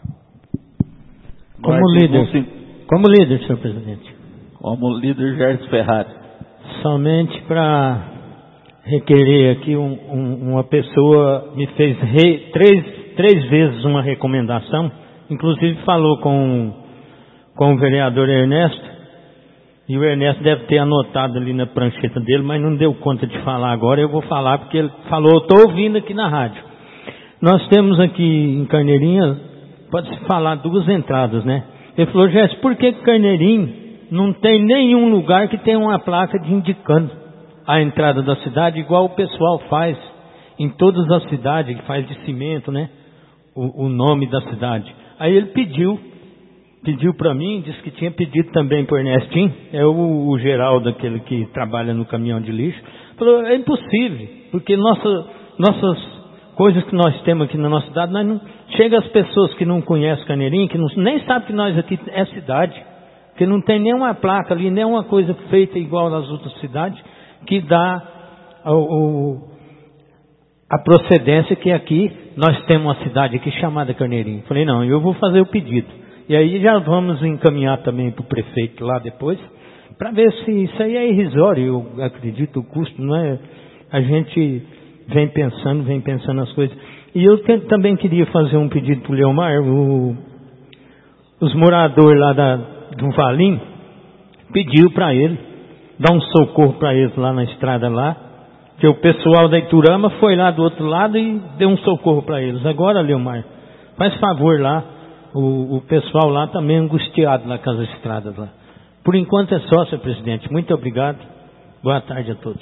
Como líder, como líder, senhor presidente. Como líder, Gerson Ferrari. Somente para requerer aqui, um, um, uma pessoa me fez re, três, três vezes uma recomendação, inclusive falou com, com o vereador Ernesto, e o Ernesto deve ter anotado ali na prancheta dele, mas não deu conta de falar agora, eu vou falar porque ele falou, eu estou ouvindo aqui na rádio. Nós temos aqui em Carneirinha, pode-se falar duas entradas, né? Ele falou, Gerson, por que Carneirinho não tem nenhum lugar que tenha uma placa de indicando a entrada da cidade, igual o pessoal faz em todas as cidades, que faz de cimento, né? O, o nome da cidade. Aí ele pediu, pediu para mim, disse que tinha pedido também para o Ernestinho, é o, o Geraldo, aquele que trabalha no caminhão de lixo. Falou, é impossível, porque nossa, nossas coisas que nós temos aqui na nossa cidade, nós não, chega as pessoas que não conhecem Carneirinho, que não, nem sabem que nós aqui é cidade, que não tem nenhuma placa ali, nenhuma coisa feita igual nas outras cidades, que dá o, o, a procedência que aqui nós temos uma cidade aqui chamada Carneirinho. Falei, não, eu vou fazer o pedido. E aí já vamos encaminhar também para o prefeito lá depois, para ver se isso aí é irrisório, eu acredito, o custo, não é? A gente vem pensando, vem pensando as coisas. E eu te, também queria fazer um pedido para o Leomar, o, os moradores lá da, do Valim, pediu para ele, dar um socorro para eles lá na estrada lá, que o pessoal da Iturama foi lá do outro lado e deu um socorro para eles. Agora, Leomar, faz favor lá, o, o pessoal lá também angustiado lá com as estradas lá. Por enquanto é só, senhor presidente. Muito obrigado. Boa tarde a todos.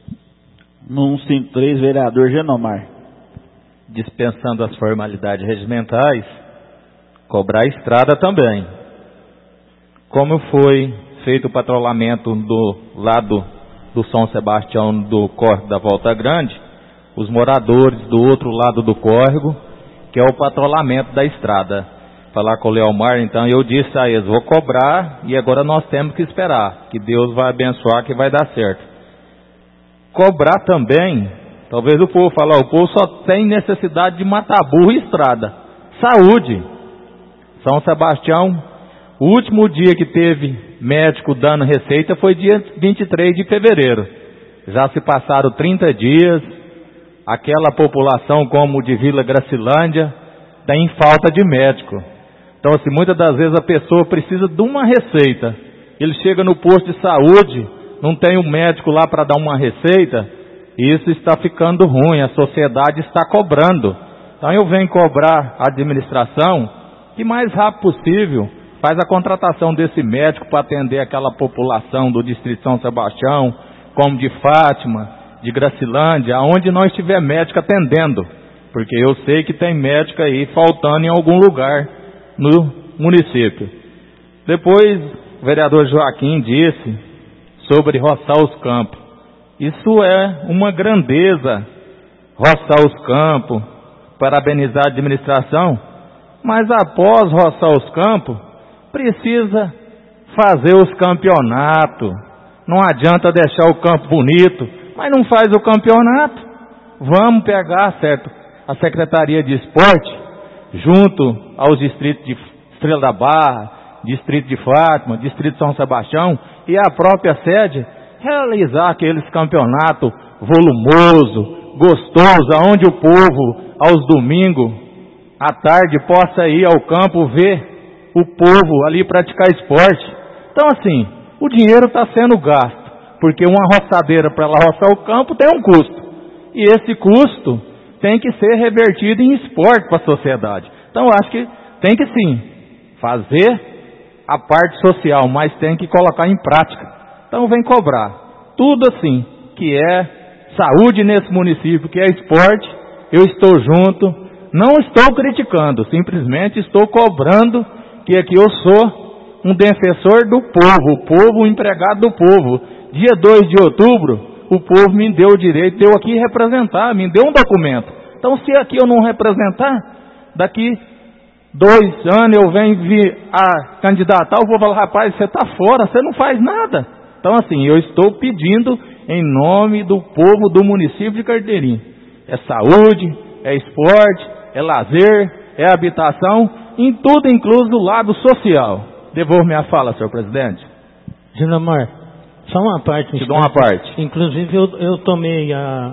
No cento e cinquenta e três, vereador Genomar. Dispensando as formalidades regimentais, cobrar a estrada também. Como foi feito o patrulhamento do lado do São Sebastião do córrego da Volta Grande, os moradores do outro lado do córrego, que é o patrulhamento da estrada. Falar com o Leomar, então eu disse a eles, vou cobrar e agora nós temos que esperar, que Deus vai abençoar, que vai dar certo. Cobrar também, talvez o povo fale, o povo só tem necessidade de matar burro e estrada. Saúde. São Sebastião, o último dia que teve médico dando receita foi dia vinte e três de fevereiro. Já se passaram trinta dias, aquela população como de Vila Gracilândia tem falta de médico. Então, assim, muitas das vezes a pessoa precisa de uma receita. Ele chega no posto de saúde, não tem um médico lá para dar uma receita, e isso está ficando ruim, a sociedade está cobrando. Então eu venho cobrar a administração que mais rápido possível faz a contratação desse médico para atender aquela população do Distrito de São Sebastião, como de Fátima, de Gracilândia, aonde nós tiver médico atendendo, porque eu sei que tem médico aí faltando em algum lugar no município. Depois o vereador Joaquim disse sobre roçar os campos. Isso é uma grandeza, roçar os campos, parabenizar a administração, mas após roçar os campos, precisa fazer os campeonatos. Não adianta deixar o campo bonito, mas não faz o campeonato. Vamos pegar, certo, a Secretaria de Esporte, junto aos distritos de Estrela da Barra, distrito de Fátima, distrito de São Sebastião e a própria sede, realizar aqueles campeonatos volumoso, gostoso, aonde o povo, aos domingos, à tarde, possa ir ao campo ver o povo ali praticar esporte. Então, assim, o dinheiro está sendo gasto, porque uma roçadeira para ela roçar o campo tem um custo. E esse custo tem que ser revertido em esporte para a sociedade. Então, acho que tem que sim fazer a parte social, mas tem que colocar em prática. Então, vem cobrar tudo assim, que é saúde nesse município, que é esporte. Eu estou junto, não estou criticando, simplesmente estou cobrando que aqui eu sou um defensor do povo, o povo, o empregado do povo. Dia dois de outubro, o povo me deu o direito de eu aqui representar, me deu um documento. Então, se aqui eu não representar, daqui dois anos eu venho vir a candidatar, eu vou falar, rapaz, você está fora, você não faz nada. Então, assim, eu estou pedindo em nome do povo do município de Carneirinho. É saúde, é esporte, é lazer, é habitação, em tudo incluso o lado social. Devolvo minha fala, senhor presidente. Ginamar, só uma parte. Te dou uma parte. Inclusive, eu, eu tomei a,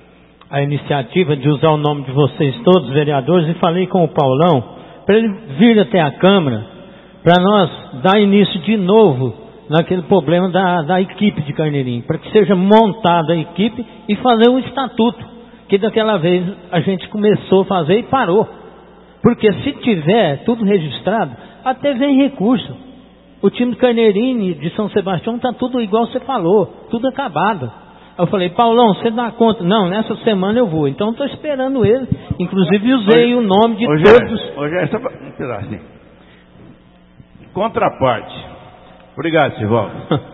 a iniciativa de usar o nome de vocês todos, vereadores, e falei com o Paulão, para ele vir até a Câmara, para nós dar início de novo naquele problema da, da equipe de Carneirinho, para que seja montada a equipe e fazer um estatuto, que daquela vez a gente começou a fazer e parou. Porque se tiver tudo registrado, até vem recurso. O time de Carneirinho, de São Sebastião, está tudo igual você falou, tudo acabado. Eu falei, Paulão, você dá conta? Não, nessa semana eu vou. Então estou esperando ele. Inclusive usei o nome de todos. Hoje só um pedacinho. Contraparte. Obrigado, Sivaldo.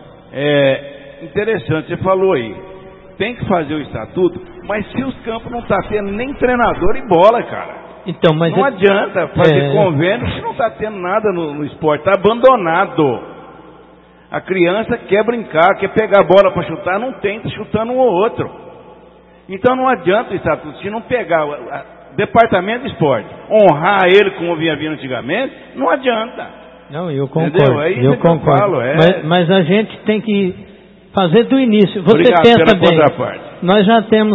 É interessante, você falou aí. Tem que fazer o estatuto, mas se os campos não estão tá tendo nem treinador e bola, cara. Então, mas não é... adianta fazer é... convênio se não está tendo nada no, no esporte, está abandonado. A criança quer brincar, quer pegar a bola para chutar, não tem, está chutando um ou outro. Então não adianta o estatuto, se não pegar o a, departamento de esporte, honrar ele como vinha vindo antigamente, não adianta. Não, eu concordo, é eu concordo. Eu falo, é... mas, mas a gente tem que fazer do início. Você Obrigado pensa pela bem, contraparte. Nós já temos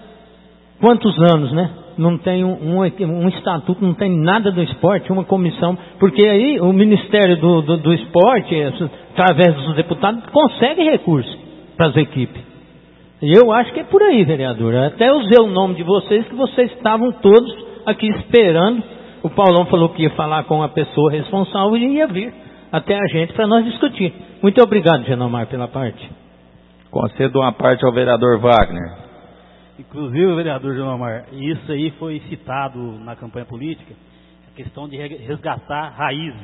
quantos anos, né? Não tem um, um, um estatuto, não tem nada do esporte, uma comissão, porque aí o Ministério do, do, do Esporte, através dos deputados, consegue recursos para as equipes. E eu acho que é por aí, vereador. Até usei o nome de vocês, que vocês estavam todos aqui esperando. O Paulão falou que ia falar com a pessoa responsável e ia vir até a gente para nós discutir. Muito obrigado, Genomar, pela parte. Concedo uma parte ao vereador Wagner. Inclusive, vereador Genomar, isso aí foi citado na campanha política, a questão de resgatar raízes.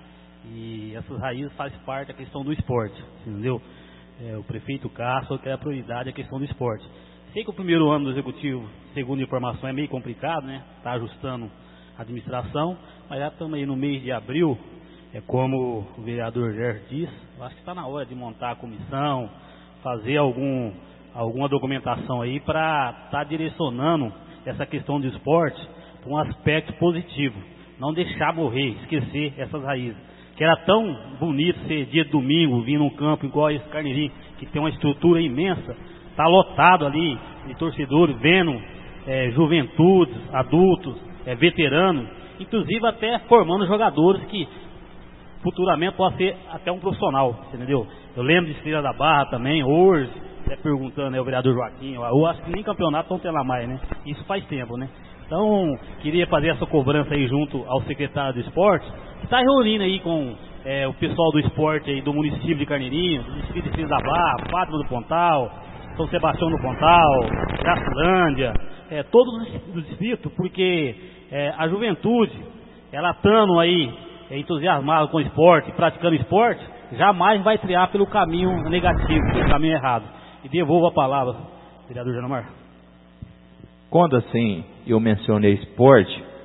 E essas raízes fazem parte da questão do esporte, entendeu? É, o prefeito Castro quer a prioridade a questão do esporte. Sei que o primeiro ano do executivo, segundo a informação, é meio complicado, né? Está ajustando a administração, mas já estamos aí no mês de abril, é como o vereador Gerson disse, eu acho que está na hora de montar a comissão, fazer algum, alguma documentação aí para estar tá direcionando essa questão do esporte para um aspecto positivo, não deixar morrer, esquecer essas raízes. Que era tão bonito ser dia de domingo, vir num campo igual esse Carneirinho, que tem uma estrutura imensa, está lotado ali de torcedores, vendo é, juventudes, adultos, é, veteranos, inclusive até formando jogadores que futuramente pode ser até um profissional, entendeu? Eu lembro de Estrela da Barra também, hoje, até perguntando aí o vereador Joaquim, eu acho que nem campeonato estão tendo lá mais, né? Isso faz tempo, né? Então, queria fazer essa cobrança aí junto ao secretário do esporte, que está reunindo aí com é, o pessoal do esporte aí do município de Carneirinho, do distrito de Estrela da Barra, Fátima do Pontal, São Sebastião do Pontal, Gracilândia, é, todos os distritos, porque é, a juventude, ela estando aí é, entusiasmada com o esporte, praticando esporte, jamais vai triar pelo caminho negativo, pelo caminho errado. E devolvo a palavra, vereador Genomar. Quando assim eu mencionei esporte,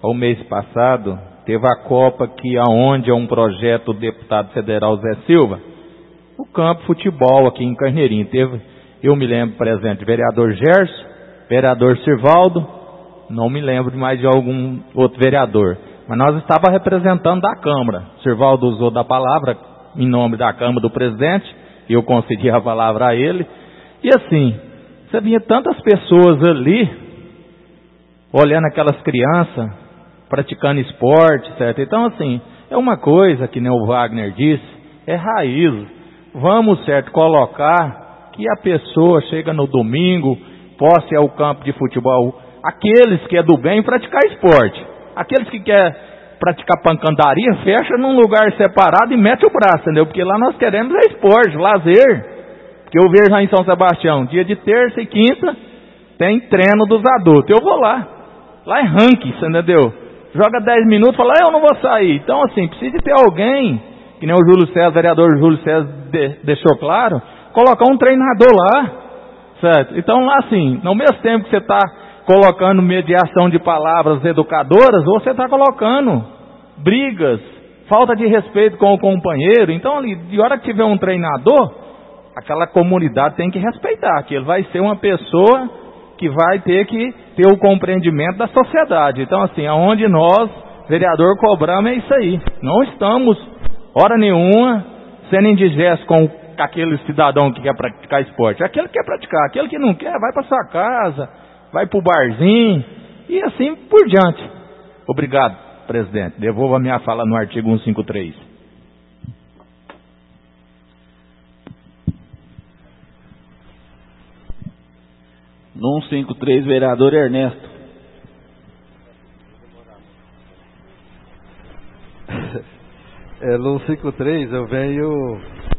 ao mês passado, teve a Copa que aonde é um projeto do deputado federal Zé Silva, o campo futebol aqui em Carneirinho. Teve, eu me lembro presente, vereador Gerson, vereador Sirvaldo, não me lembro de mais de algum outro vereador. Mas nós estávamos representando da Câmara. Sirvaldo usou da palavra em nome da Câmara do presidente, e eu concedi a palavra a ele. E assim, você vinha tantas pessoas ali, olhando aquelas crianças, praticando esporte, certo? Então assim, é uma coisa que nem o Wagner disse, é raiz. Vamos, certo, colocar que a pessoa chega no domingo, possa ir ao campo de futebol, aqueles que é do bem praticar esporte. Aqueles que quer praticar pancandaria, fecha num lugar separado e mete o braço, entendeu? Porque lá nós queremos é esporte, lazer. Porque eu vejo lá em São Sebastião, dia de terça e quinta, tem treino dos adultos. Eu vou lá. Lá é ranking, entendeu? Joga dez minutos e fala, eu não vou sair. Então assim, precisa ter alguém, que nem o Júlio César, o vereador Júlio César de, deixou claro, colocar um treinador lá, certo? Então lá assim, no mesmo tempo que você está colocando mediação de palavras educadoras, ou você está colocando brigas, falta de respeito com o companheiro. Então ali, de hora que tiver um treinador, aquela comunidade tem que respeitar, que ele vai ser uma pessoa que vai ter que ter o compreendimento da sociedade. Então assim, aonde nós, vereador, cobramos é isso aí. Não estamos, hora nenhuma, sendo indigesto com aquele cidadão que quer praticar esporte. Aquele que quer praticar, aquele que não quer, vai para sua casa, vai para o barzinho, e assim por diante. Obrigado, presidente. Devolvo a minha fala no artigo cento e cinquenta e três. No cento e cinquenta e três, vereador Ernesto. É, no cento e cinquenta e três eu venho...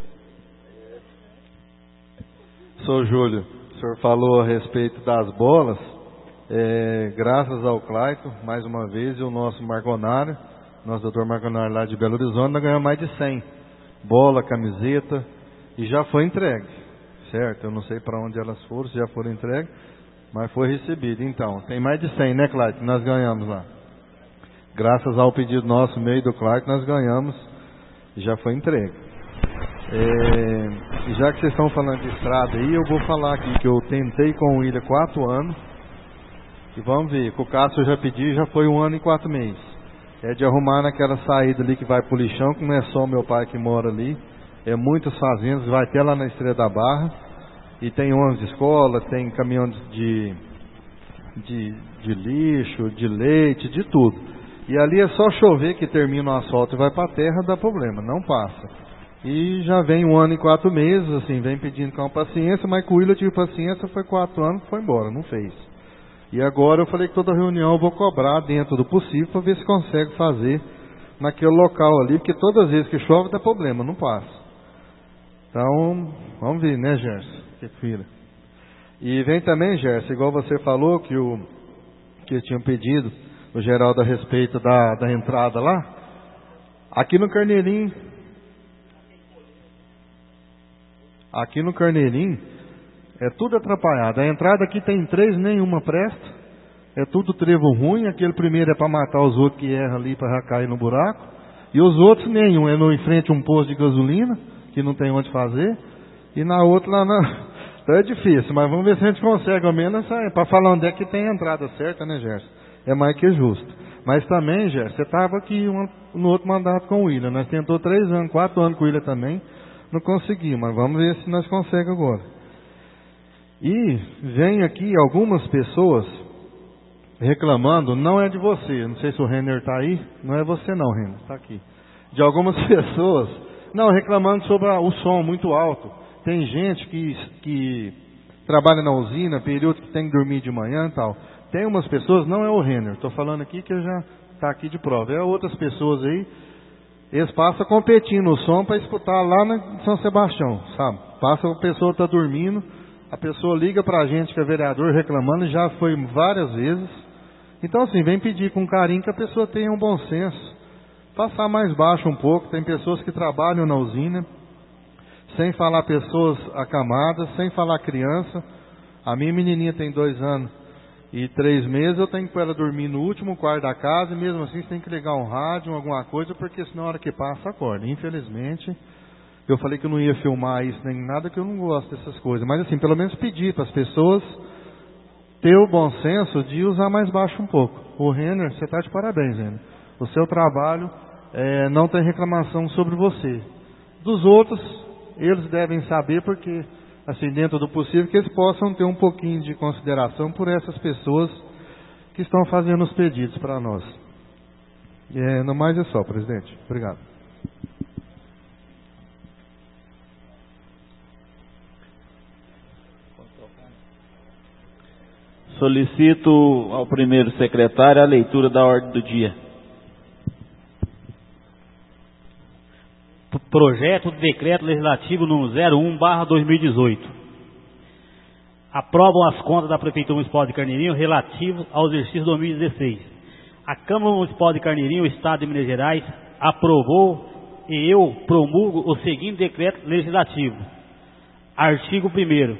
Sou Júlio, o senhor falou a respeito das bolas, é, graças ao Claito, mais uma vez, e o nosso Marconário, nosso doutor Marconário lá de Belo Horizonte, nós ganhamos mais de cem. Bola, camiseta, e já foi entregue, certo? Eu não sei para onde elas foram, se já foram entregues, mas foi recebido. Então, tem mais de cem, né, Claito, que nós ganhamos lá. Graças ao pedido nosso, meio do Claito, nós ganhamos, e já foi entregue. É, e já que vocês estão falando de estrada aí, eu vou falar aqui que eu tentei com o William quatro anos, e vamos ver, com o Cássio eu já pedi, já foi um ano e quatro meses. É de arrumar naquela saída ali que vai pro lixão, que não é só o meu pai que mora ali, é muitas fazendas, vai até lá na Estrela da Barra, e tem ônibus de escola, tem caminhão de, de, de lixo, de leite, de tudo. E ali é só chover que termina o asfalto e vai para a terra, dá problema, não passa. E já vem um ano e quatro meses, assim, vem pedindo com paciência, mas com o William eu tive paciência, foi quatro anos, foi embora, não fez. E agora eu falei que toda reunião eu vou cobrar dentro do possível para ver se consegue fazer naquele local ali, porque todas as vezes que chove dá problema, não passa. Então, vamos ver, né, Gerson? Que filha. E vem também, Gerson, igual você falou, que o que tinham pedido, o Geraldo, a respeito da, da entrada lá, aqui no Carneirinho, aqui no Carneirinho, é tudo atrapalhado. A entrada aqui tem três, nenhuma presta. É tudo trevo ruim. Aquele primeiro é para matar os outros que erram ali para cair no buraco. E os outros nenhum. É no em frente a um posto de gasolina, que não tem onde fazer. E na outra lá na... Então é difícil, mas vamos ver se a gente consegue ao menos para falar onde é que tem a entrada certa, né, Gerson? É mais que justo. Mas também, Gerson, você estava aqui um, no outro mandato com o William. Nós tentou três anos, quatro anos com o William também. Não conseguimos, mas vamos ver se nós conseguimos agora. E vem aqui algumas pessoas reclamando, não é de você, não sei se o Renner está aí, não é você não, Renner, está aqui. De algumas pessoas, não, reclamando sobre o som muito alto. Tem gente que, que trabalha na usina, período que tem que dormir de manhã e tal. Tem umas pessoas, não é o Renner, estou falando aqui que eu já está aqui de prova, é outras pessoas aí. Eles passam competindo o som para escutar lá na São Sebastião, sabe? Passa, a pessoa está dormindo, a pessoa liga para a gente que é vereador reclamando, já foi várias vezes. Então assim, vem pedir com carinho que a pessoa tenha um bom senso. Passar mais baixo um pouco, tem pessoas que trabalham na usina, sem falar pessoas acamadas, sem falar criança. A minha menininha tem dois anos E três meses eu tenho que pôr ela dormir no último quarto da casa, e mesmo assim você tem que ligar um rádio, alguma coisa, porque senão a hora que passa, acorda. Infelizmente, eu falei que eu não ia filmar isso nem nada, que eu não gosto dessas coisas. Mas assim, pelo menos pedir para as pessoas ter o bom senso de usar mais baixo um pouco. O Renner, você está de parabéns, Renner. O seu trabalho é, não tem reclamação sobre você. Dos outros, eles devem saber, porque, assim, dentro do possível, que eles possam ter um pouquinho de consideração por essas pessoas que estão fazendo os pedidos para nós. É, no mais é só, presidente. Obrigado. Solicito ao primeiro secretário a leitura da ordem do dia. Projeto de Decreto Legislativo número zero um barra dois mil e dezoito. Aprovam as contas da Prefeitura Municipal de Carneirinho relativas ao exercício dois mil e dezesseis. A Câmara Municipal de Carneirinho, Estado de Minas Gerais, aprovou e eu promulgo o seguinte decreto legislativo. Artigo primeiro.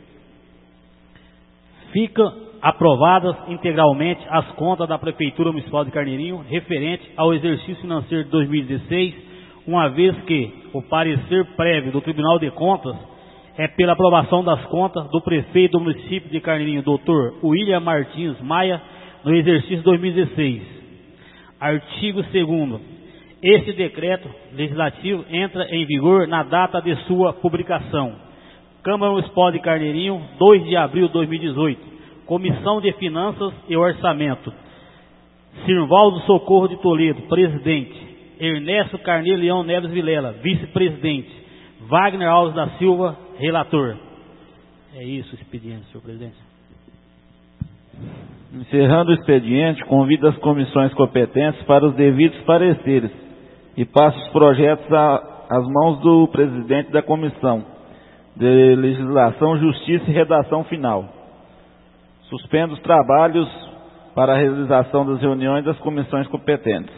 Fica aprovadas integralmente as contas da Prefeitura Municipal de Carneirinho referente ao exercício financeiro de dois mil e dezesseis, uma vez que o parecer prévio do Tribunal de Contas é pela aprovação das contas do prefeito do município de Carneirinho, doutor William Martins Maia, no exercício dois mil e dezesseis. Artigo segundo. Este decreto legislativo entra em vigor na data de sua publicação. Câmara Municipal de Carneirinho, dois de abril de dois mil e dezoito. Comissão de Finanças e Orçamento. Sirvaldo Socorro de Toledo, presidente. Ernesto Carneiro Leão Neves Vilela, vice-presidente. Wagner Alves da Silva, relator. É isso o expediente, senhor presidente. Encerrando o expediente, convido as comissões competentes para os devidos pareceres e passo os projetos às mãos do presidente da Comissão de Legislação, Justiça e Redação Final. Suspendo os trabalhos para a realização das reuniões das comissões competentes.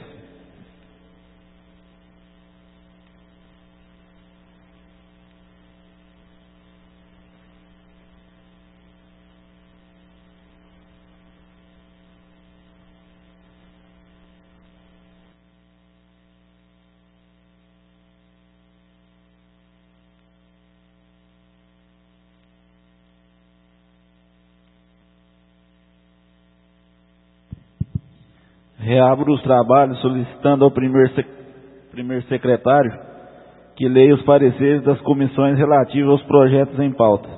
Reabro os trabalhos solicitando ao primeiro, sec... primeiro secretário que leia os pareceres das comissões relativas aos projetos em pauta.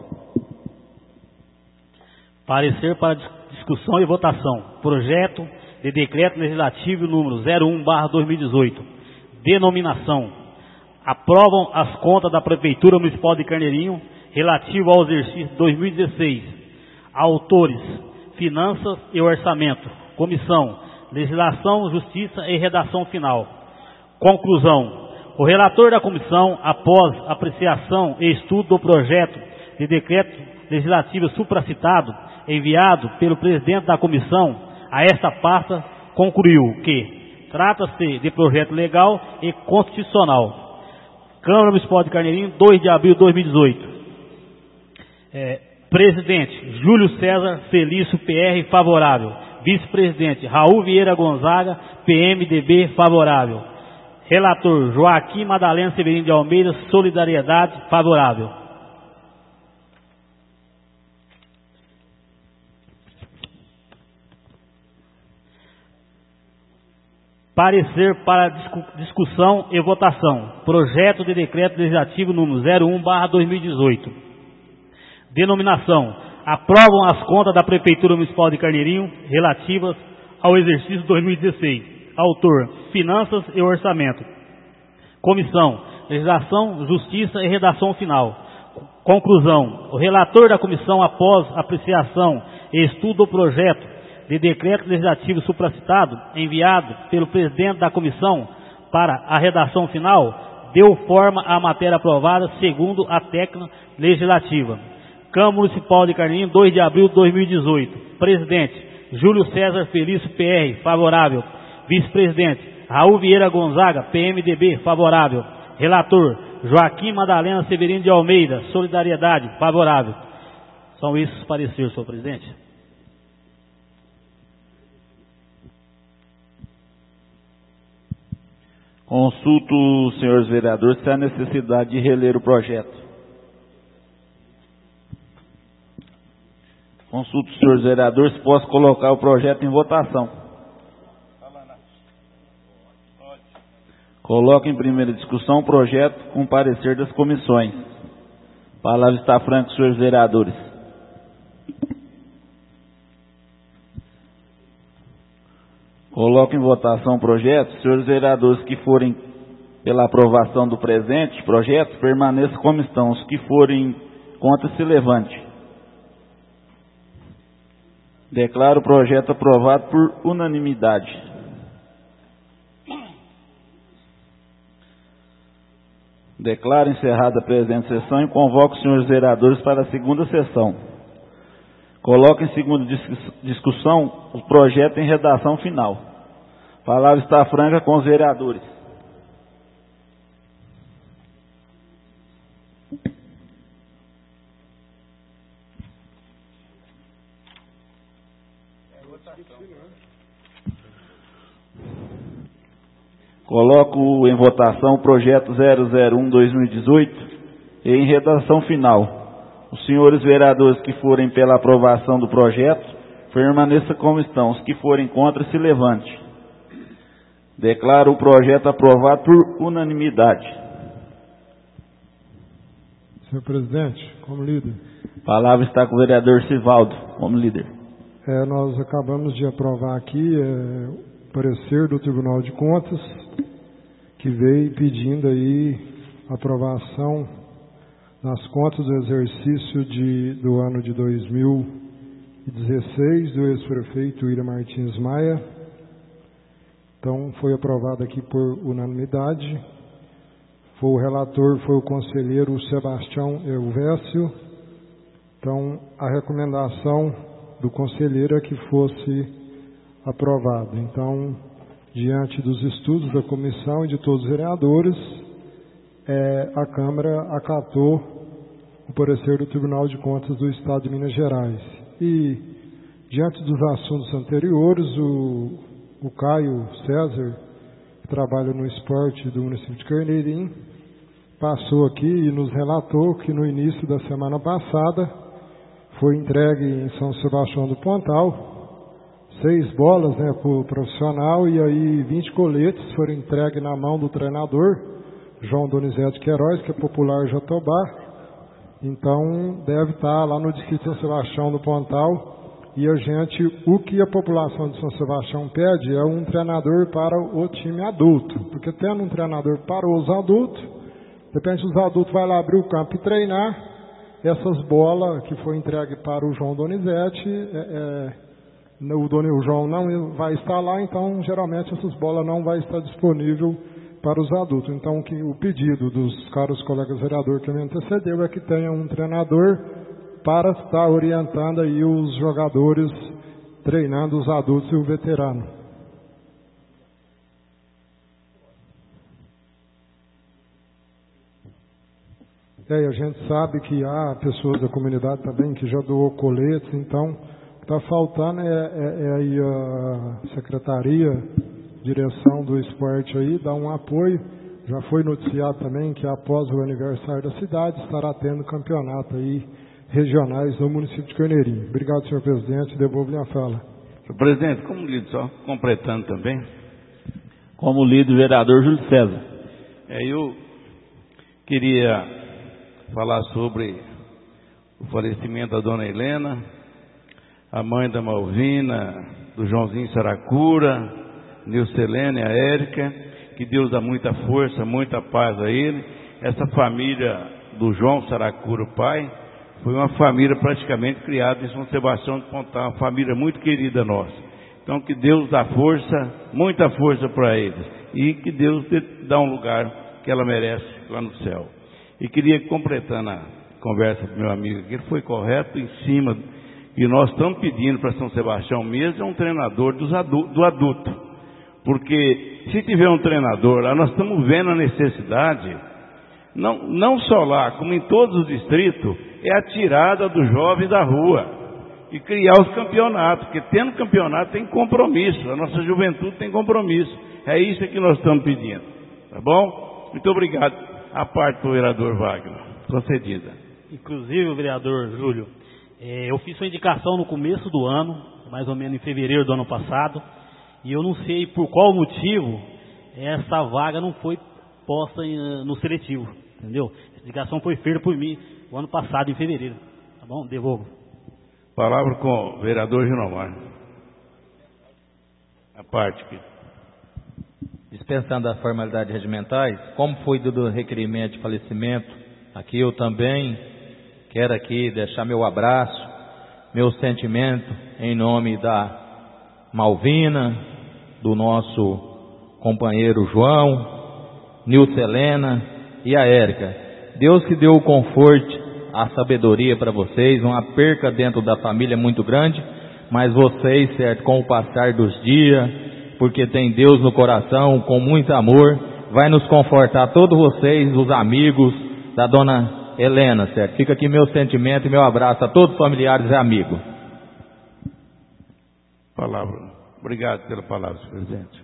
Parecer para discussão e votação. Projeto de Decreto Legislativo número zero um barra dois mil e dezoito. Denominação. Aprovam as contas da Prefeitura Municipal de Carneirinho relativo ao exercício dois mil e dezesseis. Autores: Finanças e Orçamento. Comissão: Legislação, Justiça e Redação Final. Conclusão. O relator da comissão, após apreciação e estudo do projeto de decreto legislativo supracitado, enviado pelo presidente da comissão a esta pasta, concluiu que trata-se de projeto legal e constitucional. Câmara Municipal de Carneirinho, dois de abril de dois mil e dezoito. É, presidente, Júlio César Felício, P R, favorável. Vice-presidente, Raul Vieira Gonzaga, P M D B, favorável. Relator, Joaquim Madalena Severino de Almeida, Solidariedade, favorável. Parecer para discussão e votação. Projeto de Decreto Legislativo número zero um barra dois mil e dezoito. Denominação. Aprovam as contas da Prefeitura Municipal de Carneirinho relativas ao exercício dois mil e dezesseis. Autor: Finanças e Orçamento. Comissão: Legislação, Justiça e Redação Final. Conclusão. O relator da comissão, após apreciação e estudo do projeto de decreto legislativo supracitado, enviado pelo presidente da comissão para a redação final, deu forma à matéria aprovada segundo a técnica legislativa. Câmara Municipal de Carneirinho, dois de abril de dois mil e dezoito. Presidente, Júlio César Felício, P R, favorável. Vice-presidente, Raul Vieira Gonzaga, P M D B, favorável. Relator, Joaquim Madalena Severino de Almeida, Solidariedade, favorável. São esses os pareceres, senhor presidente. Consulto os senhores vereadores se há necessidade de reler o projeto. Consulto os senhores vereadores se posso colocar o projeto em votação. Coloco em primeira discussão o projeto com parecer das comissões. A palavra está franca, senhores vereadores. Coloco em votação o projeto. Senhores vereadores que forem pela aprovação do presente projeto, permaneçam como estão. Os que forem contra, se levante. Declaro o projeto aprovado por unanimidade. Declaro encerrada a presente sessão e convoco os senhores vereadores para a segunda sessão. Coloco em segunda discussão o projeto em redação final. A palavra está franca com os vereadores. Coloco em votação o projeto zero zero um barra dois mil e dezoito em redação final. Os senhores vereadores que forem pela aprovação do projeto, permaneçam como estão. Os que forem contra, se levante. Declaro o projeto aprovado por unanimidade. Senhor presidente, como líder. A palavra está com o vereador Sivaldo, como líder. É, nós acabamos de aprovar aqui é, o parecer do Tribunal de Contas, que veio pedindo aí aprovação nas contas do exercício de, do ano de dois mil e dezesseis do ex-prefeito William Martins Maia. Então, foi aprovado aqui por unanimidade. Foi o relator, foi o conselheiro Sebastião Elvésio. Então, a recomendação do conselheiro é que fosse aprovado. Então, diante dos estudos da comissão e de todos os vereadores, é, a Câmara acatou o parecer do Tribunal de Contas do Estado de Minas Gerais. E, diante dos assuntos anteriores, o, o Caio César, que trabalha no esporte do município de Carneirim, passou aqui e nos relatou que no início da semana passada foi entregue em São Sebastião do Pontal seis bolas, né, para o profissional, e aí vinte coletes foram entregues na mão do treinador, João Donizete Queiroz, que é popular Jatobá. Então, deve estar lá no distrito de São Sebastião do Pontal. E a gente, o que a população de São Sebastião pede é um treinador para o time adulto. Porque tendo um treinador para os adultos, de repente os adultos vão lá abrir o campo e treinar. Essas bolas que foi entregue para o João Donizete, é, é, o, Doni, o João não vai estar lá, então geralmente essas bolas não vai estar disponível para os adultos. Então que, o pedido dos caros colegas vereadores que me antecedeu é que tenha um treinador para estar orientando aí os jogadores, treinando os adultos e o veterano. É, a gente sabe que há pessoas da comunidade também que já doou coletes, então está faltando é, é, é aí a secretaria, direção do esporte aí, dar um apoio. Já foi noticiado também que após o aniversário da cidade estará tendo campeonato aí regionais no município de Carneirim. Obrigado, senhor presidente. Devolvo-lhe a fala. Senhor presidente, como líder, só completando também. Como líder, vereador Júlio César. É, eu queria falar sobre o falecimento da dona Helena, a mãe da Malvina, do Joãozinho Saracura, Nilcelene, a Érica, que Deus dá muita força, muita paz a ele. Essa família do João Saracura, o pai, foi uma família praticamente criada em São Sebastião do Pontal, uma família muito querida nossa. Então que Deus dá força, muita força para eles, e que Deus dá um lugar que ela merece lá no céu. E queria, completando a conversa do meu amigo aqui, ele foi correto em cima, e nós estamos pedindo para São Sebastião mesmo, é um treinador dos adu do adulto, porque se tiver um treinador lá, nós estamos vendo a necessidade, não, não só lá, como em todos os distritos, é a tirada dos jovens da rua e criar os campeonatos, porque tendo campeonato tem compromisso, a nossa juventude tem compromisso, é isso que nós estamos pedindo. Tá bom? Muito obrigado. A parte do vereador Wagner. Concedida. Inclusive, vereador Júlio, é, eu fiz sua indicação no começo do ano, mais ou menos em fevereiro do ano passado, e eu não sei por qual motivo essa vaga não foi posta em, no seletivo, entendeu? Essa indicação foi feita por mim o ano passado, em fevereiro. Tá bom? Devolvo. Palavra com o vereador Ginomar. A parte aqui. Dispensando as formalidades regimentais, como foi do requerimento de falecimento, aqui eu também quero aqui deixar meu abraço, meu sentimento em nome da Malvina, do nosso companheiro João, Nilce Helena e a Érica. Deus que deu o conforto, a sabedoria para vocês, uma perca dentro da família muito grande, mas vocês, certo, com o passar dos dias, porque tem Deus no coração, com muito amor, vai nos confortar, todos vocês, os amigos da dona Helena, certo? Fica aqui meu sentimento e meu abraço a todos os familiares e amigos. Palavra. Obrigado pela palavra, senhor presidente.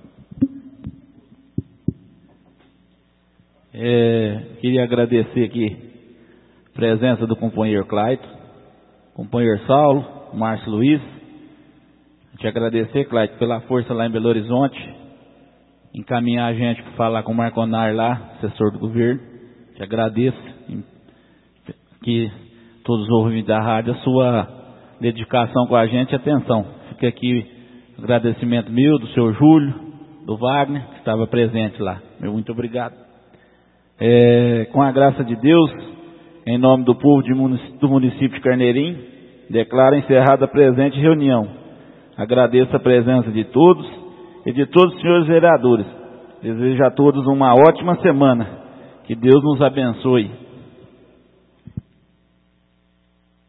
É, queria agradecer aqui a presença do companheiro Clayton, companheiro Saulo, Márcio Luiz. Te agradecer, Clayton, pela força lá em Belo Horizonte, encaminhar a gente para falar com o Marconar lá, assessor do governo. Te agradeço que todos os ouvintes da rádio, a sua dedicação com a gente e atenção. Fica aqui o agradecimento meu, do seu Júlio, do Wagner, que estava presente lá. Meu muito obrigado. É, com a graça de Deus, em nome do povo de munic- do município de Carneirim, declaro encerrada a presente reunião. Agradeço a presença de todos e de todos os senhores vereadores. Desejo a todos uma ótima semana. Que Deus nos abençoe.